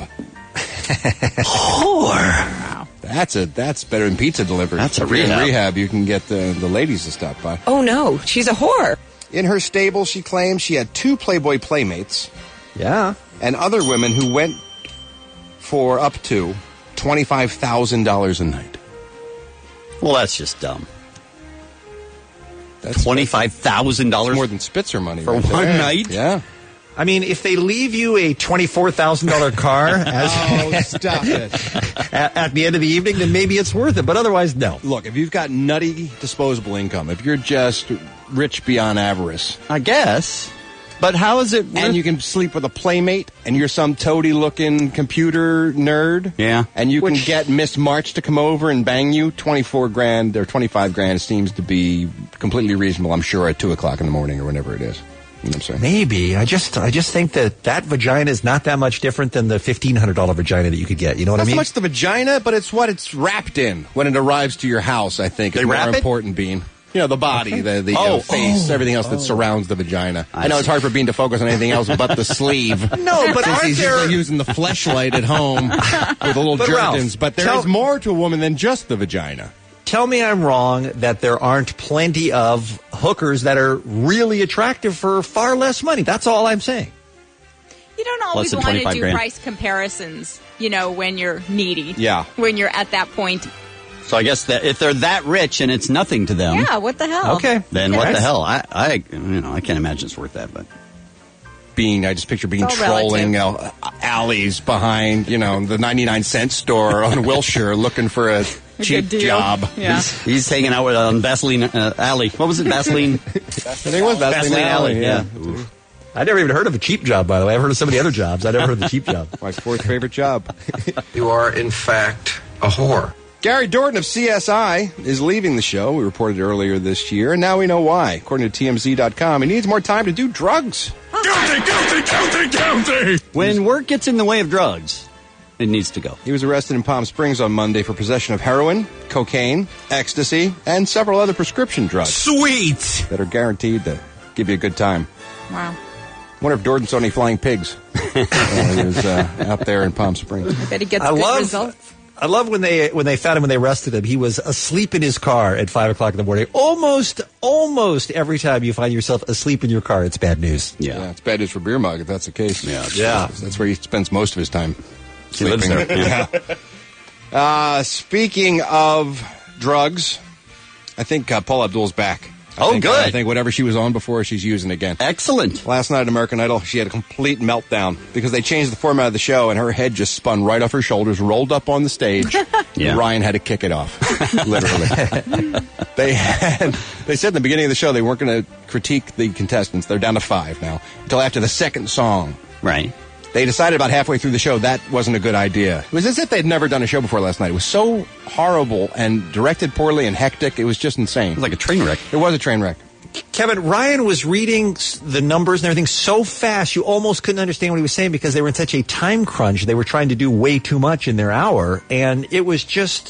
Whore. That's better than pizza delivery. That's a If you're in rehab. rehab, you can get the ladies to stop by. Oh, no. She's a whore. In her stable, she claims she had 2 Playboy playmates. Yeah. And other women who went for up to $25,000 a night. Well, that's just dumb. That's $25,000 more than Spitzer money for right one there. night. Yeah. I mean, if they leave you a $24,000 car as stop it. at the end of the evening, then maybe it's worth it. But otherwise, no. Look, if you've got nutty disposable income, if you're just rich beyond avarice, I guess. But how is it? And you can sleep with a playmate, and you're some toady-looking computer nerd. Yeah. And you can get Miss March to come over and bang you. $24,000 or $25,000 seems to be completely reasonable. I'm sure at 2:00 in the morning or whenever it is. You know what I'm saying? Maybe. I just think that vagina is not that much different than the $1,500 vagina that you could get. You know what I Not mean? so much the vagina, but it's what it's wrapped in when it arrives to your house, I think. They is more wrap it? important, Bean. You know, the body, the face, everything else that surrounds the vagina. I know see. it's hard for Bean to focus on anything else but the sleeve. No, but Since aren't he's there... usually using the fleshlight at home with the little But Ralph, jerkins. But there is more to a woman than just the vagina. Tell me I'm wrong that there aren't plenty of hookers that are really attractive for far less money. That's all I'm saying. You don't always want to do price comparisons, when you're needy. Yeah. When you're at that point. So I guess that if they're that rich and it's nothing to them, Yeah, what the hell? then what the hell? I can't imagine it's worth that, but. I just picture Bean It's all trolling alleys behind, the 99-cent store on Wilshire looking for a cheap deal. job. Yeah. He's hanging out with Vaseline Alley. What was it, Vaseline? I think it was Vaseline Alley, yeah. I never even heard of a cheap job, by the way. I've heard of some of the other jobs. I never heard of the cheap job. My fourth favorite job. You are, in fact, a whore. Gary Dorton of CSI is leaving the show. We reported earlier this year, and now we know why. According to TMZ.com, he needs more time to do drugs. Guilty! When work gets in the way of drugs, it needs to go. He was arrested in Palm Springs on Monday for possession of heroin, cocaine, ecstasy, and several other prescription drugs. Sweet! That are guaranteed to give you a good time. Wow. Wonder if Dorton saw any flying pigs when he was out there in Palm Springs. I bet he gets good results. I love when they found him, when they arrested him. He was asleep in his car at 5:00 in the morning. Almost every time you find yourself asleep in your car, it's bad news. Yeah, it's bad news for Beer Mug if that's the case. Yeah. That's where he spends most of his time. He lives there. Yeah. Speaking of drugs, I think Paula Abdul's back. Good. I think whatever she was on before, she's using again. Excellent. Last night at American Idol, she had a complete meltdown because they changed the format of the show, and her head just spun right off her shoulders, rolled up on the stage. Yeah. Ryan had to kick it off, literally. They said in the beginning of the show they weren't going to critique the contestants. They're down to 5 now, until after the second song. Right. They decided about halfway through the show that wasn't a good idea. It was as if they'd never done a show before last night. It was so horrible and directed poorly and hectic. It was just insane. It was like a train wreck. It was a train wreck. Kevin, Ryan was reading the numbers and everything so fast you almost couldn't understand what he was saying because they were in such a time crunch. They were trying to do way too much in their hour, and it was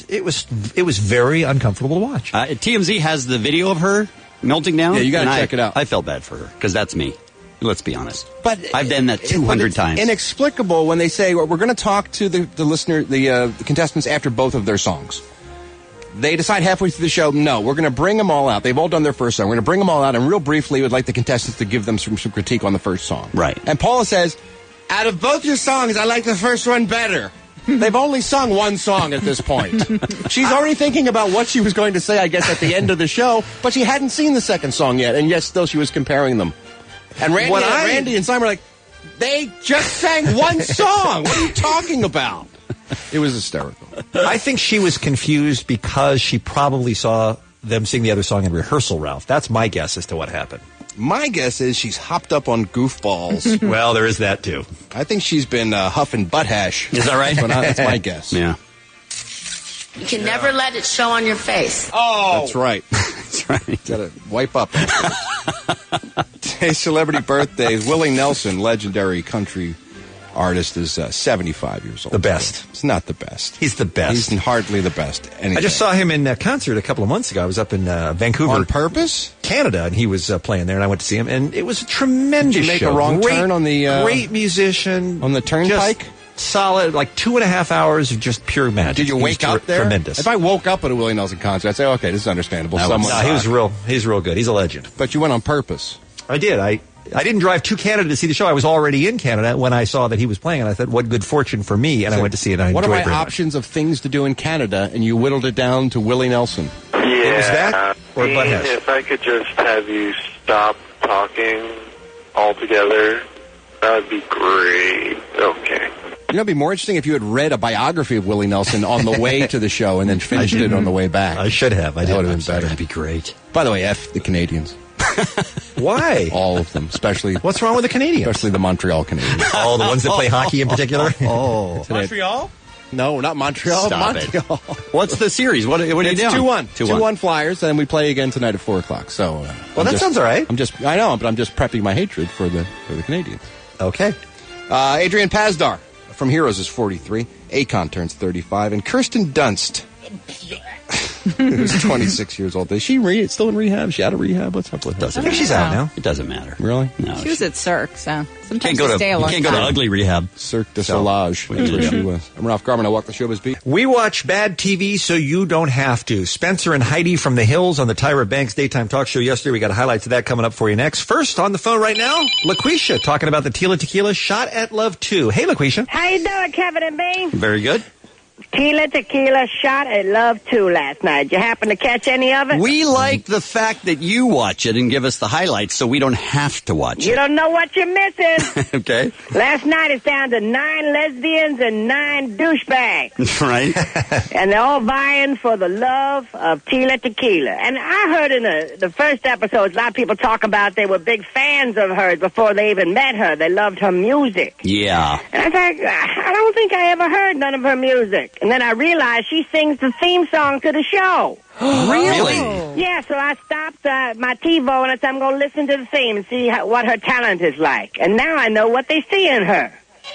very uncomfortable to watch. TMZ has the video of her melting down. Yeah, you got to and check it out. I felt bad for her because that's me. Let's be honest. But I've done that 200 times. Inexplicable when they say, well, we're going to talk to the listener, the contestants after both of their songs. They decide halfway through the show, no, we're going to bring them all out. They've all done their first song. We're going to bring them all out, and real briefly, we'd like the contestants to give them some critique on the first song. Right. And Paula says, out of both your songs, I like the first one better. They've only sung one song at this point. She's already thinking about what she was going to say, I guess, at the end of the show, but she hadn't seen the second song yet, and yet still she was comparing them. And Randy and Simon were like, they just sang one song. What are you talking about? It was hysterical. I think she was confused because she probably saw them sing the other song in rehearsal, Ralph. That's my guess as to what happened. My guess is she's hopped up on goofballs. Well, there is that, too. I think she's been huffing butt hash. Is that right? That's my guess. Yeah. You can never let it show on your face. Oh! That's right. That's right. Got to wipe up. Today's celebrity birthdays. Willie Nelson, legendary country artist is 75 years old. The best. It's not the best. He's the best. He's hardly the best. Anything. I just saw him in concert a couple of months ago. I was up in Vancouver. On purpose? Canada, and he was playing there, and I went to see him, and it was a tremendous Did you make show. a wrong turn on the... great musician. On the turnpike? Just solid, like 2.5 hours of just pure magic. Did you wake up there? Tremendous. If I woke up at a Willie Nelson concert, I'd say, okay, this is understandable. He's real good. He's a legend. But you went on purpose. I did. I didn't drive to Canada to see the show. I was already in Canada when I saw that he was playing, and I thought, what good fortune for me, and I went to see it, and I What enjoyed are it my very options of things to do in Canada, and you whittled it down to Willie Nelson? Yeah. Was that or Butthead? If I could just have you stop talking altogether, that would be great. Okay. You know, it'd be more interesting if you had read a biography of Willie Nelson on the way to the show and then finished it on the way back. I should have. That would have been better. That'd be great. By the way, F the Canadians. Why? All of them, especially... What's wrong with the Canadians? Especially the Montreal Canadiens. Oh, the ones that play hockey in particular? Montreal? No, not Montreal. Stop Montreal. What's the series? What are you It's doing? 2-1. 2-1 Flyers, and we play again tonight at 4 o'clock. So, that sounds all right. I know, but I'm just prepping my hatred for the Canadians. Okay. Adrian Pazdar from Heroes is 43. Akon turns 35, and Kirsten Dunst, who's 26 years old. Is she still in rehab? Is she out of rehab? What's up with her? I think she's out now. It doesn't matter. Really? No. She was at Cirque, so sometimes Can't go you stay a long you can't go to time. ugly rehab. Cirque du Soleil. That's where she was. I'm Ralph Garman. I walk the showbiz beat. We watch bad TV so you don't have to. Spencer and Heidi from the Hills on the Tyra Banks Daytime Talk Show yesterday. We got highlights of that coming up for you next. First, on the phone right now, LaQuisha talking about the Tila Tequila Shot at Love 2. Hey, LaQuisha. How you doing, Kevin and Bean? Very good. Tila Tequila Shot at Love 2 last night. Did you happen to catch any of it? We like the fact that you watch it and give us the highlights so we don't have to watch You it. don't know what you're missing. Okay. Last night it's down to 9 lesbians and 9 douchebags. Right. And they're all vying for the love of Tila Tequila. And I heard in the first episodes, a lot of people talk about they were big fans of hers before they even met her. They loved her music. Yeah. And I thought, I don't think I ever heard none of her music. And then I realized she sings the theme song to the show. Really? Yeah, so I stopped my TiVo and I said, I'm going to listen to the theme and see what her talent is like. And now I know what they see in her.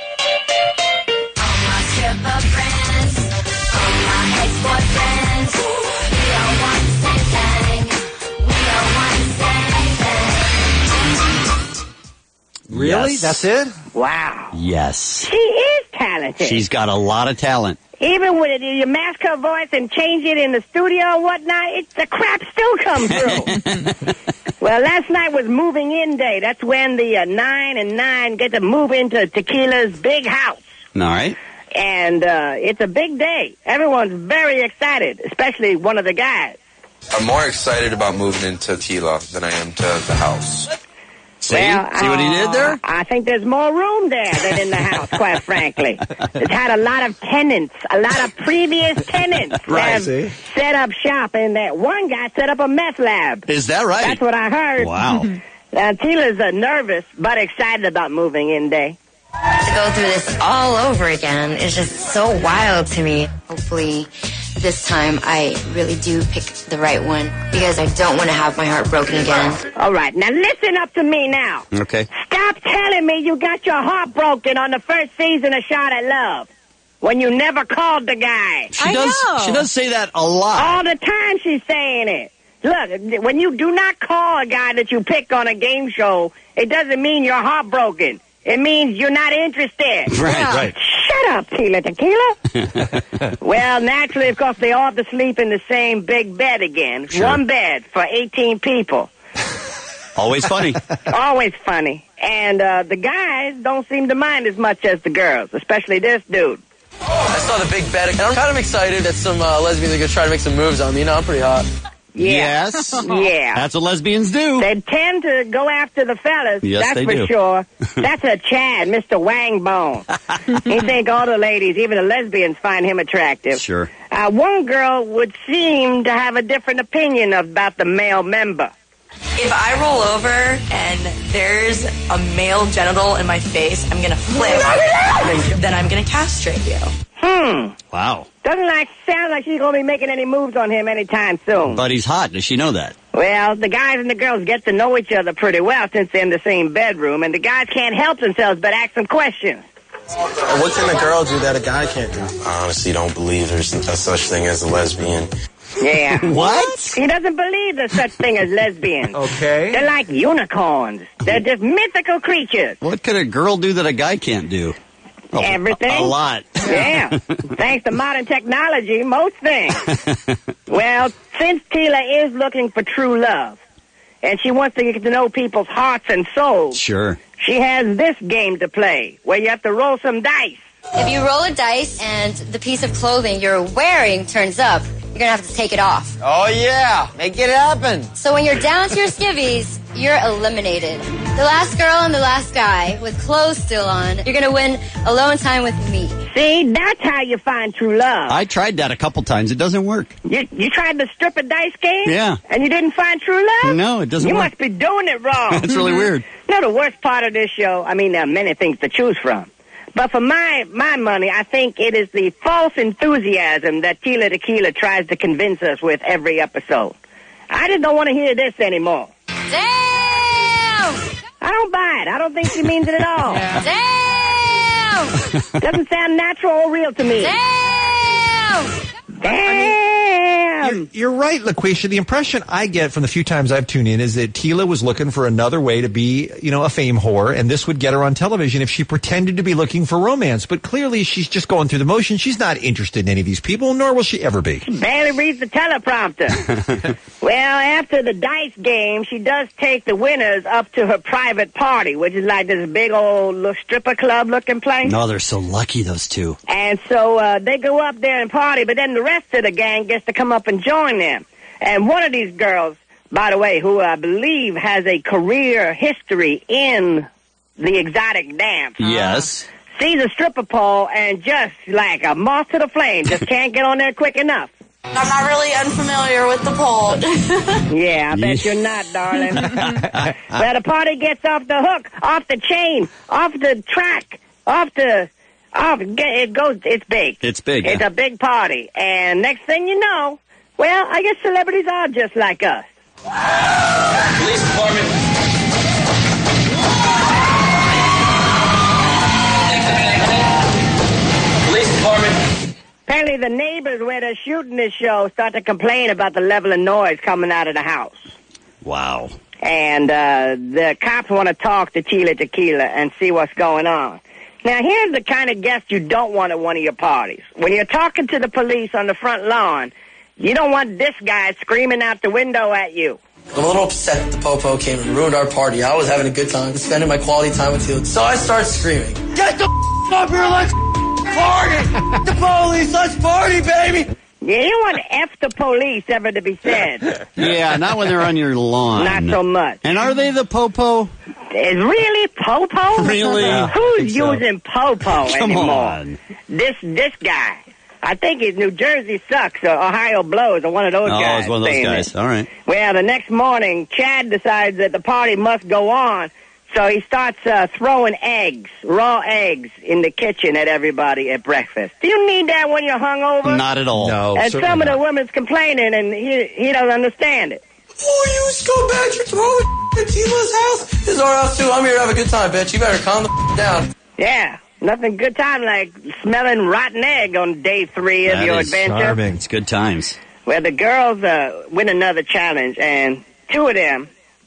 Really? Yes. That's it? Wow. Yes. She is talented. She's got a lot of talent. Even when you mask her voice and change it in the studio and whatnot, the crap still comes through. Well, last night was moving in day. That's when the 9 and 9 get to move into Tequila's big house. All right. And it's a big day. Everyone's very excited, especially one of the guys. I'm more excited about moving into Tila than I am to the house. See? See what he did there? I think there's more room there than in the house, quite frankly. It's had a lot of tenants, a lot of previous tenants Right. that have set up shop, and that one guy set up a meth lab. Is that right? That's what I heard. Wow. Tila's nervous, but excited about moving in day. To go through this all over again is just so wild to me. Hopefully this time I really do pick the right one because I don't want to have my heart broken again. All right, now listen up to me now. Okay. Stop telling me you got your heart broken on the first season of Shot at Love when you never called the guy. She does say that a lot. All the time she's saying it. Look, when you do not call a guy that you pick on a game show, it doesn't mean you're heartbroken. It means you're not interested. Right. Shut up, Tila Tequila. Well, naturally, of course, they all have to sleep in the same big bed again. Sure. One bed for 18 people. Always funny. Always funny. And the guys don't seem to mind as much as the girls, especially this dude. I saw the big bed, and I'm kind of excited that some lesbians are going to try to make some moves on me. You know, I'm pretty hot. Yeah. Yes. Yeah. That's what lesbians do. They tend to go after the fellas. Yes, that's they for do. sure. That's a Chad, Mr. Wangbone. He think all the ladies, even the lesbians, find him attractive. Sure. One girl would seem to have a different opinion about the male member. If I roll over and there's a male genital in my face, I'm going to flip. Then I'm going to castrate you. Wow. Doesn't sound like she's going to be making any moves on him anytime soon. But he's hot. Does she know that? Well, the guys and the girls get to know each other pretty well since they're in the same bedroom, and the guys can't help themselves but ask some questions. What can a girl do that a guy can't do? I honestly don't believe there's a such thing as a lesbian. Yeah. What? He doesn't believe there's such thing as lesbians. Okay. They're like unicorns. They're just mythical creatures. What could a girl do that a guy can't do? Everything. A lot. Yeah. Thanks to modern technology, most things. Well, since Tila is looking for true love, and she wants to get to know people's hearts and souls, Sure. she has this game to play, where you have to roll some dice. If you roll a dice and the piece of clothing you're wearing turns up, you're going to have to take it off. Oh, yeah. Make it happen. So when you're down to your skivvies, you're eliminated. The last girl and the last guy with clothes still on, you're going to win alone time with me. See, that's how you find true love. I tried that a couple times. It doesn't work. You tried the stripper dice game? Yeah. And you didn't find true love? No, it doesn't You work. must be doing it wrong. That's really weird. You know, the worst part of this show, I mean, there are many things to choose from. But for my money, I think it is the false enthusiasm that Tila Tequila tries to convince us with every episode. I just don't want to hear this anymore. Damn! I don't buy it. I don't think she means it at all. Damn! Doesn't sound natural or real to me. Damn! Damn! You're right, LaQuisha. The impression I get from the few times I've tuned in is that Tila was looking for another way to be, a fame whore, and this would get her on television if she pretended to be looking for romance. But clearly, she's just going through the motion. She's not interested in any of these people, nor will she ever be. She barely reads the teleprompter. Well, after the dice game, she does take the winners up to her private party, which is like this big old stripper club looking place. No, they're so lucky, those two. And so they go up there and party, but then the rest of the gang gets to come up and join them. And one of these girls, by the way, who I believe has a career history in the exotic dance. Yes. Sees a stripper pole and just like a moth to the flame, just can't get on there quick enough. I'm not really unfamiliar with the pole. Yeah, I bet you're not, darling. Well, the party gets off the hook, off the chain, off the track, it's big. It's big. It's a big party. And next thing you know, well, I guess celebrities are just like us. Police department. Police department. Apparently the neighbors where they're shooting this show start to complain about the level of noise coming out of the house. Wow. And the cops want to talk to Tila Tequila and see what's going on. Now, here's the kind of guest you don't want at one of your parties. When you're talking to the police on the front lawn, you don't want this guy screaming out the window at you. I'm a little upset that the Popo came and ruined our party. I was having a good time, spending my quality time with you. So I start screaming, "Get the up here, let's party! The police, let's party, baby!" Yeah, you don't want F the police ever to be said. Yeah, not when they're on your lawn. Not so much. And are they the Popo? Is really Popo? Really? Who's using Popo Come anymore? on. This guy. I think it's New Jersey Sucks or Ohio Blows or one of those guys. Oh, it's one of those saying guys. it. All right. Well, the next morning, Chad decides that the party must go on, so he starts throwing eggs, raw eggs, in the kitchen at everybody at breakfast. Do you need that when you're hungover? Not at all. No, And certainly some of not. the women's complaining, and he doesn't understand it. Oh, you scumbag, you're throwing at Tila's house? This is our house, too. I'm here to have a good time, bitch. You better calm the down. Yeah, nothing good time like smelling rotten egg on day 3 of That your is adventure. charming. It's good times. Well, the girls win another challenge, and 3 of them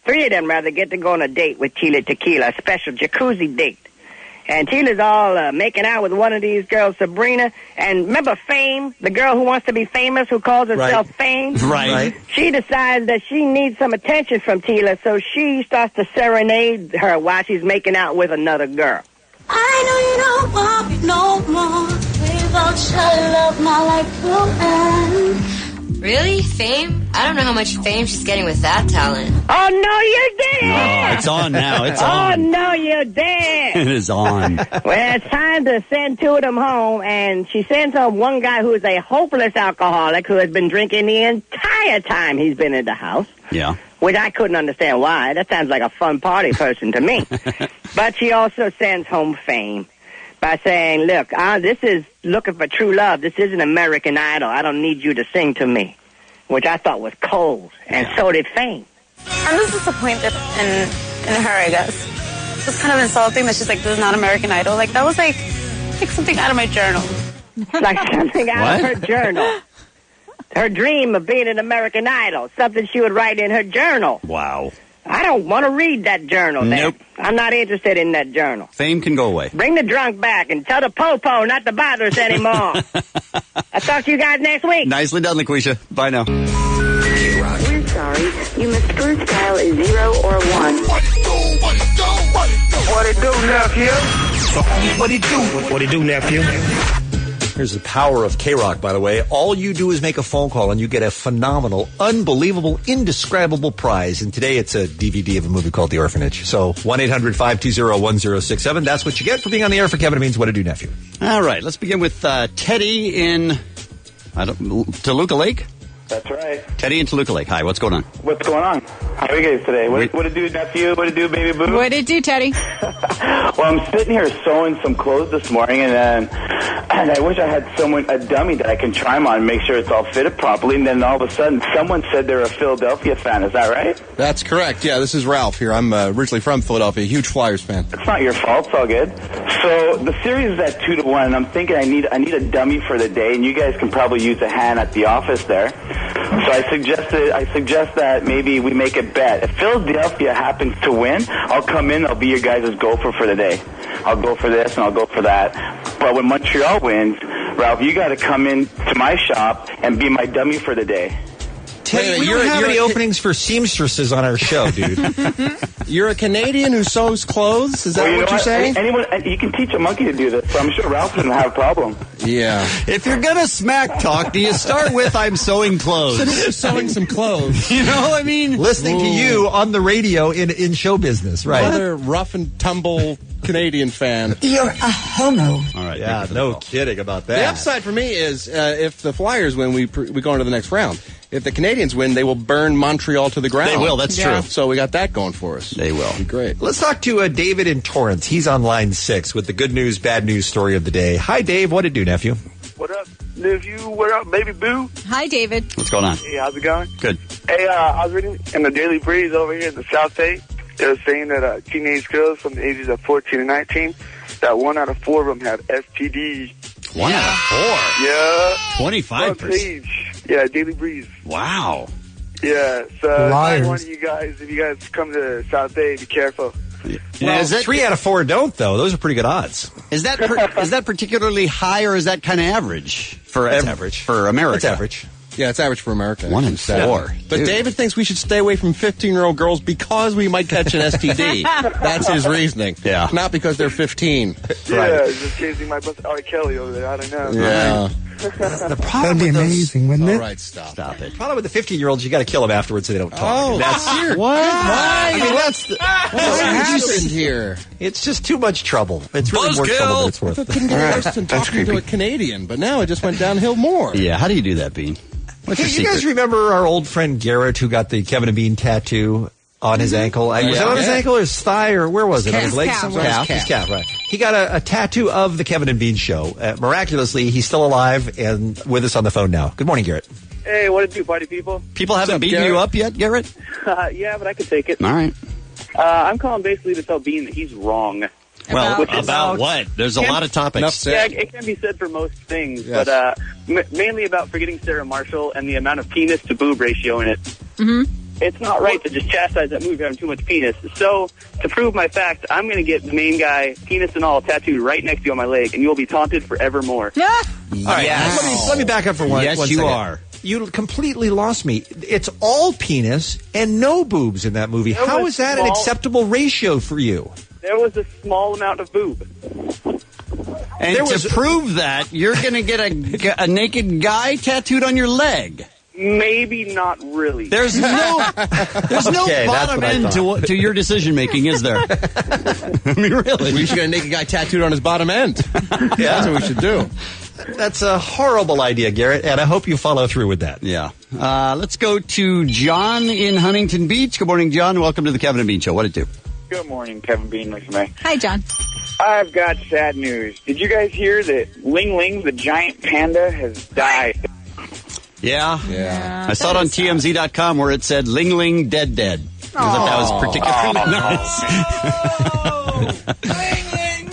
get to go on a date with Tila Tequila, a special jacuzzi date. And Tila's all making out with one of these girls, Sabrina. And remember Fame, the girl who wants to be famous, who calls herself Fame? Right. She decides that she needs some attention from Tila, so she starts to serenade her while she's making out with another girl. I know you don't want me no more. Without your love, my life will end. Really? Fame? I don't know how much fame she's getting with that talent. Oh, no, you didn't! Oh, it's on now. It's Oh, on. no, you didn't! It is on. Well, it's time to send 2 of them home, and she sends home one guy who is a hopeless alcoholic who has been drinking the entire time he's been in the house, Yeah. which I couldn't understand why. That sounds like a fun party person to me. But she also sends home Fame by saying, look, this is looking for true love. This isn't American Idol. I don't need you to sing to me, which I thought was cold, and so did Fame. I'm just disappointed in her, I guess. It was kind of insulting that she's like, this is not American Idol. Like, that was like Take something out of my journal. Like something out of her journal. Her dream of being an American Idol. Something she would write in her journal. Wow. I don't want to read that journal. Nope. I'm not interested in that journal. Fame can go away. Bring the drunk back and tell the po-po not to bother us anymore. I'll talk to you guys next week. Nicely done, LaQuisha. Bye now. We're sorry. You must first dial a 0 or 1. What it do, nephew? What it do, nephew? Here's the power of K-Rock, by the way. All you do is make a phone call and you get a phenomenal, unbelievable, indescribable prize. And today it's a DVD of a movie called The Orphanage. So 1-800-520-1067. That's what you get for being on the air for Kevin and Bean's What It Do, nephew. All right, let's begin with Teddy in Toluca Lake. That's right. Teddy in Toluca Lake. Hi, what's going on? What's going on? How are you guys today? What it do, nephew? What it do, baby boo? What it do, Teddy? Well, I'm sitting here sewing some clothes this morning, and I wish I had a dummy that I can try them on and make sure it's all fitted properly. And then all of a sudden, someone said they're a Philadelphia fan. Is that right? That's correct. Yeah, this is Ralph here. I'm originally from Philadelphia, a huge Flyers fan. It's not your fault. It's all good. So the series is at 2-1, and I'm thinking I need a dummy for the day, and you guys can probably use a hand at the office there. So I suggest that maybe we make a bet. If Philadelphia happens to win, I'll come in. I'll be your guys' gopher for the day. I'll go for this and I'll go for that. But when Montreal wins, Ralph, you got to come in to my shop and be my dummy for the day. Teddy, we don't have any openings for seamstresses on our show, dude. You're a Canadian who sews clothes? Is that what you're saying? Anyone, you can teach a monkey to do this, so I'm sure Ralph doesn't have a problem. Yeah. If you're going to smack talk, do you start with I'm sewing clothes? You're sewing some clothes. You know, I mean... Listening to you on the radio in show business, right? Another rough and tumble Canadian fan. You're a homo. All right. Yeah, no kidding about that. The upside for me is if the Flyers win, we go into the next round. If the Canadians win, they will burn Montreal to the ground. They will, that's true. So we got that going for us. They will. Be great. Let's talk to David in Torrance. He's on line 6 with the good news, bad news story of the day. Hi, Dave. What it do, nephew? What up, nephew? What up, baby boo? Hi, David. What's going on? Hey, how's it going? Good. Hey, I was reading in the Daily Breeze over here in the South State. They were saying that teenage girls from the ages of 14 and 19, that 1 out of 4 of them have STD. 1 out of 4? Yeah. 25%. Yeah, Daily Breeze. Wow. Yeah, so Liars. one of you guys, if you guys come to South Bay, be careful. Well, is 3 out of 4 don't, though. Those are pretty good odds. Is that is that particularly high, or is that kind of average for average for America? It's average. Yeah, it's average for America. 1 in 4. But Dude. David thinks we should stay away from 15-year-old girls because we might catch an STD. That's his reasoning. Yeah. Not because they're 15. Yeah, just chasing my bus R. Kelly over there. I don't know. Yeah. The problem with amazing, All right, stop it. The problem with the 15-year-olds, you got to kill them afterwards so they don't talk. Oh, that's here. What? I mean, that's What happened here? It's just too much trouble. It's really more trouble than it's worth. It couldn't get worse than talking to a Canadian, but now it just went downhill more. Yeah, how do you do that, Bean? What's Hey, your you guys secret? remember our old friend Garrett who got the Kevin and Bean tattoo on his ankle? Was it on his ankle or his thigh or where was it? On his leg somewhere? His calf, right. He got a tattoo of the Kevin and Bean show. Miraculously, he's still alive and with us on the phone now. Good morning, Garrett. Hey, what it do, party people? People haven't beaten you up yet, Garrett? Yeah, but I can take it. All right. I'm calling basically to tell Bean that he's wrong. Well, about what? There's a lot of topics. Yeah, it can be said for most things, Yes. but mainly about forgetting Sarah Marshall and the amount of penis to boob ratio in it. Mm-hmm. It's not right to just chastise that movie for having too much penis. So, to prove my fact, I'm going to get the main guy, penis and all, tattooed right next to you on my leg, and you will be taunted forevermore. All right, let me back up for one. Yes, one you second. are. You completely lost me. It's all penis and no boobs in that movie. There How was is that an small- acceptable ratio for you? There was a small amount of boob. And to prove that, you're going to get a naked guy tattooed on your leg. Maybe not really. There's no Okay, that's bottom what I end to your decision making, is there? I mean, really. We should get a naked guy tattooed on his bottom end. That's what we should do. That's a horrible idea, Garrett, and I hope you follow through with that. Yeah. Let's go to John in Huntington Beach. Good morning, John. Welcome to the Kevin and Bean Show. What did it do? Good morning, Kevin Bean. Listen to me. Hi, John. I've got sad news. Did you guys hear that Ling Ling, the giant panda, has died? Yeah. Yeah. I saw it on TMZ.com where it said Ling Ling dead. I thought that was particularly nice.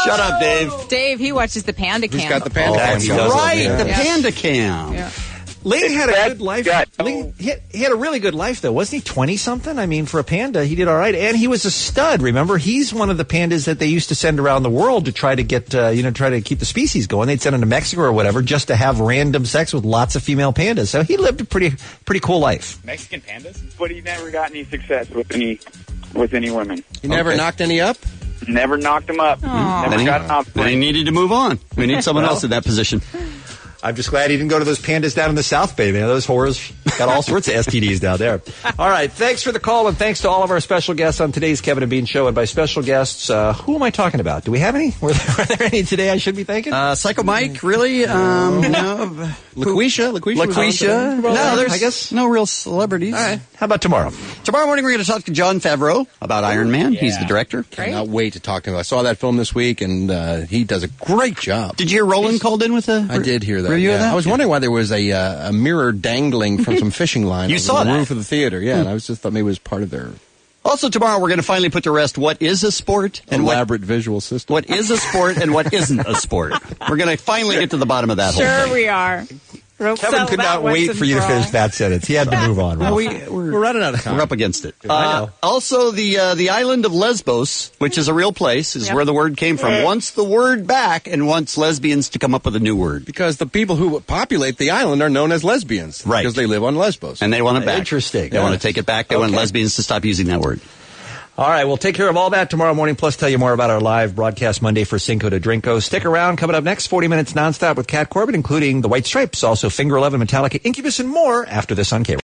Shut up, Dave. Dave, he watches the Panda Cam. He's got the Panda That's Cam. right, the Panda Cam. Yeah. Ling had a good life. Ling, he had a really good life, though. Wasn't he 20-something? I mean, for a panda, he did all right. And he was a stud, remember? He's one of the pandas that they used to send around the world to try to get, try to keep the species going. They'd send him to Mexico or whatever just to have random sex with lots of female pandas. So he lived a pretty cool life. Mexican pandas? But he never got any success with any women. He never knocked any up? Never knocked them up. Never got an off. Then he needed to move on. We need someone else in that position. I'm just glad he didn't go to those pandas down in the South Bay, man. Those whores got all sorts of STDs down there. All right. Thanks for the call, and thanks to all of our special guests on today's Kevin and Bean Show. And by special guests, who am I talking about? Do we have any? Were there any today I should be thanking? Psycho Mike, really? No. LaQuisha? No, there's no real celebrities. All right. How about tomorrow? Tomorrow morning, we're going to talk to Jon Favreau about Iron Man. Yeah. He's the director. Cannot wait to talk to him. I saw that film this week, and he does a great job. Did you hear Roland called in with a I did hear that. review of that? I was wondering why there was a mirror dangling from some fishing line You over saw the that? roof of the theater. Yeah, and I was just thought maybe it was part of their Also tomorrow, we're going to finally put to rest what is a sport and elaborate visual system. What is a sport and what isn't a sport. We're going to finally get to the bottom of that whole thing. Sure we are. We'll Kevin settle could that not once wait and for you to all. finish that sentence. He had to move on. Well, Ralph. We're running out of time. We're up against it. I know. Also, the island of Lesbos, which is a real place, is where the word came from. Wants the word back and wants lesbians to come up with a new word. Because the people who populate the island are known as lesbians. Right. Because they live on Lesbos. And they want it back. Interesting. They want to take it back. They want lesbians to stop using that word. All right, we'll take care of all that tomorrow morning, plus tell you more about our live broadcast Monday for Cinco de Drinko. Stick around. Coming up next, 40 minutes nonstop with Kat Corbett, including the White Stripes, also Finger 11, Metallica, Incubus, and more after this on K-Rock.